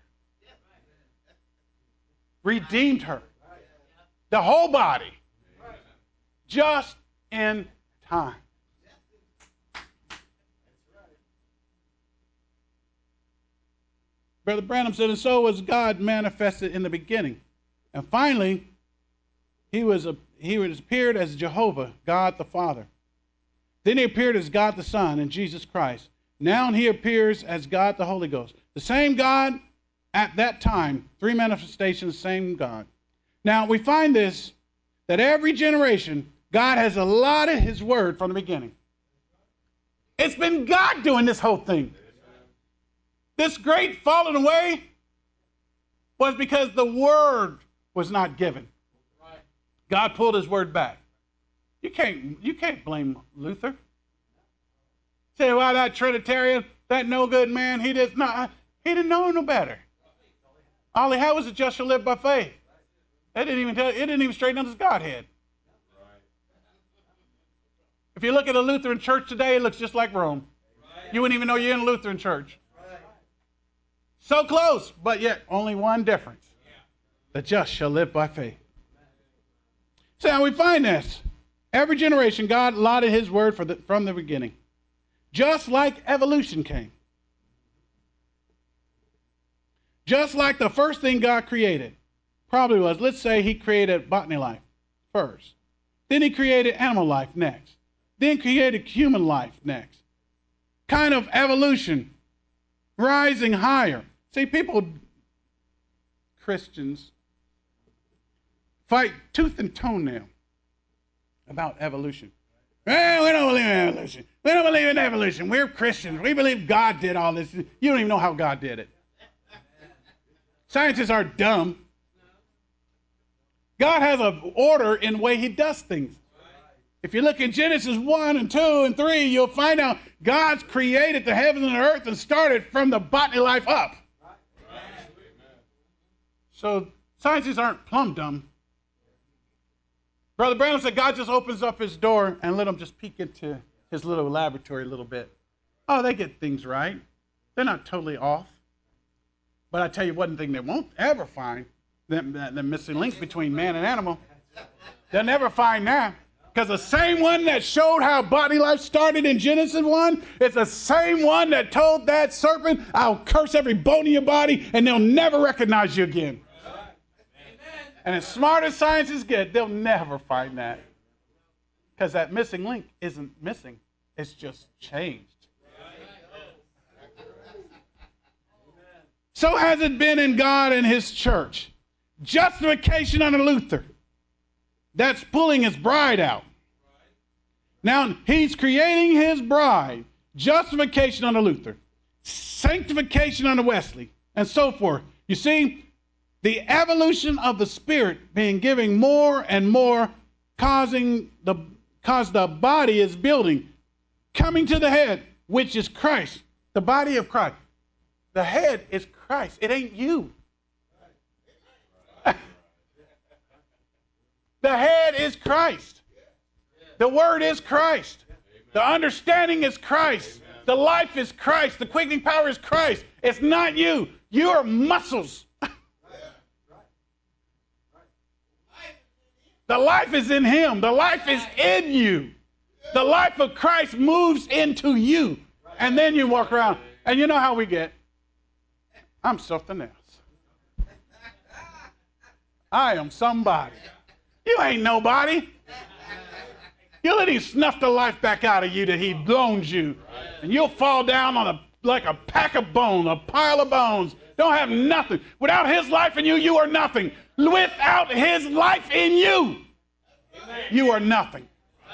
Redeemed her. The whole body. Just in time. Brother Branham said, and so was God manifested in the beginning. And finally, he was a, he was appeared as Jehovah, God the Father. Then he appeared as God the Son in Jesus Christ. Now he appears as God the Holy Ghost. The same God at that time, three manifestations, same God. Now we find this, that every generation, God has allotted his word from the beginning. It's been God doing this whole thing. This great falling away was because the word was not given. God pulled his word back. You can't, you can't blame Luther. Say, well, that Trinitarian, that no good man, he does not, he didn't know no better. All he had was a just shall live by faith. It didn't even tell, it didn't even straighten out his Godhead. If you look at a Lutheran church today, it looks just like Rome. You wouldn't even know you're in a Lutheran church. So close, but yet only one difference. The just shall live by faith. So now we find this. Every generation, God allotted his word for the, from the beginning. Just like evolution came. Just like the first thing God created probably was, let's say he created botany life first. Then he created animal life next. Then created human life next. Kind of evolution, rising higher. See, people, Christians, fight tooth and toenail about evolution. Well, we don't believe in evolution. We don't believe in evolution. We're Christians. We believe God did all this. You don't even know how God did it. Scientists are dumb. God has an order in the way he does things. If you look in Genesis one and two and three, you'll find out God's created the heavens and the earth and started from the botany life up. So scientists aren't plumb dumb. Brother Branham said God just opens up his door and let them just peek into his little laboratory a little bit. Oh, they get things right. They're not totally off. But I tell you one thing they won't ever find, the, the, the missing link between man and animal. They'll never find that. Because the same one that showed how body life started in Genesis one, it's the same one that told that serpent, I'll curse every bone in your body and they'll never recognize you again. And as smart as scientists get, they'll never find that. Because that missing link isn't missing. It's just changed. So has it been in God and his church. Justification under Luther. That's pulling his bride out. Now, he's creating his bride. Justification under Luther. Sanctification under Wesley. And so forth. You see, the evolution of the Spirit being giving more and more, causing the, cause the body is building. Coming to the head, which is Christ. The body of Christ. The head is Christ. It ain't you. The head is Christ. The word is Christ. The understanding is Christ. The life is Christ. The quickening power is Christ. It's not you. You are muscles. The life is in him. The life is in you. The life of Christ moves into you. And then you walk around. And you know how we get. I'm something else. I am somebody. You ain't nobody. You let him snuff the life back out of you that he loans you. And you'll fall down on a like a pack of bones, a pile of bones. Don't have nothing. Without his life in you, you are nothing. Without his life in you, you are nothing.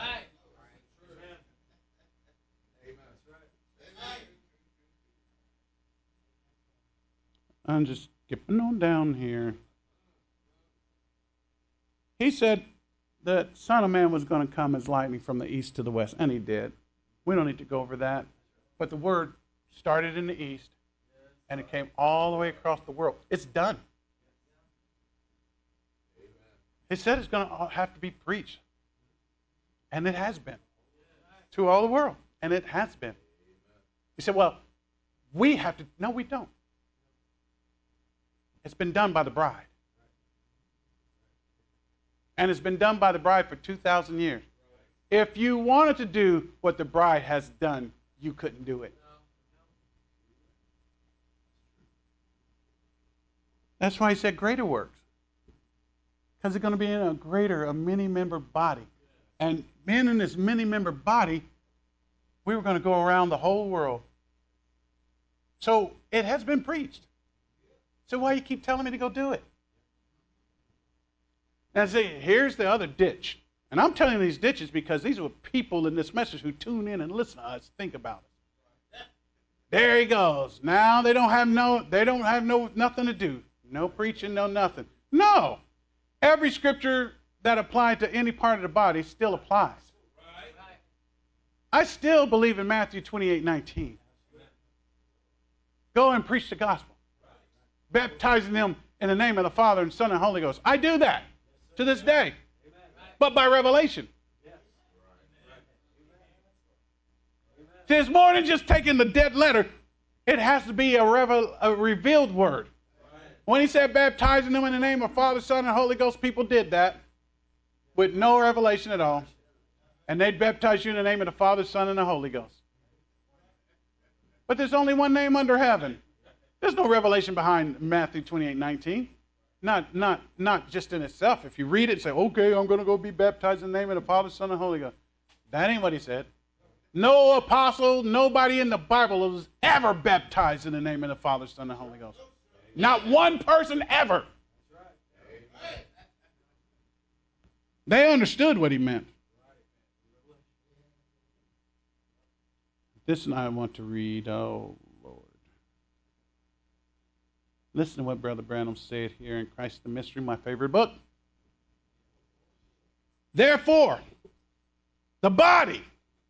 I'm just skipping on down here. He said the Son of Man was going to come as lightning from the east to the west, and he did. We don't need to go over that. But the word started in the east, and it came all the way across the world. It's done. He said it's going to have to be preached. And it has been. To all the world. And it has been. He said, well, we have to. No, we don't. It's been done by the bride. And it's been done by the bride for two thousand years. If you wanted to do what the bride has done, you couldn't do it. That's why he said greater works. Because it's going to be in a greater, a many-member body. And being in this many-member body, we were going to go around the whole world. So it has been preached. So why you keep telling me to go do it? Now see, here's the other ditch. And I'm telling you these ditches because these are people in this message who tune in and listen to us think about it. There he goes. Now they don't have no, they don't have no nothing to do. No preaching, no nothing. No. Every scripture that applied to any part of the body still applies. I still believe in Matthew twenty-eight nineteen. Go and preach the gospel. Baptizing them in the name of the Father and Son and Holy Ghost. I do that. to this day, but by revelation. See, it's more than just taking the dead letter. It has to be a, revel, a revealed word. When he said baptizing them in the name of Father, Son, and Holy Ghost, people did that with no revelation at all. And they'd baptize you in the name of the Father, Son, and the Holy Ghost. But there's only one name under heaven. There's no revelation behind Matthew twenty-eight nineteen. Not, not, not just in itself. If you read it and say, okay, I'm going to go be baptized in the name of the Father, Son, and Holy Ghost. That ain't what he said. No apostle, nobody in the Bible was ever baptized in the name of the Father, Son, and Holy Ghost. Not one person ever. They understood what he meant. This and I want to read, oh Lord. Listen to what Brother Branham said here in Christ the Mystery, my favorite book. Therefore, the body.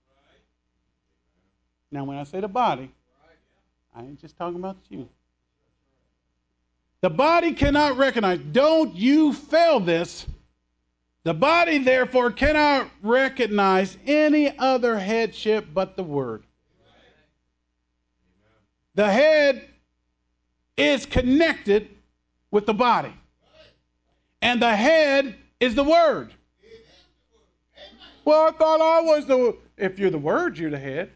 Now, when I say the body, I ain't just talking about you. The body cannot recognize. Don't you fail this. The body, therefore, cannot recognize any other headship but the Word. The head is connected with the body. And the head is the Word. Well, I thought I was the... If you're the Word, you're the head.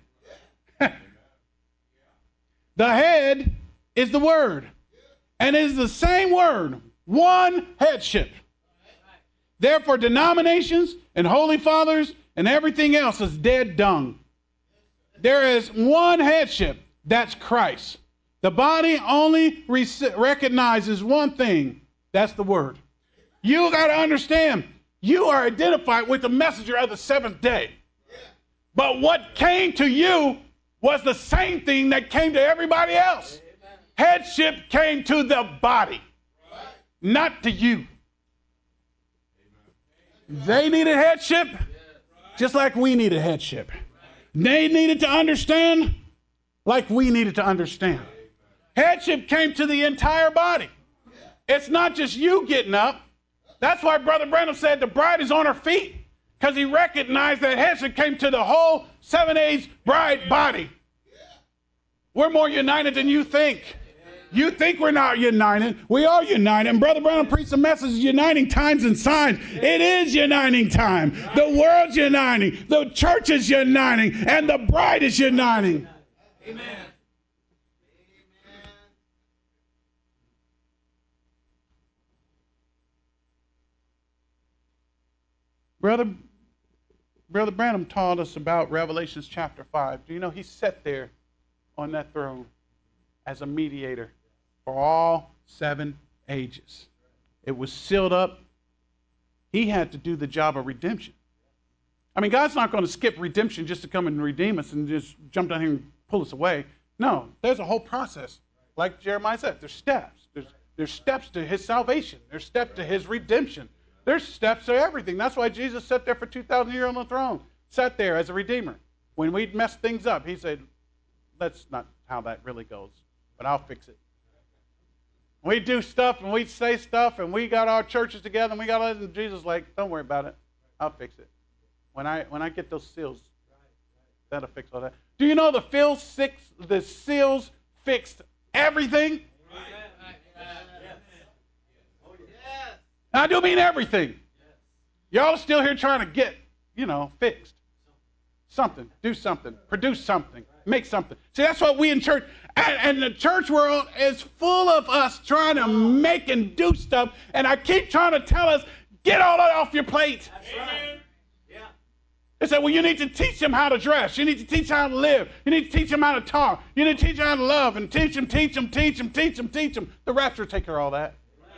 The head is the Word. And it is the same word, one headship. Therefore, denominations and holy fathers and everything else is dead dung. There is one headship, that's Christ. The body only re- recognizes one thing, that's the Word. You got to understand, you are identified with the messenger of the seventh day. But what came to you was the same thing that came to everybody else. Headship came to the body, not to you. They needed headship just like we needed headship. They needed to understand like we needed to understand. Headship came to the entire body. It's not just you getting up. That's why Brother Branham said the bride is on her feet, because he recognized that headship came to the whole seven A's bride body. We're more united than you think. You think we're not united. We are united. And Brother Branham preached a message, uniting times and signs. It is uniting time. The world's uniting. The church is uniting. And the bride is uniting. Amen. Brother, Brother Branham taught us about Revelations chapter five. Do you know he sat there on that throne as a mediator for all seven ages? It was sealed up. He had to do the job of redemption. I mean, God's not going to skip redemption just to come and redeem us and just jump down here and pull us away. No, there's a whole process. Like Jeremiah said, there's steps. There's, there's steps to his salvation. There's steps to his redemption. There's steps to everything. That's why Jesus sat there for two thousand years on the throne. Sat there as a redeemer. When we'd mess things up, he said, that's not how that really goes, but I'll fix it. We do stuff and we say stuff and we got our churches together and we got all this, and Jesus like, don't worry about it. I'll fix it. When I when I get those seals, that'll fix all that. Do you know the seals six the seals fixed everything? I do mean everything. Y'all are still here trying to get, you know, fixed. Something, do something, produce something, make something. See, that's what we in church, and, and the church world is full of us trying to make and do stuff, and I keep trying to tell us, get all that off your plate. That's right. Yeah. They say, well, you need to teach them how to dress. You need to teach them how to live. You need to teach them how to talk. You need to teach them how to love, and teach them, teach them, teach them, teach them, teach them. The rapture will take care of all that.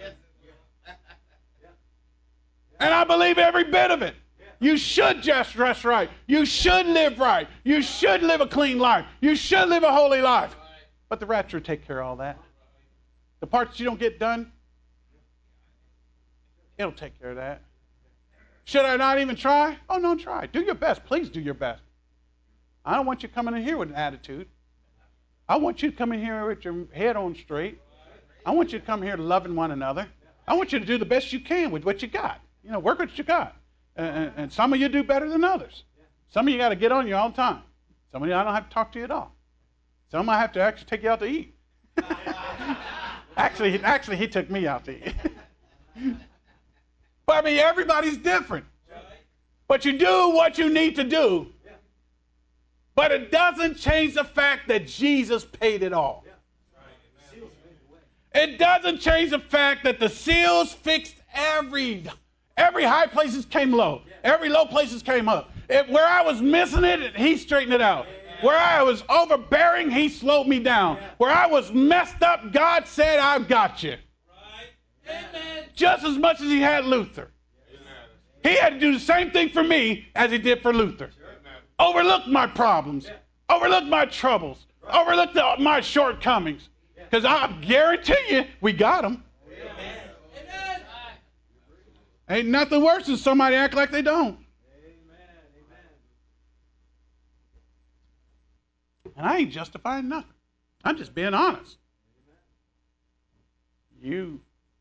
And I believe every bit of it. You should just dress right. You should live right. You should live a clean life. You should live a holy life. But the rapture will take care of all that. The parts you don't get done, it'll take care of that. Should I not even try? Oh, no, try. Do your best. Please do your best. I don't want you coming in here with an attitude. I want you to come in here with your head on straight. I want you to come here loving one another. I want you to do the best you can with what you got. You know, work with what you got. And, and, and some of you do better than others. Some of you got to get on you all the time. Some of you I don't have to talk to you at all. Some I have to actually take you out to eat. actually, actually, he took me out to eat. But I mean, everybody's different. But you do what you need to do. But it doesn't change the fact that Jesus paid it all. It doesn't change the fact that the seals fixed every, every high places came low. Every low places came up. If, where I was missing it, he straightened it out. Where I was overbearing, he slowed me down. Where I was messed up, God said, I've got you. Just as much as he had Luther. He had to do the same thing for me as he did for Luther. Overlook my problems. Overlook my troubles. Overlook the, my shortcomings. Because I guarantee you, we got them. Ain't nothing worse than somebody act like they don't. And I ain't justifying nothing. I'm just being honest. You.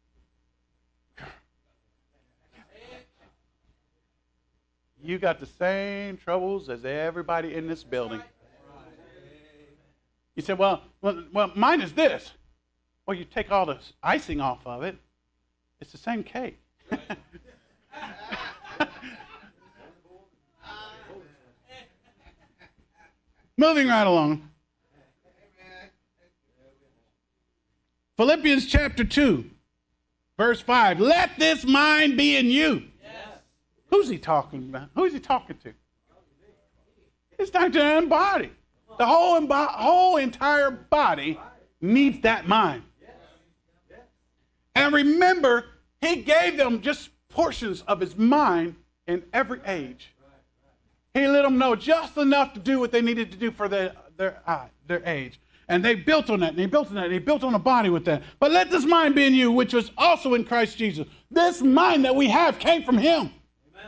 You got the same troubles as everybody in this building. You said, well, well, well, mine is this. Well, you take all the icing off of it, it's the same cake. Moving right along. Philippians chapter two, verse five. Let this mind be in you. Yes. Who's he talking about? Who's he talking to? It's talking to the body. The whole, imbo- whole entire body needs that mind. And remember, he gave them just portions of his mind in every age. He let them know just enough to do what they needed to do for their their, uh, their age. And they built on that, and they built on that, and they built on a body with that. But let this mind be in you, which was also in Christ Jesus. This mind that we have came from him. Amen.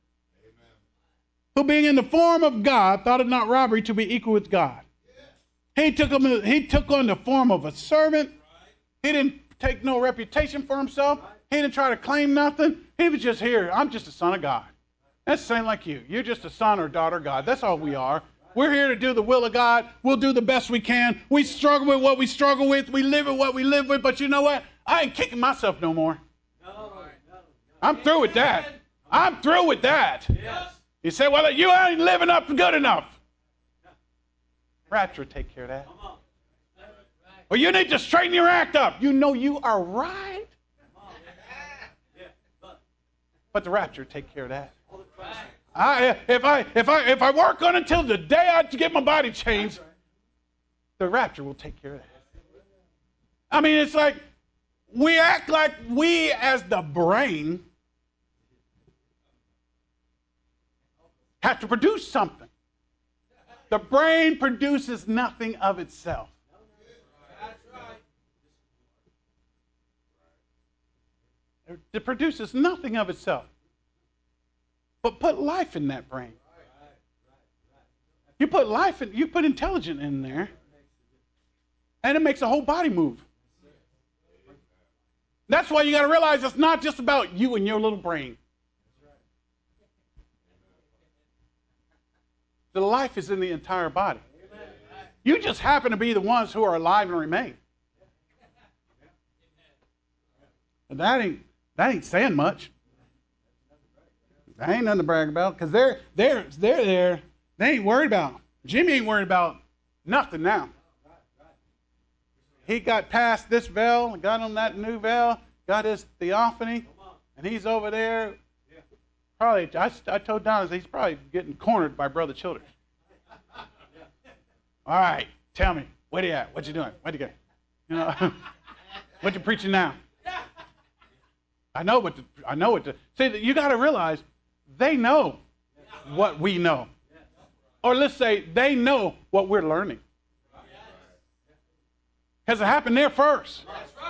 Who being in the form of God, thought it not robbery to be equal with God. He took, him, he took on the form of a servant. He didn't take no reputation for himself. He didn't try to claim nothing. He was just here. I'm just a son of God. That's the same like you. You're just a son or daughter of God. That's all we are. We're here to do the will of God. We'll do the best we can. We struggle with what we struggle with. We live with what we live with. But you know what? I ain't kicking myself no more. I'm through with that. I'm through with that. You say, well, you ain't living up good enough. Rapture take care of that. Well, you need to straighten your act up. You know you are right. But the rapture take care of that. I, if I if I if I work on it until the day I get my body changed, the rapture will take care of that. I mean, it's like we act like we as the brain have to produce something. The brain produces nothing of itself. It produces nothing of itself. But put life in that brain. You put life in, you put intelligence in there, and it makes the whole body move. That's why you got to realize it's not just about you and your little brain. The life is in the entire body. You just happen to be the ones who are alive and remain. And that ain't that ain't saying much. That ain't nothing to brag about, because they're they're they're there. They ain't worried about. Jimmy ain't worried about nothing now. He got past this veil, got on that new veil, got his theophany, and he's over there. Probably, I, I told Don, he's probably getting cornered by Brother Childers. All right, tell me, where you at? What you doing? What you get? You know, what you preaching now? I know what to, I know what to see. That you got to realize they know what we know, or let's say they know what we're learning, because it happened there first.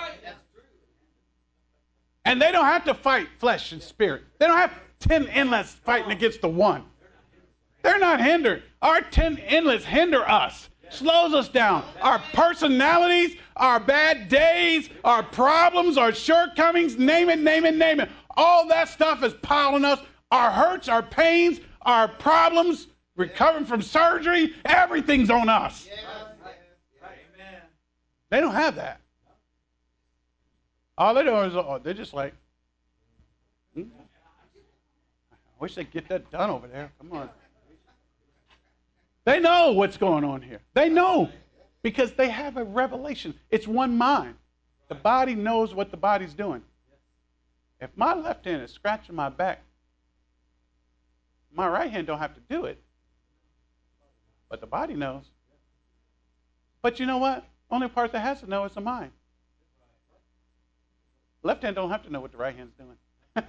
And they don't have to fight flesh and spirit. They don't have ten inlets fighting against the one. They're not hindered. Our ten inlets hinder us, slows us down. Our personalities, our bad days, our problems, our shortcomings, name it, name it, name it. All that stuff is piling us. Our hurts, our pains, our problems, recovering from surgery, everything's on us. They don't have that. All they do is, oh, they're just like, hmm, I wish they'd get that done over there. Come on. They know what's going on here. They know because they have a revelation. It's one mind. The body knows what the body's doing. If my left hand is scratching my back, my right hand don't have to do it. But the body knows. But you know what? Only part that has to know is the mind. Left hand don't have to know what the right hand's doing.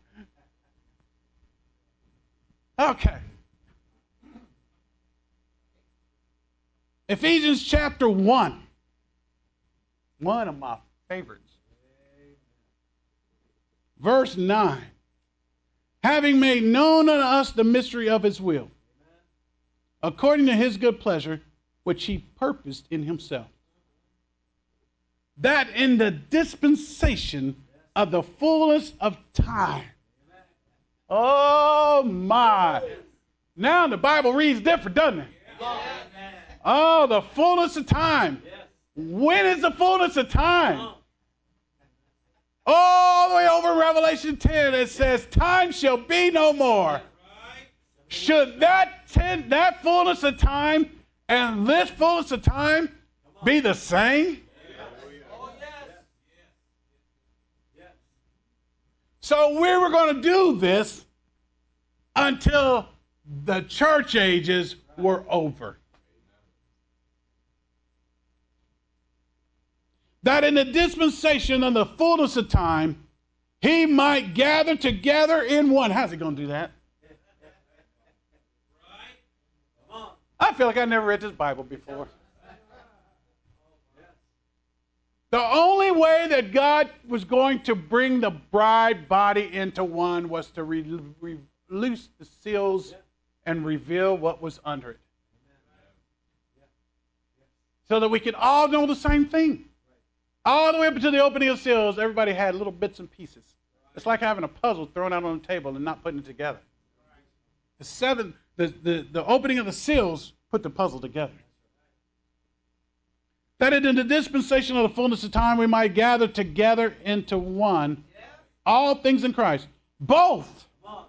Okay. Ephesians chapter one. One of my favorites. Verse nine. Having made known unto us the mystery of his will, according to his good pleasure, which he purposed in himself, that in the dispensation of the fullness of time. Oh my. Now the Bible reads different, doesn't it? Oh, the fullness of time. When is the fullness of time? All the way over in Revelation ten, it says, time shall be no more. Should that ten, that fullness of time and this fullness of time be the same? So we were going to do this until the church ages were over. That in the dispensation of the fullness of time, he might gather together in one. How's he going to do that? I feel like I never read this Bible before. The only way that God was going to bring the bride body into one was to re- re- release the seals and reveal what was under it. So that we could all know the same thing. All the way up until the opening of seals, everybody had little bits and pieces. It's like having a puzzle thrown out on the table and not putting it together. The seven, the, the, the opening of the seals put the puzzle together. That in the dispensation of the fullness of time we might gather together into one, all things in Christ. Both.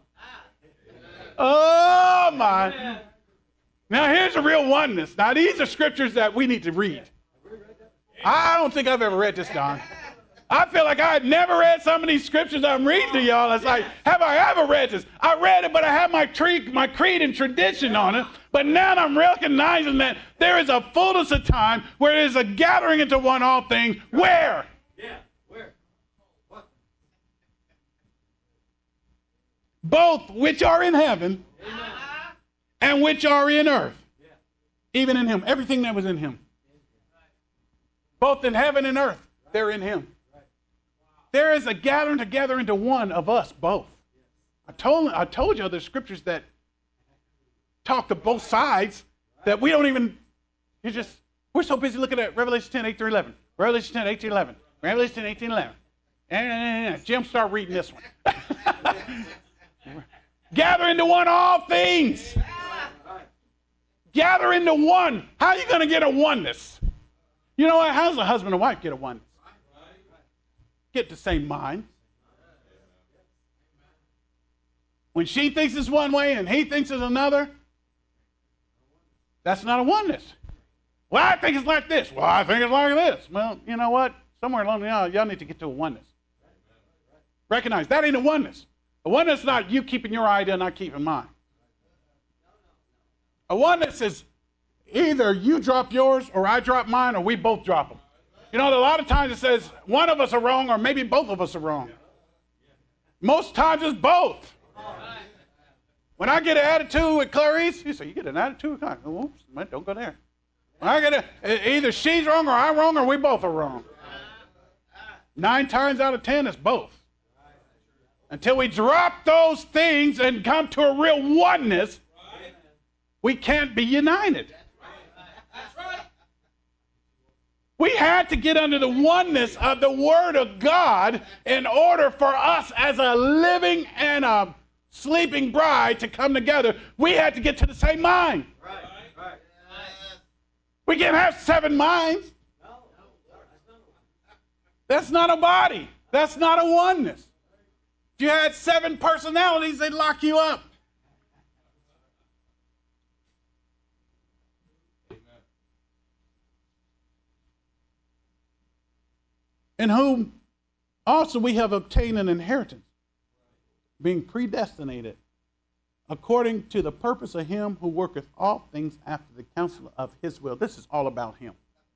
Oh my. Now here's a real oneness. Now these are scriptures that we need to read. I don't think I've ever read this, Don. I feel like I had never read some of these scriptures I'm reading to y'all. It's like, have I ever read this? I read it, but I have my, tre- my creed and tradition on it. But now I'm recognizing that there is a fullness of time where there is a gathering into one all things. Where? Yeah, where? What? Both which are in heaven Amen. And which are in earth. Yeah. Even in him. Everything that was in him. Both in heaven and earth, they're in him. There is a gathering together into one of us both. I told I told you there's scriptures that talk to both sides that we don't even, you just, we're so busy looking at Revelation ten, eight through eleven. Revelation ten, eight through eleven. Revelation ten, eight through eleven. And Jim, start reading this one. Gather into one all things. Gather into one. How are you going to get a oneness? You know what? How does a husband and wife get a oneness? Get the same mind. When she thinks it's one way and he thinks it's another, that's not a oneness. Well, I think it's like this. Well, I think it's like this. Well, you know what? Somewhere along the line, y'all need to get to a oneness. Recognize that ain't a oneness. A oneness is not you keeping your idea and not keeping mine. A oneness is either you drop yours or I drop mine or we both drop them. You know, a lot of times it says one of us are wrong or maybe both of us are wrong. Most times it's both. When I get an attitude with Clarice, you say, you get an attitude with Clarice. Oops, man, don't go there. When I get a, either she's wrong or I'm wrong or we both are wrong. Nine times out of ten, it's both. Until we drop those things and come to a real oneness, we can't be united. We had to get under the oneness of the Word of God in order for us as a living and a sleeping bride to come together. We had to get to the same mind. Right, right. We can't have seven minds. That's not a body. That's not a oneness. If you had seven personalities, they'd lock you up. In whom also we have obtained an inheritance, being predestinated according to the purpose of him who worketh all things after the counsel of his will. This is all about him.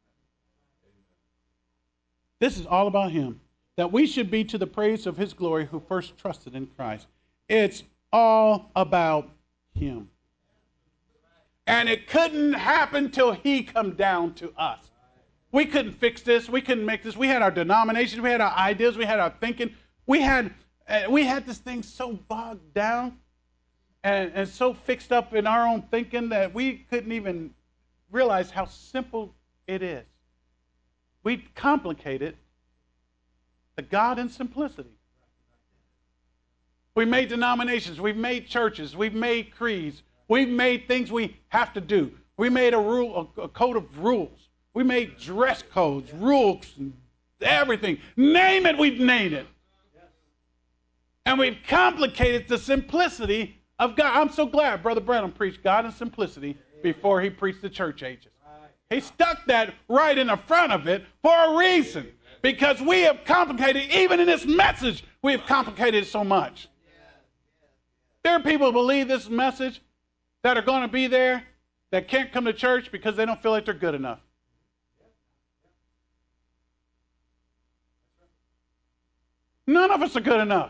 This is all about him. That we should be to the praise of his glory who first trusted in Christ. It's all about him. And it couldn't happen till he come down to us. We couldn't fix this. We couldn't make this. We had our denominations. We had our ideas. We had our thinking. We had uh, we had this thing so bogged down and, and so fixed up in our own thinking that we couldn't even realize how simple it is. We complicated the God in simplicity. We made denominations. We've made churches. We've made creeds. We've made things we have to do. We made a rule, a, a code of rules. We made dress codes, rules, everything. Name it, we've named it. And we've complicated the simplicity of God. I'm so glad Brother Branham preached God in simplicity before he preached the church ages. He stuck that right in the front of it for a reason. Because we have complicated, even in this message, we have complicated it so much. There are people who believe this message that are going to be there that can't come to church because they don't feel like they're good enough. None of us are good enough.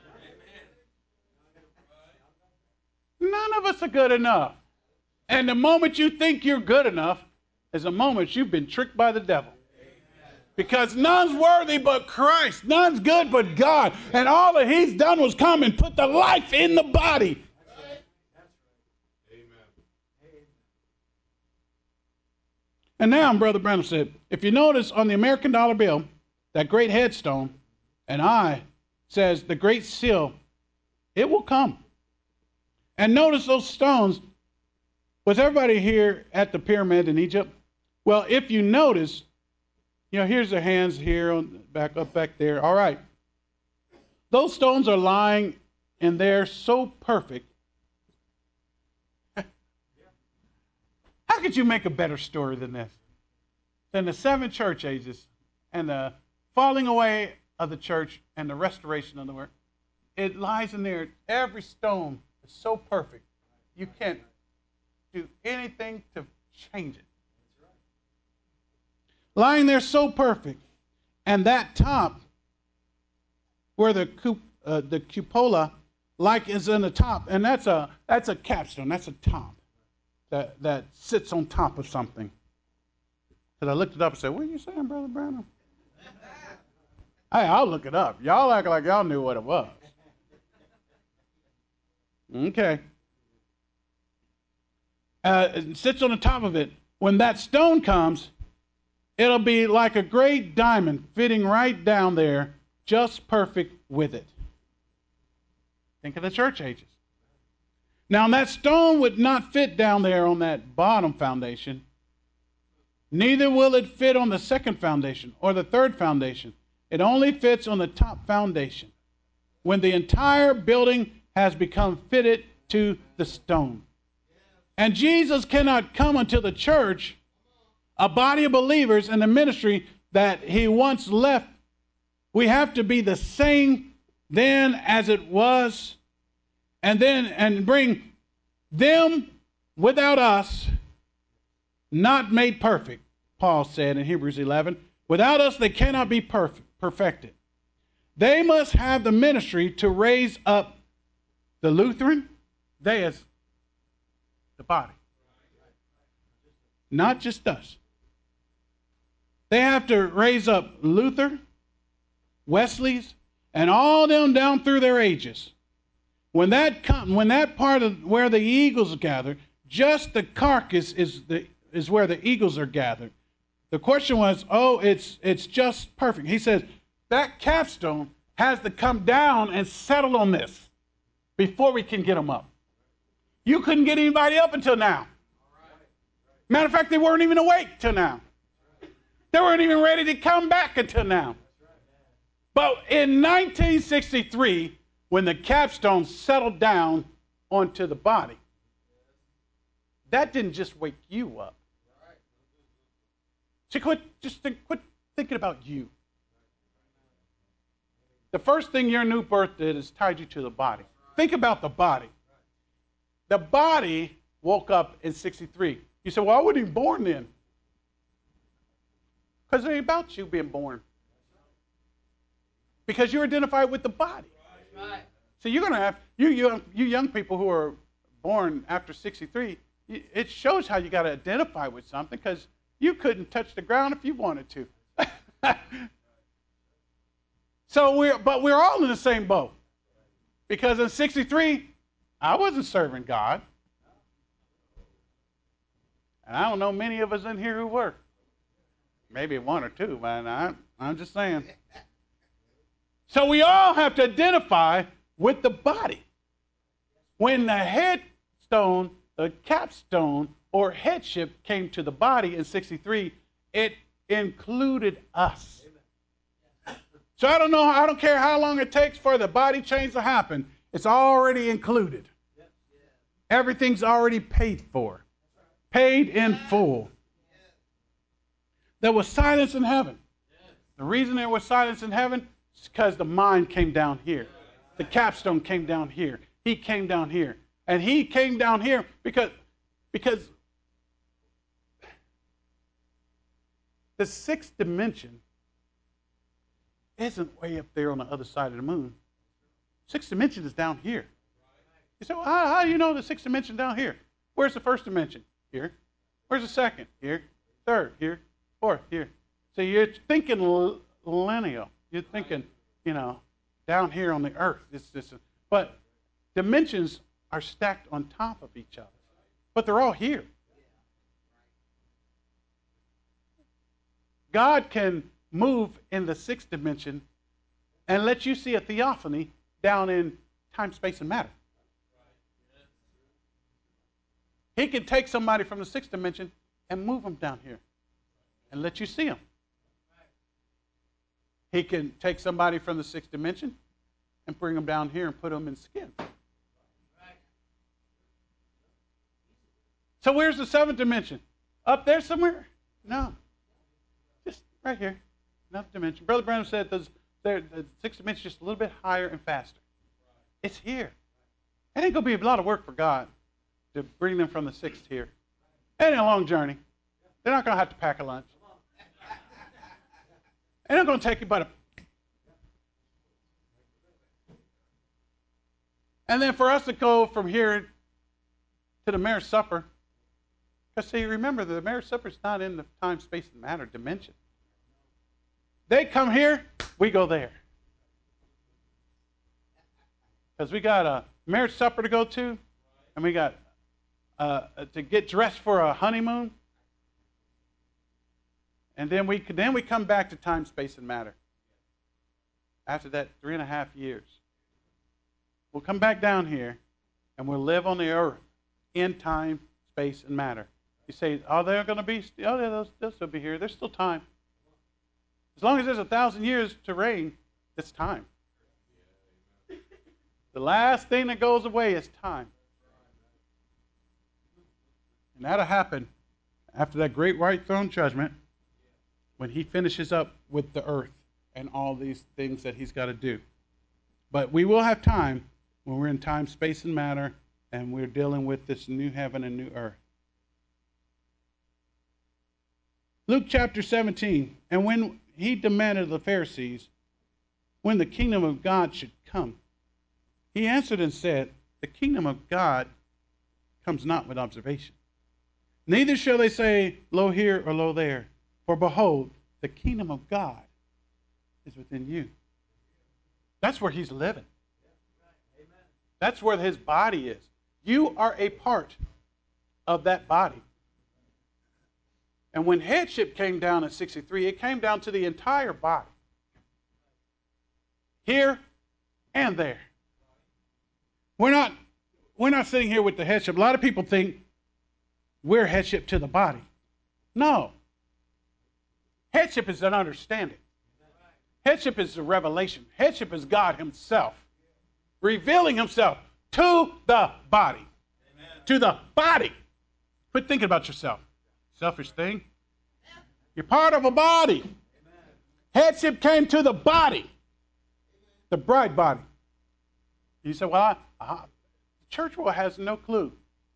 None of us are good enough. And the moment you think you're good enough is the moment you've been tricked by the devil. Because none's worthy but Christ. None's good but God. And all that he's done was come and put the life in the body. And now, Brother Branham said, if you notice on the American dollar bill, that great headstone, and I says the great seal, it will come. And notice those stones. Was everybody here at the pyramid in Egypt? Well, if you notice, you know, here's their hands here, on, back up back there. All right. Those stones are lying in there so perfect. How could you make a better story than this? Than the seven church ages and the falling away of the church and the restoration of the work. It lies in there. Every stone is so perfect. You can't do anything to change it. Lying there so perfect. And that top, where the cup, uh, the cupola, like is in the top, and that's a that's a capstone. That's a top that that sits on top of something. Because I looked it up and said, "What are you saying, Brother Branham?" Hey, I'll look it up. Y'all act like y'all knew what it was. Okay. Uh, it sits on the top of it. When that stone comes, it'll be like a great diamond fitting right down there, just perfect with it. Think of the church ages. Now, that stone would not fit down there on that bottom foundation. Neither will it fit on the second foundation or the third foundation. It only fits on the top foundation when the entire building has become fitted to the stone. And Jesus cannot come unto the church, a body of believers in the ministry that he once left. We have to be the same then as it was, and then and bring them without us, not made perfect, Paul said in Hebrews eleven. Without us, they cannot be perfect, perfected. They must have the ministry to raise up the Lutheran, they as the body. Not just us. They have to raise up Luther, Wesley's, and all them down through their ages. When that come, when that part of where the eagles gather, just the carcass is the is where the eagles are gathered. The question was, oh, it's it's just perfect. He says, that capstone has to come down and settle on this before we can get them up. You couldn't get anybody up until now. Matter of fact, they weren't even awake till now. They weren't even ready to come back until now. But in nineteen sixty-three, when the capstone settled down onto the body, that didn't just wake you up. See, quit, just think, quit thinking about you. The first thing your new birth did is tied you to the body. Think about the body. The body woke up in sixty-three. You say, well, I wasn't even born then. Because it ain't about you being born. Because you identify with the body. Right. So you're going to have, you, you, you young people who are born after sixty-three, it shows how you got to identify with something, because you couldn't touch the ground if you wanted to. So we're, but we're all in the same boat. Because in sixty-three, I wasn't serving God. And I don't know many of us in here who were. Maybe one or two, man. I, I'm just saying. So we all have to identify with the body. When the headstone, the capstone, or headship came to the body in sixty-three, it included us. So I don't know, I don't care how long it takes for the body change to happen. It's already included. Everything's already paid for. Paid in full. There was silence in heaven. The reason there was silence in heaven is because the mind came down here. The capstone came down here. He came down here. And he came down here because, because the sixth dimension isn't way up there on the other side of the moon. Sixth dimension is down here. You say, well, how, how do you know the sixth dimension down here? Where's the first dimension? Here. Where's the second? Here. Third. Here. Fourth. Here. So you're thinking lineal. You're thinking, you know, down here on the earth. It's this, but dimensions are stacked on top of each other. But they're all here. God can move in the sixth dimension and let you see a theophany down in time, space, and matter. He can take somebody from the sixth dimension and move them down here and let you see them. He can take somebody from the sixth dimension and bring them down here and put them in skin. So where's the seventh dimension? Up there somewhere? No. Just right here. Another dimension. Brother Branham said the sixth dimension is just a little bit higher and faster. It's here. It ain't going to be a lot of work for God to bring them from the sixth here. It ain't a long journey. They're not going to have to pack a lunch. It ain't going to take you but a... And then for us to go from here to the marriage supper, because see, remember, the marriage supper is not in the time, space, and matter dimension. They come here, we go there. Because we got a marriage supper to go to, and we got uh, to get dressed for a honeymoon. And then we then we come back to time, space, and matter. After that three and a half years. We'll come back down here, and we'll live on the earth in time, space, and matter. You say, oh, they're going to be, oh, they'll, they'll still be here. There's still time. As long as there's a thousand years to reign, it's time. The last thing that goes away is time. And that'll happen after that great white throne judgment, when he finishes up with the earth and all these things that he's got to do. But we will have time when we're in time, space, and matter, and we're dealing with this new heaven and new earth. Luke chapter seventeen, and when he demanded of the Pharisees when the kingdom of God should come, he answered and said, the kingdom of God comes not with observation. Neither shall they say, lo here or lo there. For behold, the kingdom of God is within you. That's where he's living. That's where his body is. You are a part of that body. And when headship came down in sixty-three, it came down to the entire body. Here and there. We're not, we're not sitting here with the headship. A lot of people think we're headship to the body. No. Headship is an understanding. Headship is a revelation. Headship is God himself revealing himself to the body. Amen. To the body. Quit thinking about yourself. Selfish thing. You're part of a body. Amen. Headship came to the body. The bride body. You say, well, I, I, the church world has no clue.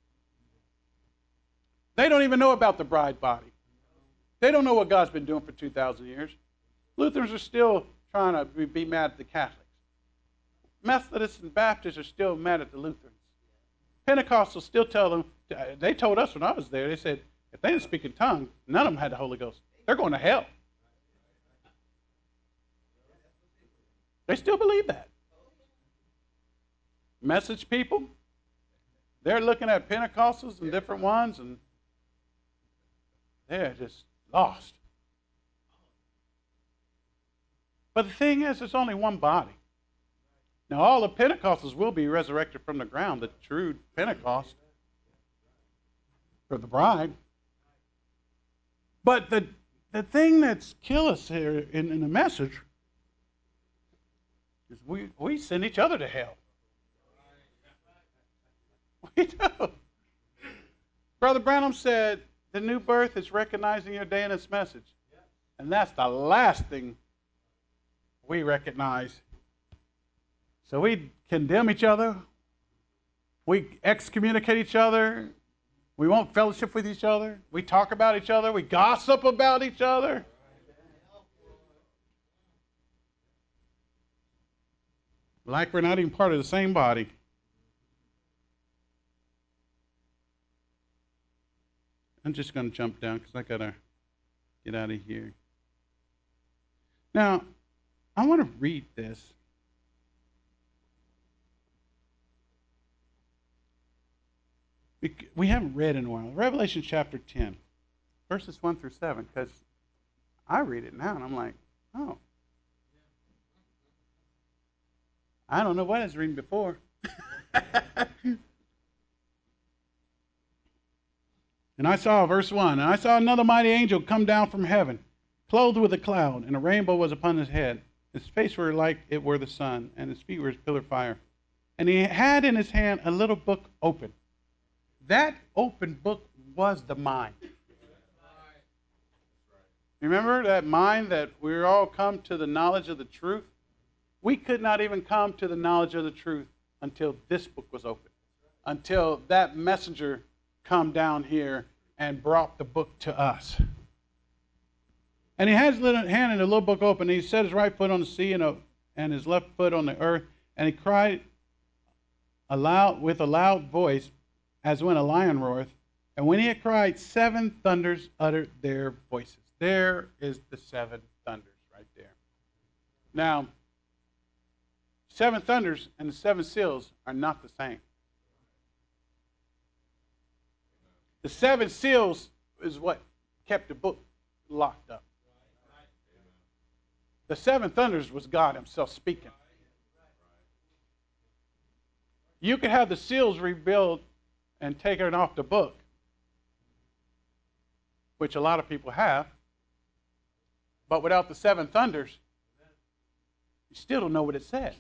They don't even know about the bride body. They don't know what God's been doing for two thousand years. Lutherans are still trying to be, be mad at the Catholics. Methodists and Baptists are still mad at the Lutherans. Pentecostals still tell them, they told us when I was there, they said, if they didn't speak in tongues, none of them had the Holy Ghost. They're going to hell. They still believe that. Message people, they're looking at Pentecostals and different ones, and they're just lost. But the thing is, there's only one body. Now, all the Pentecostals will be resurrected from the ground, the true Pentecost, for the bride. But the, the thing that's killed us here in, in the message is we, we send each other to hell. We do. Brother Branham said, the new birth is recognizing your day in its message. And that's the last thing we recognize. So we condemn each other. We excommunicate each other. We won't fellowship with each other. We talk about each other. We gossip about each other. Like we're not even part of the same body. I'm just going to jump down because I got to get out of here. Now, I want to read this. We haven't read in a while. Revelation chapter ten, verses one through seven, because I read it now and I'm like, oh. I don't know what I was reading before. And I saw, verse one, and I saw another mighty angel come down from heaven, clothed with a cloud, and a rainbow was upon his head. His face were like it were the sun, and his feet were as pillar of fire. And he had in his hand a little book open. That open book was the mind. Remember that mind that we all come to the knowledge of the truth? We could not even come to the knowledge of the truth until this book was open, until that messenger come down here and brought the book to us. And he has his little hand in the little book open. And he set his right foot on the sea and, a, and his left foot on the earth. And he cried aloud with a loud voice, as when a lion roareth. And when he had cried, seven thunders uttered their voices. There is the seven thunders right there. Now, seven thunders and the seven seals are not the same. The seven seals is what kept the book locked up. The seven thunders was God himself speaking. You could have the seals rebuilt and taken off the book, which a lot of people have, but without the seven thunders, you still don't know what it said.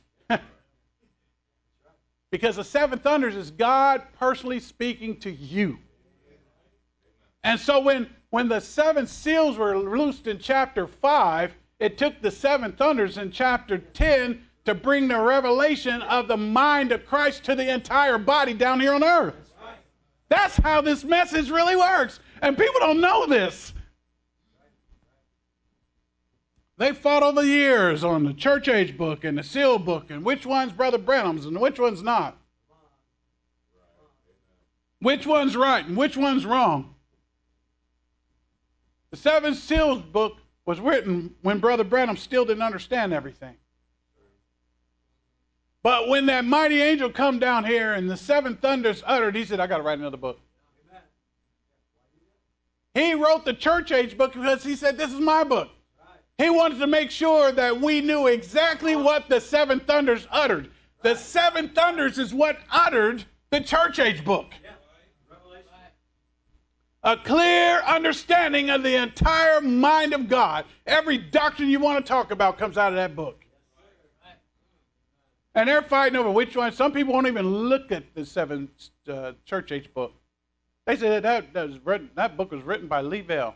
Because the seven thunders is God personally speaking to you. And so when, when the seven seals were loosed in chapter five, it took the seven thunders in chapter ten to bring the revelation of the mind of Christ to the entire body down here on earth. That's how this message really works. And people don't know this. They fought over the years on the church age book and the seal book and which one's Brother Branham's and which one's not. Which one's right and which one's wrong. The Seven Seals book was written when Brother Branham still didn't understand everything. But when that mighty angel come down here and the seven thunders uttered, he said, I got to write another book. He wrote the church age book because he said, this is my book. He wanted to make sure that we knew exactly what the seven thunders uttered. The seven thunders is what uttered the church age book. A clear understanding of the entire mind of God. Every doctrine you want to talk about comes out of that book. And they're fighting over which one. Some people won't even look at the seven uh, church age book. They said that, that, was written, that book was written by Lee Bell.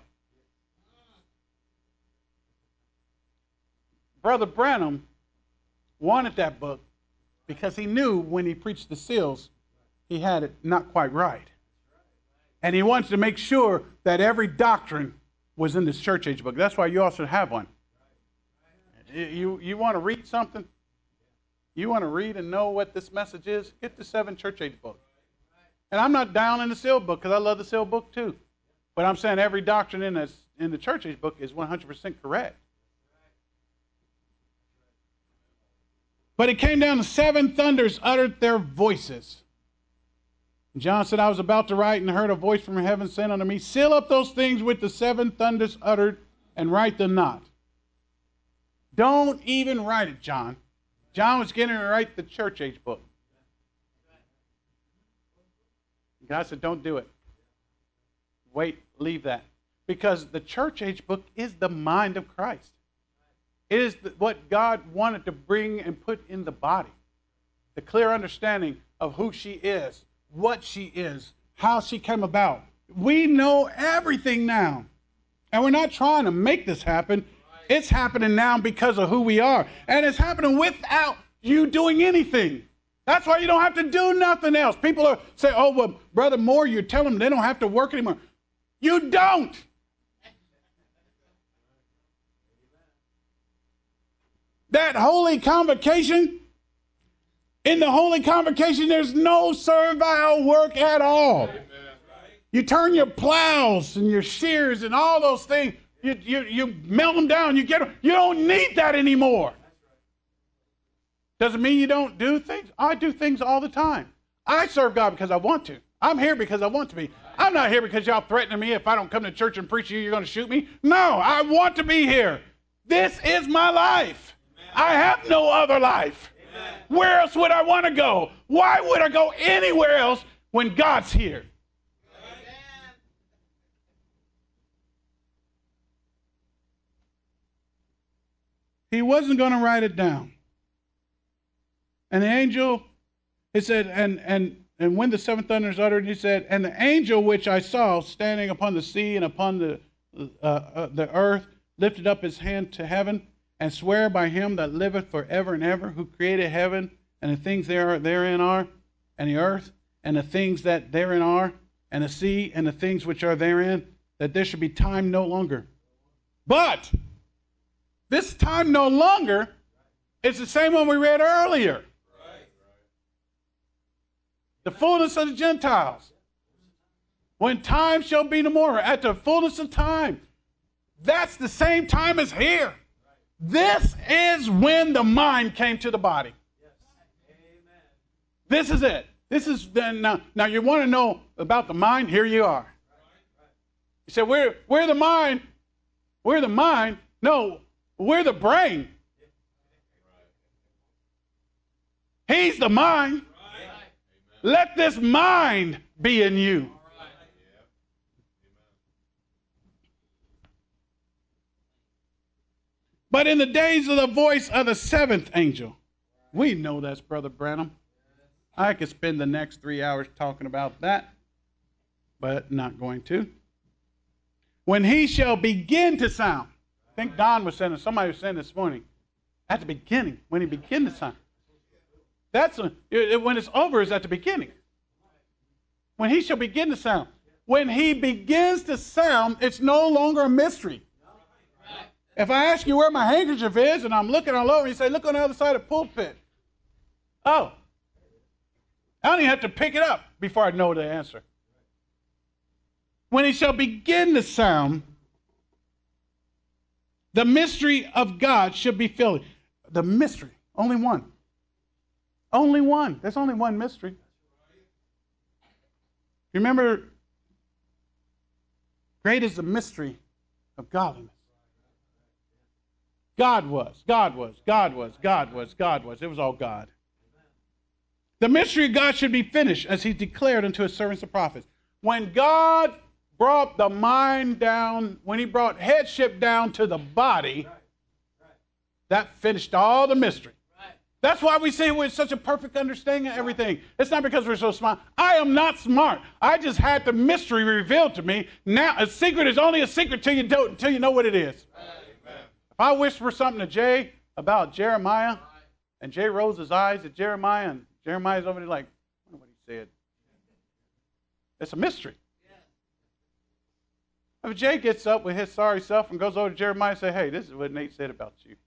Brother Branham wanted that book because he knew when he preached the seals, he had it not quite right. And he wanted to make sure that every doctrine was in this church age book. That's why you also have one. You, you want to read something? You want to read and know what this message is? Get the seven church age book. And I'm not down in the seal book because I love the seal book too. But I'm saying every doctrine in, this, in the church age book is one hundred percent correct. But it came down to seven thunders uttered their voices. John said, I was about to write and heard a voice from heaven saying unto me, seal up those things which the seven thunders uttered and write them not. Don't even write it, John. John was getting to write the church age book. God said, don't do it. Wait, leave that. Because the church age book is the mind of Christ. It is the, what God wanted to bring and put in the body. The clear understanding of who she is, what she is, how she came about. We know everything now. And we're not trying to make this happen. It's happening now because of who we are. And it's happening without you doing anything. That's why you don't have to do nothing else. People are say, oh, well, Brother Moore, you tell them they don't have to work anymore. You don't. That holy convocation, in the holy convocation, there's no servile work at all. You turn your plows and your shears and all those things, you, you, you melt them down, you get them. You don't need that anymore. Doesn't mean you don't do things. I do things all the time. I serve God because I want to. I'm here because I want to be. I'm not here because y'all threatening me if I don't come to church and preach to you, you're going to shoot me. No, I want to be here. This is my life. I have no other life. Where else would I want to go? Why would I go anywhere else when God's here? He wasn't going to write it down. And the angel, he said, and and and when the seven thunders uttered, he said, and the angel which I saw standing upon the sea and upon the uh, uh, the earth lifted up his hand to heaven and sware by him that liveth forever and ever, who created heaven and the things there therein are, and the earth and the things that therein are, and the sea and the things which are therein, that there should be time no longer. But this time no longer is the same one we read earlier. The fullness of the Gentiles. When time shall be no more, at the fullness of time. That's the same time as here. This is when the mind came to the body. This is it. This is then now, now you want to know about the mind? Here you are. You say, we're, we're the mind. We're the mind. No, we're the brain. He's the mind. Let this mind be in you. But in the days of the voice of the seventh angel, we know that's Brother Branham. I could spend the next three hours talking about that, but not going to. When he shall begin to sound. I think Don was saying, somebody was saying this morning, at the beginning, when he begin to sound. That's a, it, when it's over is at the beginning. When he shall begin to sound. When he begins to sound, it's no longer a mystery. If I ask you where my handkerchief is and I'm looking all over, you say, look on the other side of the pulpit. Oh. I don't even have to pick it up before I know the answer. When he shall begin to sound, the mystery of God should be filled. The mystery. Only one. Only one. There's only one mystery. Remember Great is the mystery of godliness. God was, God was, God was, God was, God was. It was all God. The mystery of God should be finished as he declared unto his servants the prophets. When God brought the mind down, when he brought headship down to the body, that finished all the mystery. That's why we say we're such a perfect understanding of everything. It's not because we're so smart. I am not smart. I just had the mystery revealed to me. Now, a secret is only a secret till you, do, until you know what it is. Amen. If I whisper something to Jay about Jeremiah, and Jay rolls his eyes at Jeremiah, and Jeremiah's over there like, I don't know what he said. It's a mystery. If Jay gets up with his sorry self and goes over to Jeremiah and says, hey, this is what Nate said about you.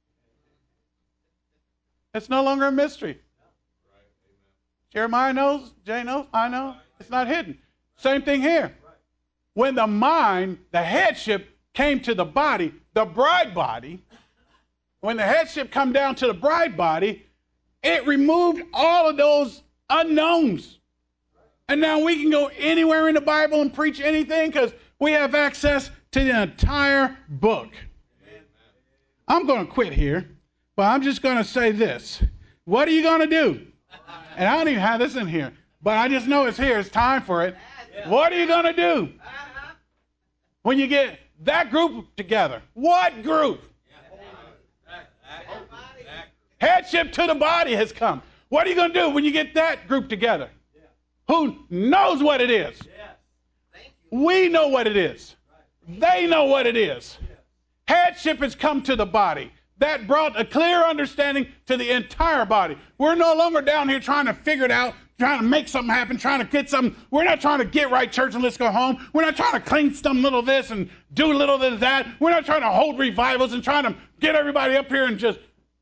It's no longer a mystery. Right, Jeremiah knows, Jay knows, I know. It's not hidden. Same thing here. When the mind, the headship came to the body, the bride body, when the headship come down to the bride body, it removed all of those unknowns. And now we can go anywhere in the Bible and preach anything because we have access to the entire book. I'm going to quit here. But I'm just going to say this. What are you going to do? And I don't even have this in here, but I just know it's here. It's time for it. What are you going to do when you get that group together? What group? Headship to the body has come. What are you going to do when you get that group together? Who knows what it is? We know what it is. They know what it is. Headship has come to the body. That brought a clear understanding to the entire body. We're no longer down here trying to figure it out, trying to make something happen, trying to get something. We're not trying to get right, church, and let's go home. We're not trying to clean some little this and do a little bit of that. We're not trying to hold revivals and trying to get everybody up here and just...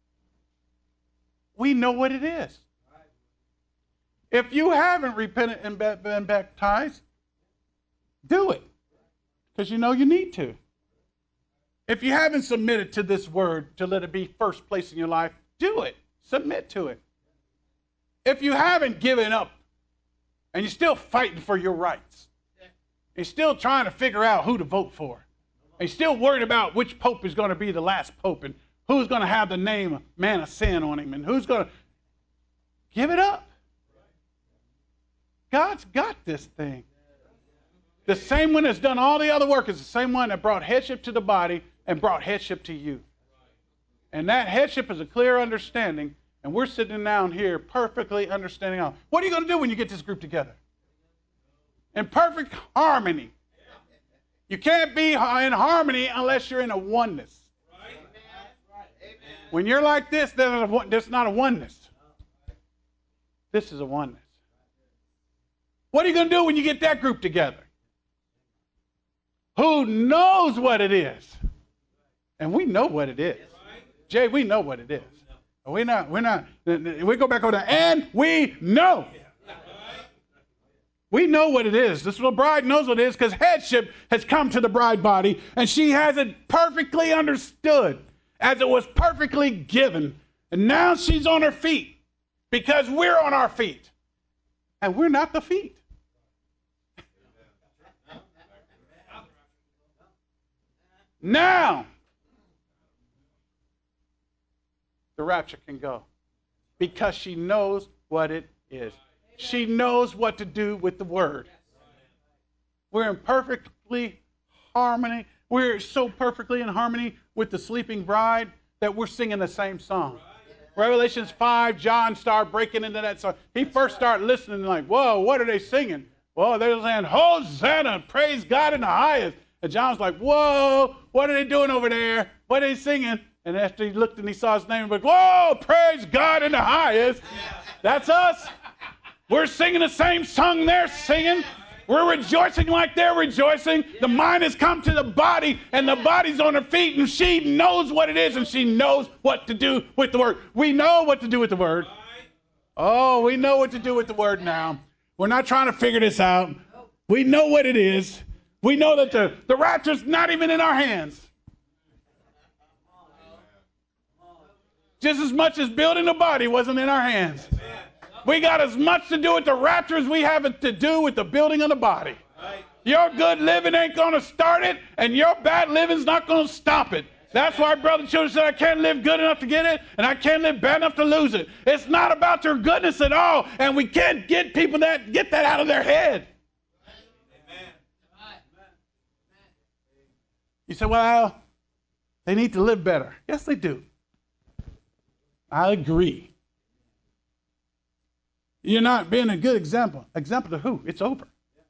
We know what it is. If you haven't repented and been baptized, do it, because you know you need to. If you haven't submitted to this word to let it be first place in your life, do it. Submit to it. If you haven't given up and you're still fighting for your rights, you're still trying to figure out who to vote for, and you're still worried about which pope is going to be the last pope and who's going to have the name of man of sin on him and who's going to give it up. God's got this thing. The same one that's done all the other work is the same one that brought headship to the body and brought headship to you. And that headship is a clear understanding, and we're sitting down here perfectly understanding all. What are you going to do when you get this group together? In perfect harmony. You can't be in harmony unless you're in a oneness. When you're like this, there's not a oneness. This is a oneness. What are you going to do when you get that group together? Who knows what it is? And we know what it is. Jay, we know what it is. We're not, we're not, we go back on that, and we know. We know what it is. This little bride knows what it is because headship has come to the bride body, and she has it perfectly understood as it was perfectly given. And now she's on her feet because we're on our feet. And we're not the feet. Now, the rapture can go because she knows what it is. She knows what to do with the word. We're in perfectly harmony. We're so perfectly in harmony with the sleeping bride that we're singing the same song. Revelations five, John started breaking into that song. He first started listening like, whoa, what are they singing? Well, they're saying, Hosanna, praise God in the highest. And John's like, whoa, what are they doing over there? What are they singing? And after he looked and he saw his name, he was like, whoa, praise God in the highest. That's us. We're singing the same song they're singing. We're rejoicing like they're rejoicing. The mind has come to the body, and the body's on her feet, and she knows what it is, and she knows what to do with the word. We know what to do with the word. Oh, we know what to do with the word now. We're not trying to figure this out. We know what it is. We know that the, the rapture's not even in our hands. Just as much as building the body wasn't in our hands. We got as much to do with the rapture as we have to do with the building of the body. Your good living ain't going to start it, and your bad living's not going to stop it. That's why Brother Children said, I can't live good enough to get it, and I can't live bad enough to lose it. It's not about your goodness at all, and we can't get people that get that out of their head. You say, well, they need to live better. Yes, they do. I agree. You're not being a good example. Example to who? It's over.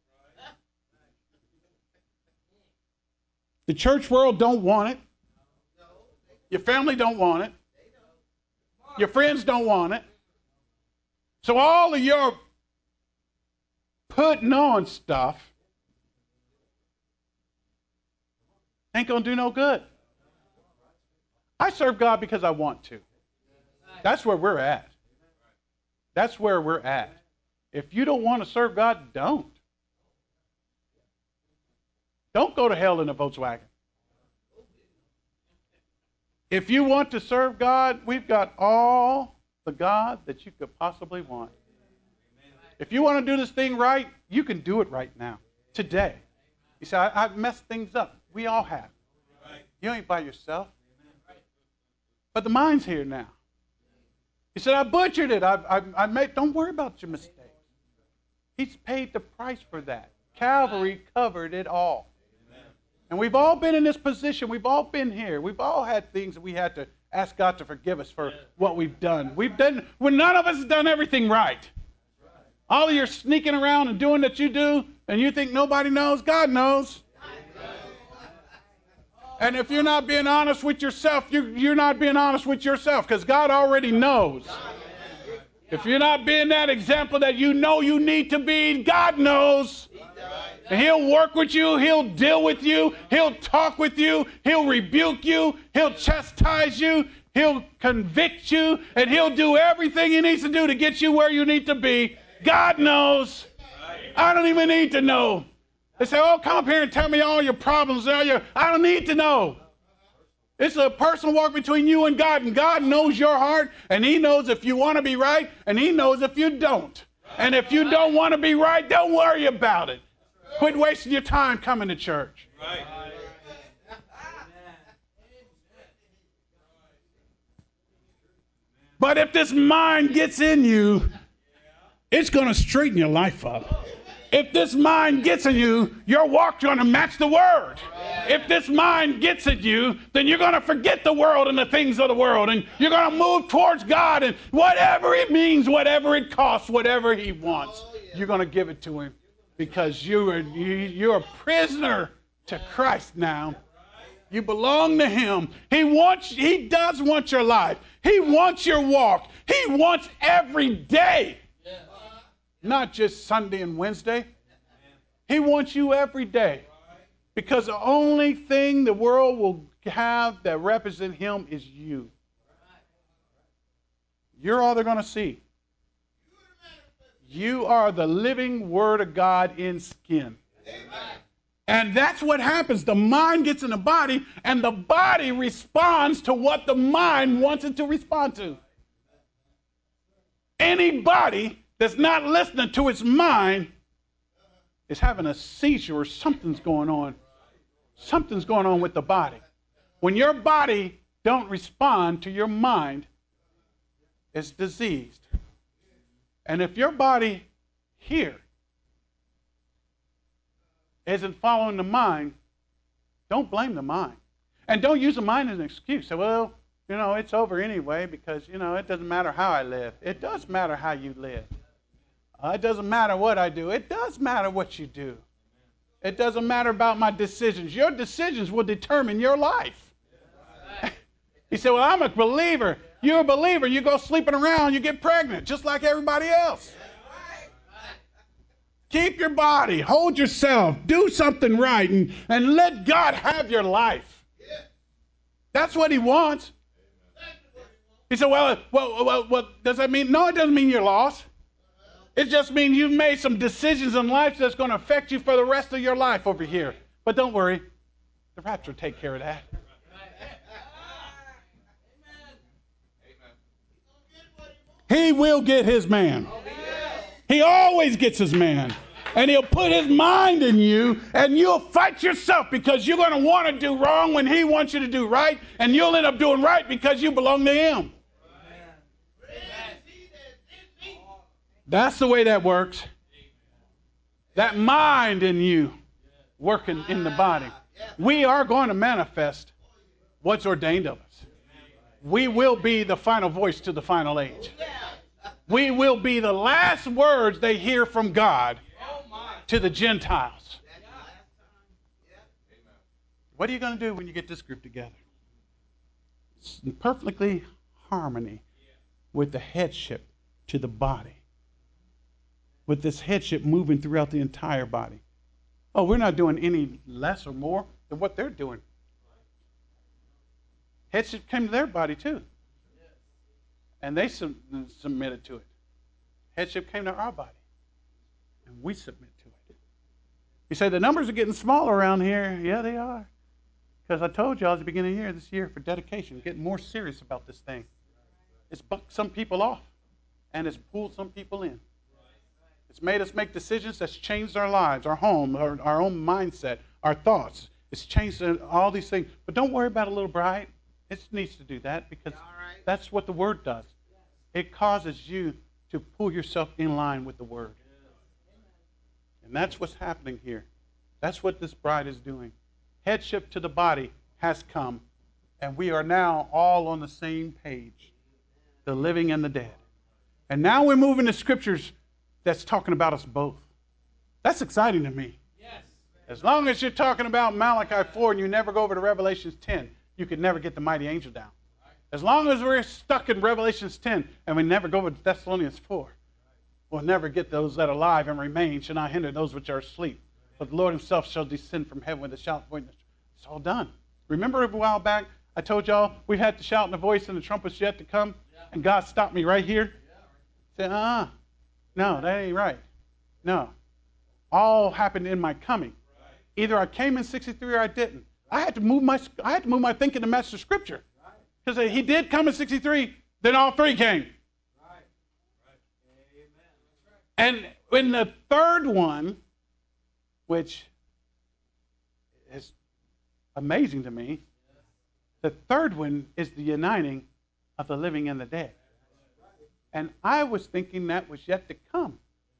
The church world don't want it. Your family don't want it. Your friends don't want it. So all of your putting on stuff ain't going to do no good. I serve God because I want to. That's where we're at. That's where we're at. If you don't want to serve God, don't. Don't go to hell in a Volkswagen. If you want to serve God, we've got all the God that you could possibly want. If you want to do this thing right, you can do it right now, today. You say, I, I've messed things up. We all have. You ain't by yourself. But the mind's here now. He said, I butchered it. I, I, I made. Don't worry about your mistakes. He's paid the price for that. Calvary covered it all. And we've all been in this position. We've all been here. We've all had things that we had to ask God to forgive us for what we've done. We've done, when none of us has done everything right. All of your sneaking around and doing that you do, and you think nobody knows, God knows. And if you're not being honest with yourself, you, you're not being honest with yourself, because God already knows. If you're not being that example that you know you need to be, God knows. And He'll work with you. He'll deal with you. He'll talk with you. He'll rebuke you. He'll chastise you. He'll convict you. And He'll do everything He needs to do to get you where you need to be. God knows. I don't even need to know. They say, oh, come up here and tell me all your problems. All your... I don't need to know. It's a personal walk between you and God, and God knows your heart, and He knows if you want to be right, and He knows if you don't. And if you don't want to be right, don't worry about it. Quit wasting your time coming to church. But if this mind gets in you, it's going to straighten your life up. If this mind gets in you, your walk's going to match the Word. If this mind gets at you, then you're going to forget the world and the things of the world, and you're going to move towards God, and whatever it means, whatever it costs, whatever He wants, you're going to give it to Him, because you are, you're a prisoner to Christ now. You belong to Him. He wants, He does want your life. He wants your walk. He wants every day. Not just Sunday and Wednesday. He wants you every day. Because the only thing the world will have that represent Him is you. You're all they're going to see. You are the living Word of God in skin. And that's what happens. The mind gets in the body, and the body responds to what the mind wants it to respond to. Anybody that's not listening to its mind is having a seizure, or something's going on. Something's going on with the body. When your body don't respond to your mind, it's diseased. And if your body here isn't following the mind, don't blame the mind. And don't use the mind as an excuse. Say, well, you know, it's over anyway because, you know, it doesn't matter how I live. It does matter how you live. Uh, it doesn't matter what I do. It does matter what you do. It doesn't matter about my decisions. Your decisions will determine your life. You say, well, I'm a believer. You're a believer. You go sleeping around, you get pregnant, just like everybody else. Keep your body. Hold yourself. Do something right, and, and let God have your life. That's what He wants. He said, well, well, well, well, does that mean? No, it doesn't mean you're lost. It just means you've made some decisions in life that's going to affect you for the rest of your life over here. But don't worry. The rapture will take care of that. He will get His man. He always gets His man. and he'll put his mind in you, and you'll fight yourself because you're going to want to do wrong when he wants you to do right, and you'll end up doing right because you belong to him. That's the way that works. That mind in you working in the body. We are going to manifest what's ordained of us. We will be the final voice to the final age. We will be the last words they hear from God to the Gentiles. What are you going to do when you get this group together? It's in perfectly harmony with the headship to the body. With this headship moving throughout the entire body. Oh, we're not doing any less or more than what they're doing. Headship came to their body too. And they sub- submitted to it. Headship came to our body. And we submit to it. You say the numbers are getting smaller around here. Yeah, they are. Because I told you all at the beginning of the year, this year for dedication, getting more serious about this thing. It's bucked some people off. And it's pulled some people in. It's made us make decisions that's changed our lives, our home, our, our own mindset, our thoughts. It's changed all these things. But don't worry about a little bride. It needs to do that because that's what the Word does. It causes you to pull yourself in line with the Word. And that's what's happening here. That's what this bride is doing. Headship to the body has come. And we are now all on the same page. The living and the dead. And now we're moving to scriptures that's talking about us both. That's exciting to me. Yes. As long as you're talking about Malachi four and you never go over to Revelation ten, you could never get the mighty angel down. As long as we're stuck in Revelation ten and we never go over to Thessalonians four, we'll never get those that are alive and remain shall not hinder those which are asleep. But the Lord himself shall descend from heaven with a shout. It's all done. Remember a while back I told y'all we had to shout in the voice and the trumpet's yet to come? And God stopped me right here. Said, uh-uh. No, that ain't right. No. All happened in my coming. Either I came in sixty-three or I didn't. I had to move my I had to move my thinking to match the scripture. Because he did come in sixty-three, then all three came. And in the third one, which is amazing to me, the third one is the uniting of the living and the dead. And I was thinking that was yet to come.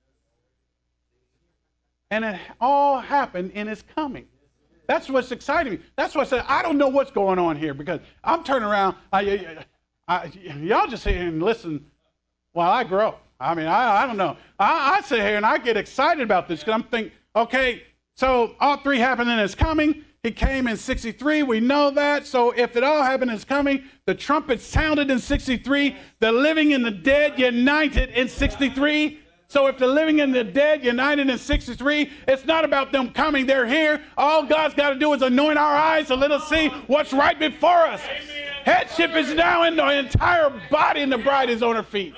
And it all happened in his coming. That's what's exciting me. That's why I said, I don't know what's going on here because I'm turning around. I, I, I, y'all just sit here and listen while I grow. I mean, I, I don't know. I, I sit here and I get excited about this because I'm thinking, okay, so all three happened in his coming. He came in sixty-three. We know that. So if it all happened in his coming, the trumpet sounded in sixty-three. The living and the dead united in sixty-three. So if the living and the dead united in sixty-three, it's not about them coming. They're here. All God's got to do is anoint our eyes and let us see what's right before us. Amen. Headship is now in the entire body and the bride is on her feet.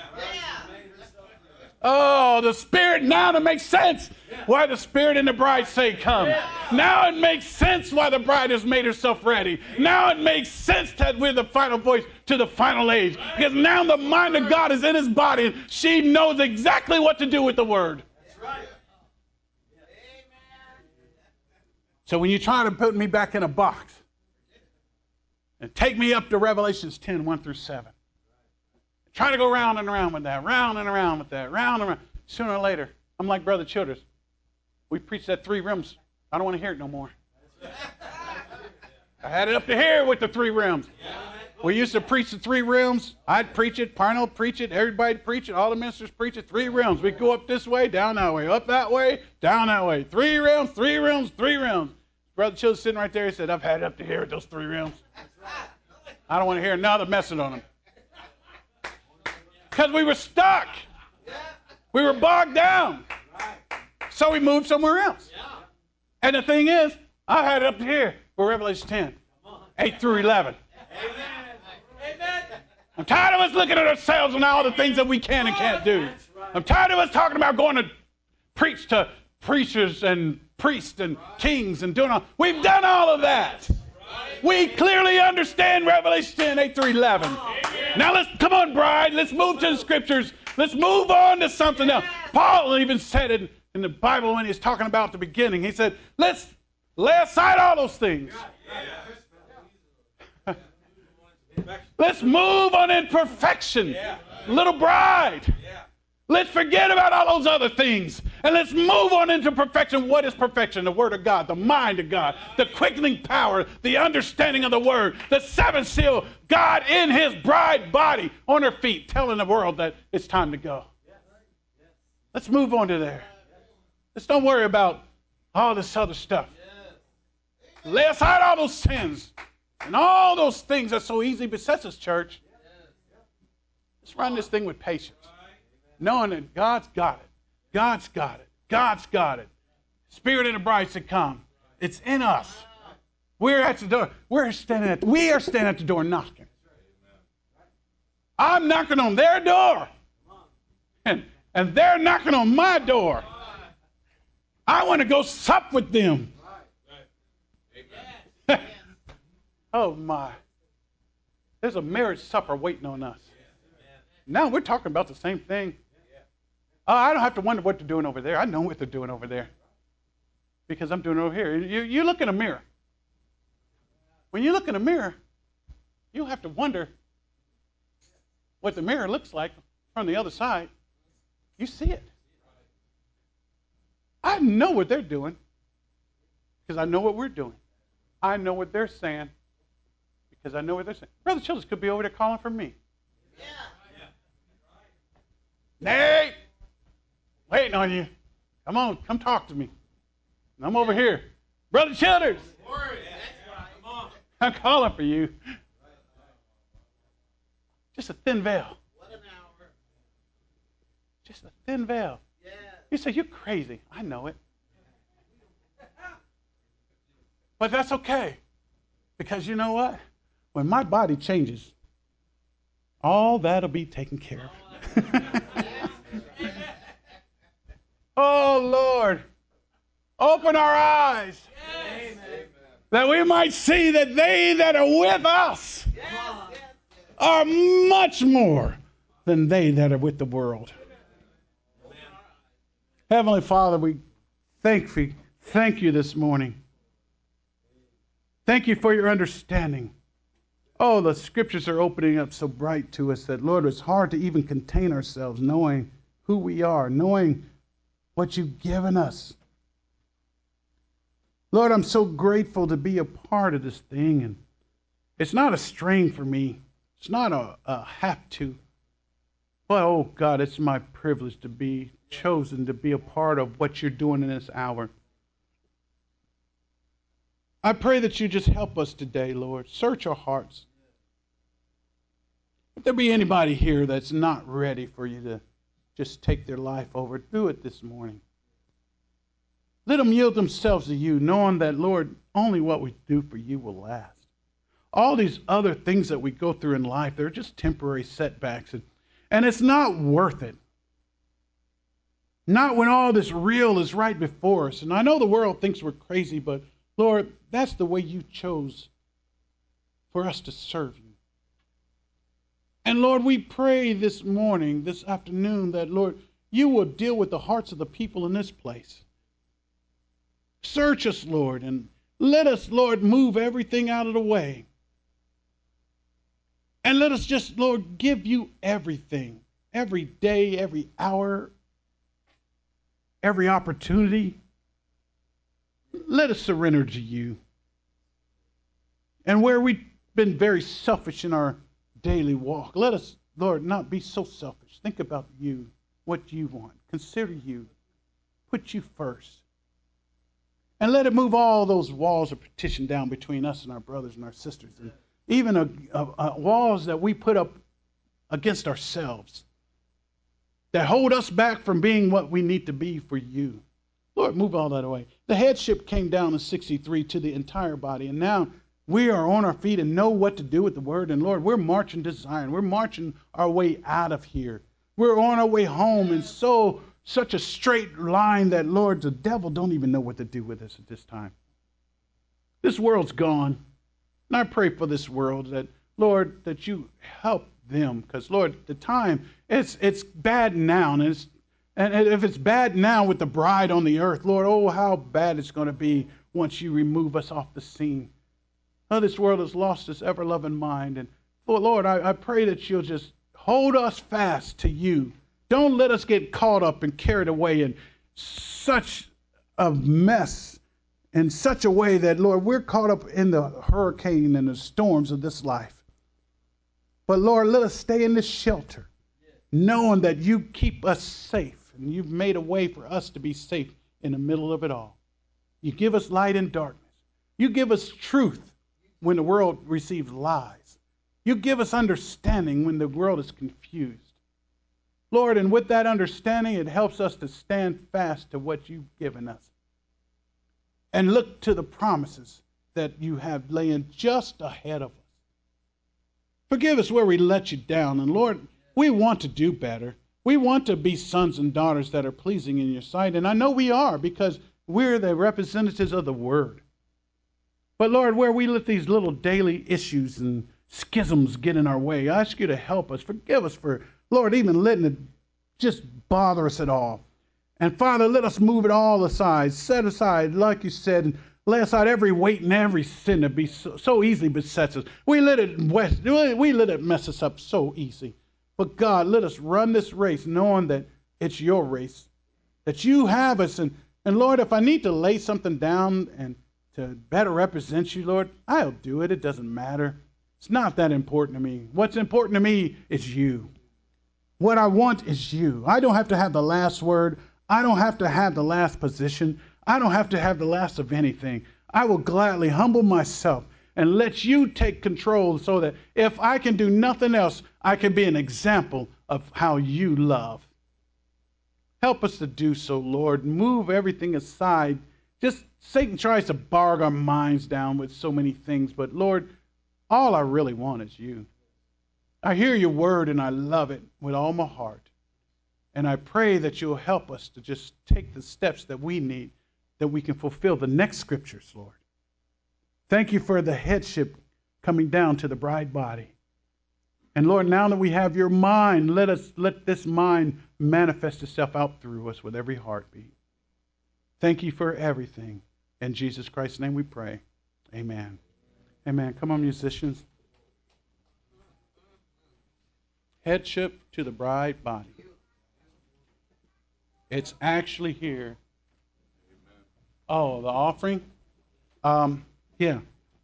Oh, the Spirit, now it makes sense why the Spirit and the bride say come. Now it makes sense why the bride has made herself ready. Now it makes sense that we're the final voice to the final age. Because now the mind of God is in his body and she knows exactly what to do with the word. So when you try to put me back in a box and take me up to Revelations ten, one through seven. Try to go round and around with that, round and around with that, round and around. Sooner or later, I'm like Brother Childers. We preached that three rims. I don't want to hear it no more. I had it up to here with the three rims. We used to preach the three rims. I'd preach it, Parnell would preach it, everybody preach it, all the ministers preach it, three rims. We'd go up this way, down that way, up that way, down that way. Three rims, three rims, three rims. Brother Childers sitting right there, he said, I've had it up to here with those three rims. I don't want to hear another message on them. Because we were stuck. We were bogged down. So we moved somewhere else. And the thing is, I had it up here for Revelation ten, eight through eleven. I'm tired of us looking at ourselves and all the things that we can and can't do. I'm tired of us talking about going to preach to preachers and priests and kings and doing all. We've done all of that. We clearly understand Revelation ten, eight through eleven. Now let's, come on, bride, let's move to the scriptures. Let's move on to something else. Paul even said in in the Bible when he's talking about the beginning. He said, let's lay aside all those things. Let's move on in perfection. Little bride. Let's forget about all those other things. And let's move on into perfection. What is perfection? The Word of God, the mind of God, the quickening power, the understanding of the Word, the seventh seal, God in his bride body on her feet, telling the world that it's time to go. Let's move on to there. Let's don't worry about all this other stuff. Lay aside all those sins and all those things that so easily besets us, church. Let's run this thing with patience, knowing that God's got it. God's got it. God's got it. Spirit of the bride said, come. It's in us. We're at the door. We're standing at, we are standing at the door knocking. I'm knocking on their door. And, and they're knocking on my door. I want to go sup with them. Oh, my. There's a marriage supper waiting on us. Now we're talking about the same thing. Oh, I don't have to wonder what they're doing over there. I know what they're doing over there because I'm doing it over here. You, you look in a mirror. When you look in a mirror, you have to wonder what the mirror looks like from the other side. You see it. I know what they're doing because I know what we're doing. I know what they're saying because I know what they're saying. Brother Childers could be over there calling for me. Yeah. Nate, waiting on you. Come on, come talk to me. And I'm over here. Brother Childers, I'm calling for you. Just a thin veil. Just a thin veil. You say, you're crazy. I know it. But that's okay. Because you know what? When my body changes, all that'll be taken care of. Oh, Lord, open our eyes that we might see that they that are with us are much more than they that are with the world. Heavenly Father, we thank you, thank you this morning. Thank you for your understanding. Oh, the scriptures are opening up so bright to us that, Lord, it's hard to even contain ourselves knowing who we are, knowing what you've given us. Lord, I'm so grateful to be a part of this thing. And it's not a strain for me. It's not a, a have to. But, oh, God, it's my privilege to be chosen to be a part of what you're doing in this hour. I pray that you just help us today, Lord. Search our hearts. If there be anybody here that's not ready for you to just take their life over, do it this morning. Let them yield themselves to you, knowing that, Lord, only what we do for you will last. All these other things that we go through in life, they're just temporary setbacks, and, and it's not worth it. Not when all this real is right before us. And I know the world thinks we're crazy, but Lord, that's the way you chose for us to serve you. And Lord, we pray this morning, this afternoon, that, Lord, you will deal with the hearts of the people in this place. Search us, Lord, and let us, Lord, move everything out of the way. And let us just, Lord, give you everything, every day, every hour, every opportunity. Let us surrender to you. And where we've been very selfish in our daily walk, let us, Lord, not be so selfish. Think about you, what you want. Consider you. Put you first. And let it move all those walls of partition down between us and our brothers and our sisters. And even a, a, a walls that we put up against ourselves that hold us back from being what we need to be for you. Lord, move all that away. The headship came down in sixty-three to the entire body, and now we are on our feet and know what to do with the word. And Lord, we're marching to Zion. We're marching our way out of here. We're on our way home in so such a straight line that, Lord, the devil don't even know what to do with us at this time. This world's gone. And I pray for this world that, Lord, that you help them. Because, Lord, the time, it's it's bad now, and it's And if it's bad now with the bride on the earth, Lord, oh, how bad it's going to be once you remove us off the scene. Oh, this world has lost its ever-loving mind. And oh, Lord, I, I pray that you'll just hold us fast to you. Don't let us get caught up and carried away in such a mess, in such a way that, Lord, we're caught up in the hurricane and the storms of this life. But, Lord, let us stay in this shelter, knowing that you keep us safe. And you've made a way for us to be safe in the middle of it all. You give us light in darkness. You give us truth when the world receives lies. You give us understanding when the world is confused. Lord, and with that understanding, it helps us to stand fast to what you've given us and look to the promises that you have laying just ahead of us. Forgive us where we let you down. And Lord, we want to do better. We want to be sons and daughters that are pleasing in your sight. And I know we are, because we're the representatives of the Word. But Lord, where we let these little daily issues and schisms get in our way, I ask you to help us. Forgive us for, Lord, even letting it just bother us at all. And Father, let us move it all aside. Set aside, like you said, lay aside every weight and every sin that be so, so easily besets us. We let it we let it mess us up so easy. But God, let us run this race knowing that it's your race, that you have us. And, and Lord, if I need to lay something down and to better represent you, Lord, I'll do it. It doesn't matter. It's not that important to me. What's important to me is you. What I want is you. I don't have to have the last word. I don't have to have the last position. I don't have to have the last of anything. I will gladly humble myself and let you take control so that if I can do nothing else, I can be an example of how you love. Help us to do so, Lord. Move everything aside. Just Satan tries to bog our minds down with so many things, but Lord, all I really want is you. I hear your word and I love it with all my heart. And I pray that you'll help us to just take the steps that we need, that we can fulfill the next scriptures, Lord. Thank you for the headship coming down to the bride body. And Lord, now that we have your mind, let us let this mind manifest itself out through us with every heartbeat. Thank you for everything. In Jesus Christ's name we pray. Amen. Amen. Come on, musicians. Headship to the bride body. It's actually here. Oh, the offering? Um, yeah.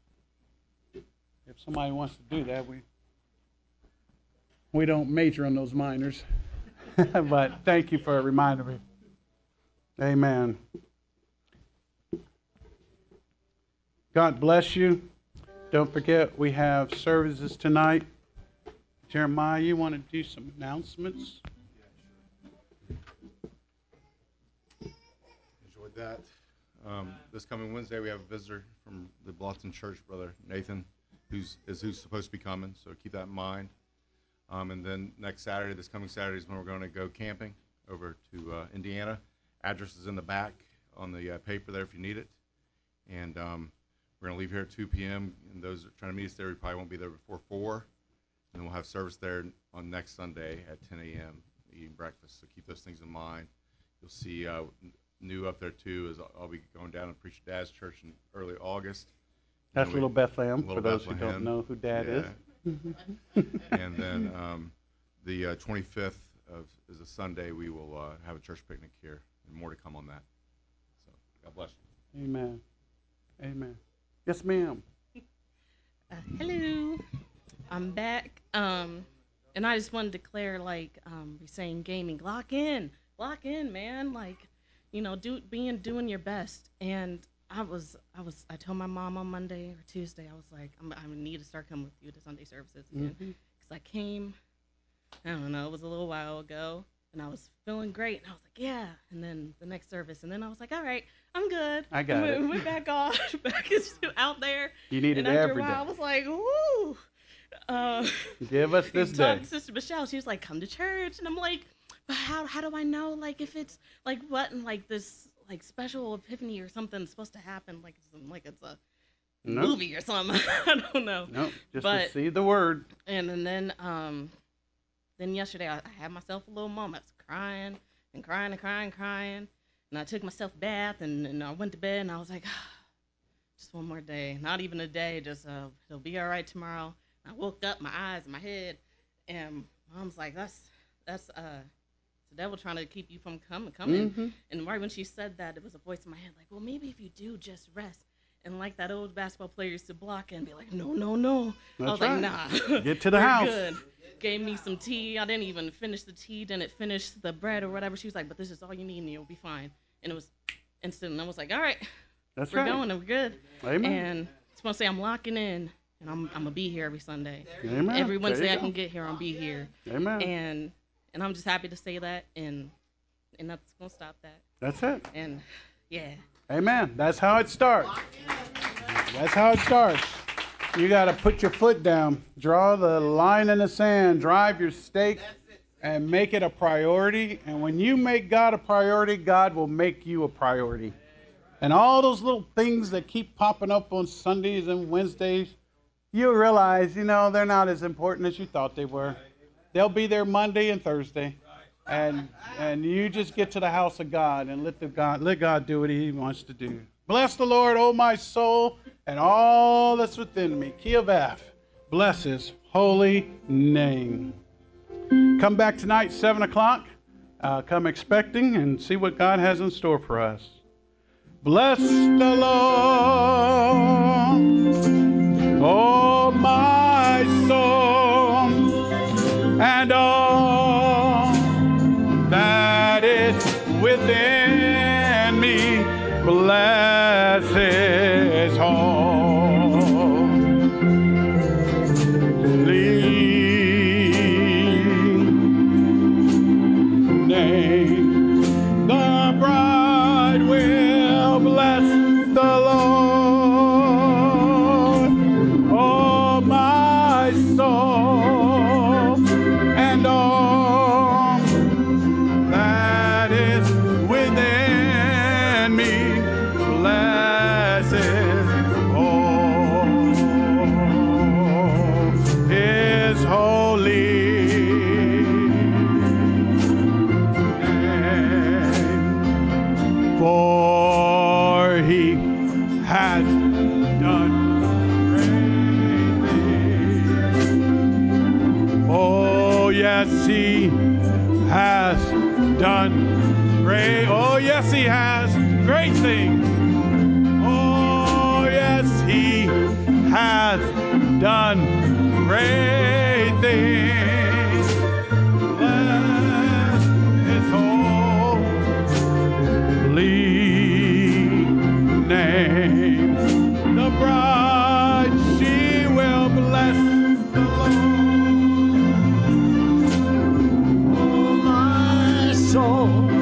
If somebody wants to do that, we we don't major on those minors. But thank you for reminding me. Amen. God bless you. Don't forget, we have services tonight. Jeremiah, you want to do some announcements? Enjoyed that. Um, this coming Wednesday, we have a visitor from the Bluffton Church, Brother Nathan, who's is who's supposed to be coming. So keep that in mind. Um, and then next Saturday, this coming Saturday, is when we're going to go camping over to uh, Indiana. Address is in the back on the uh, paper there if you need it. And um, we're going to leave here at two p.m. And those that are trying to meet us there, we probably won't be there before four. And then we'll have service there on next Sunday at ten a.m. eating breakfast. So keep those things in mind. You'll see uh, new up there too is I'll be going down and preach Dad's church in early August. That's we, Little Bethlehem, Little for those Bethlehem. who don't know who Dad yeah. is. And then um, the uh, twenty-fifth of, is a Sunday. We will uh, have a church picnic here, and more to come on that. So God bless you. Amen. Amen. Yes, ma'am. Uh, hello, I'm back. Um, and I just want to declare, like um, we're saying, gaming, lock in, lock in, man. Like, you know, do being doing your best. And I was, I was, I told my mom on Monday or Tuesday, I was like, I'm, I need to start coming with you to Sunday services again, because mm-hmm. I came, I don't know, it was a little while ago, and I was feeling great, and I was like, yeah. And then the next service, and then I was like, all right, I'm good. I got and it. We went back off, back out there. You need and it after every a while, day. I was like, woo. Uh, Give us this day. Talked to Sister Michelle. She was like, come to church, and I'm like, but how how do I know, like, if it's like what and like this like special epiphany or something supposed to happen, like it's like it's a nope. movie or something. I don't know. No, just but, to see the word. And and then um, then yesterday I, I had myself a little moment. I was crying, and crying and crying and crying. And I took myself a bath, and, and I went to bed, and I was like, ah, just one more day. Not even a day, just uh, it'll be all right tomorrow. I woke up, my eyes and my head, and Mom's like, that's that's uh, the devil trying to keep you from coming, coming. Mm-hmm. And right when she said that, it was a voice in my head like, well, maybe if you do, just rest. And like that old basketball player used to block it and be like, no, no, no. That's I was right. like, nah. Get to the We're house. Good. Gave me some tea. I didn't even finish the tea. Didn't finish the bread or whatever. She was like, but this is all you need and you'll be fine. And it was instant. And I was like, all right. That's we're right. going and we're good. Amen. And I just want to say I'm locking in, and I'm I'm gonna be here every Sunday. Amen. Every There Wednesday you I go. can get here, I'll be here. Amen. And and I'm just happy to say that, and and that's gonna stop that. That's it. And yeah. Amen. That's how it starts. That's how it starts. You got to put your foot down, draw the line in the sand, drive your stake, and make it a priority. And when you make God a priority, God will make you a priority. And all those little things that keep popping up on Sundays and Wednesdays, you realize, you know, they're not as important as you thought they were. They'll be there Monday and Thursday. And and you just get to the house of God and let the God let God do what He wants to do. Bless the Lord, O my soul, and all that's within me. Kiyavav, bless His holy name. Come back tonight, seven o'clock. Uh, come expecting and see what God has in store for us. Bless the Lord, O my soul, and all that is within me. Bless His holy name. The bride will bless the Lord, oh my soul, and all that is within me. Bless His His holy name. For He has done great things. Oh yes, He has done great. Oh yes, He has great things. Oh yes, He has done great things. Bless His holy name. The bride, she will bless the Lord. Oh, my soul.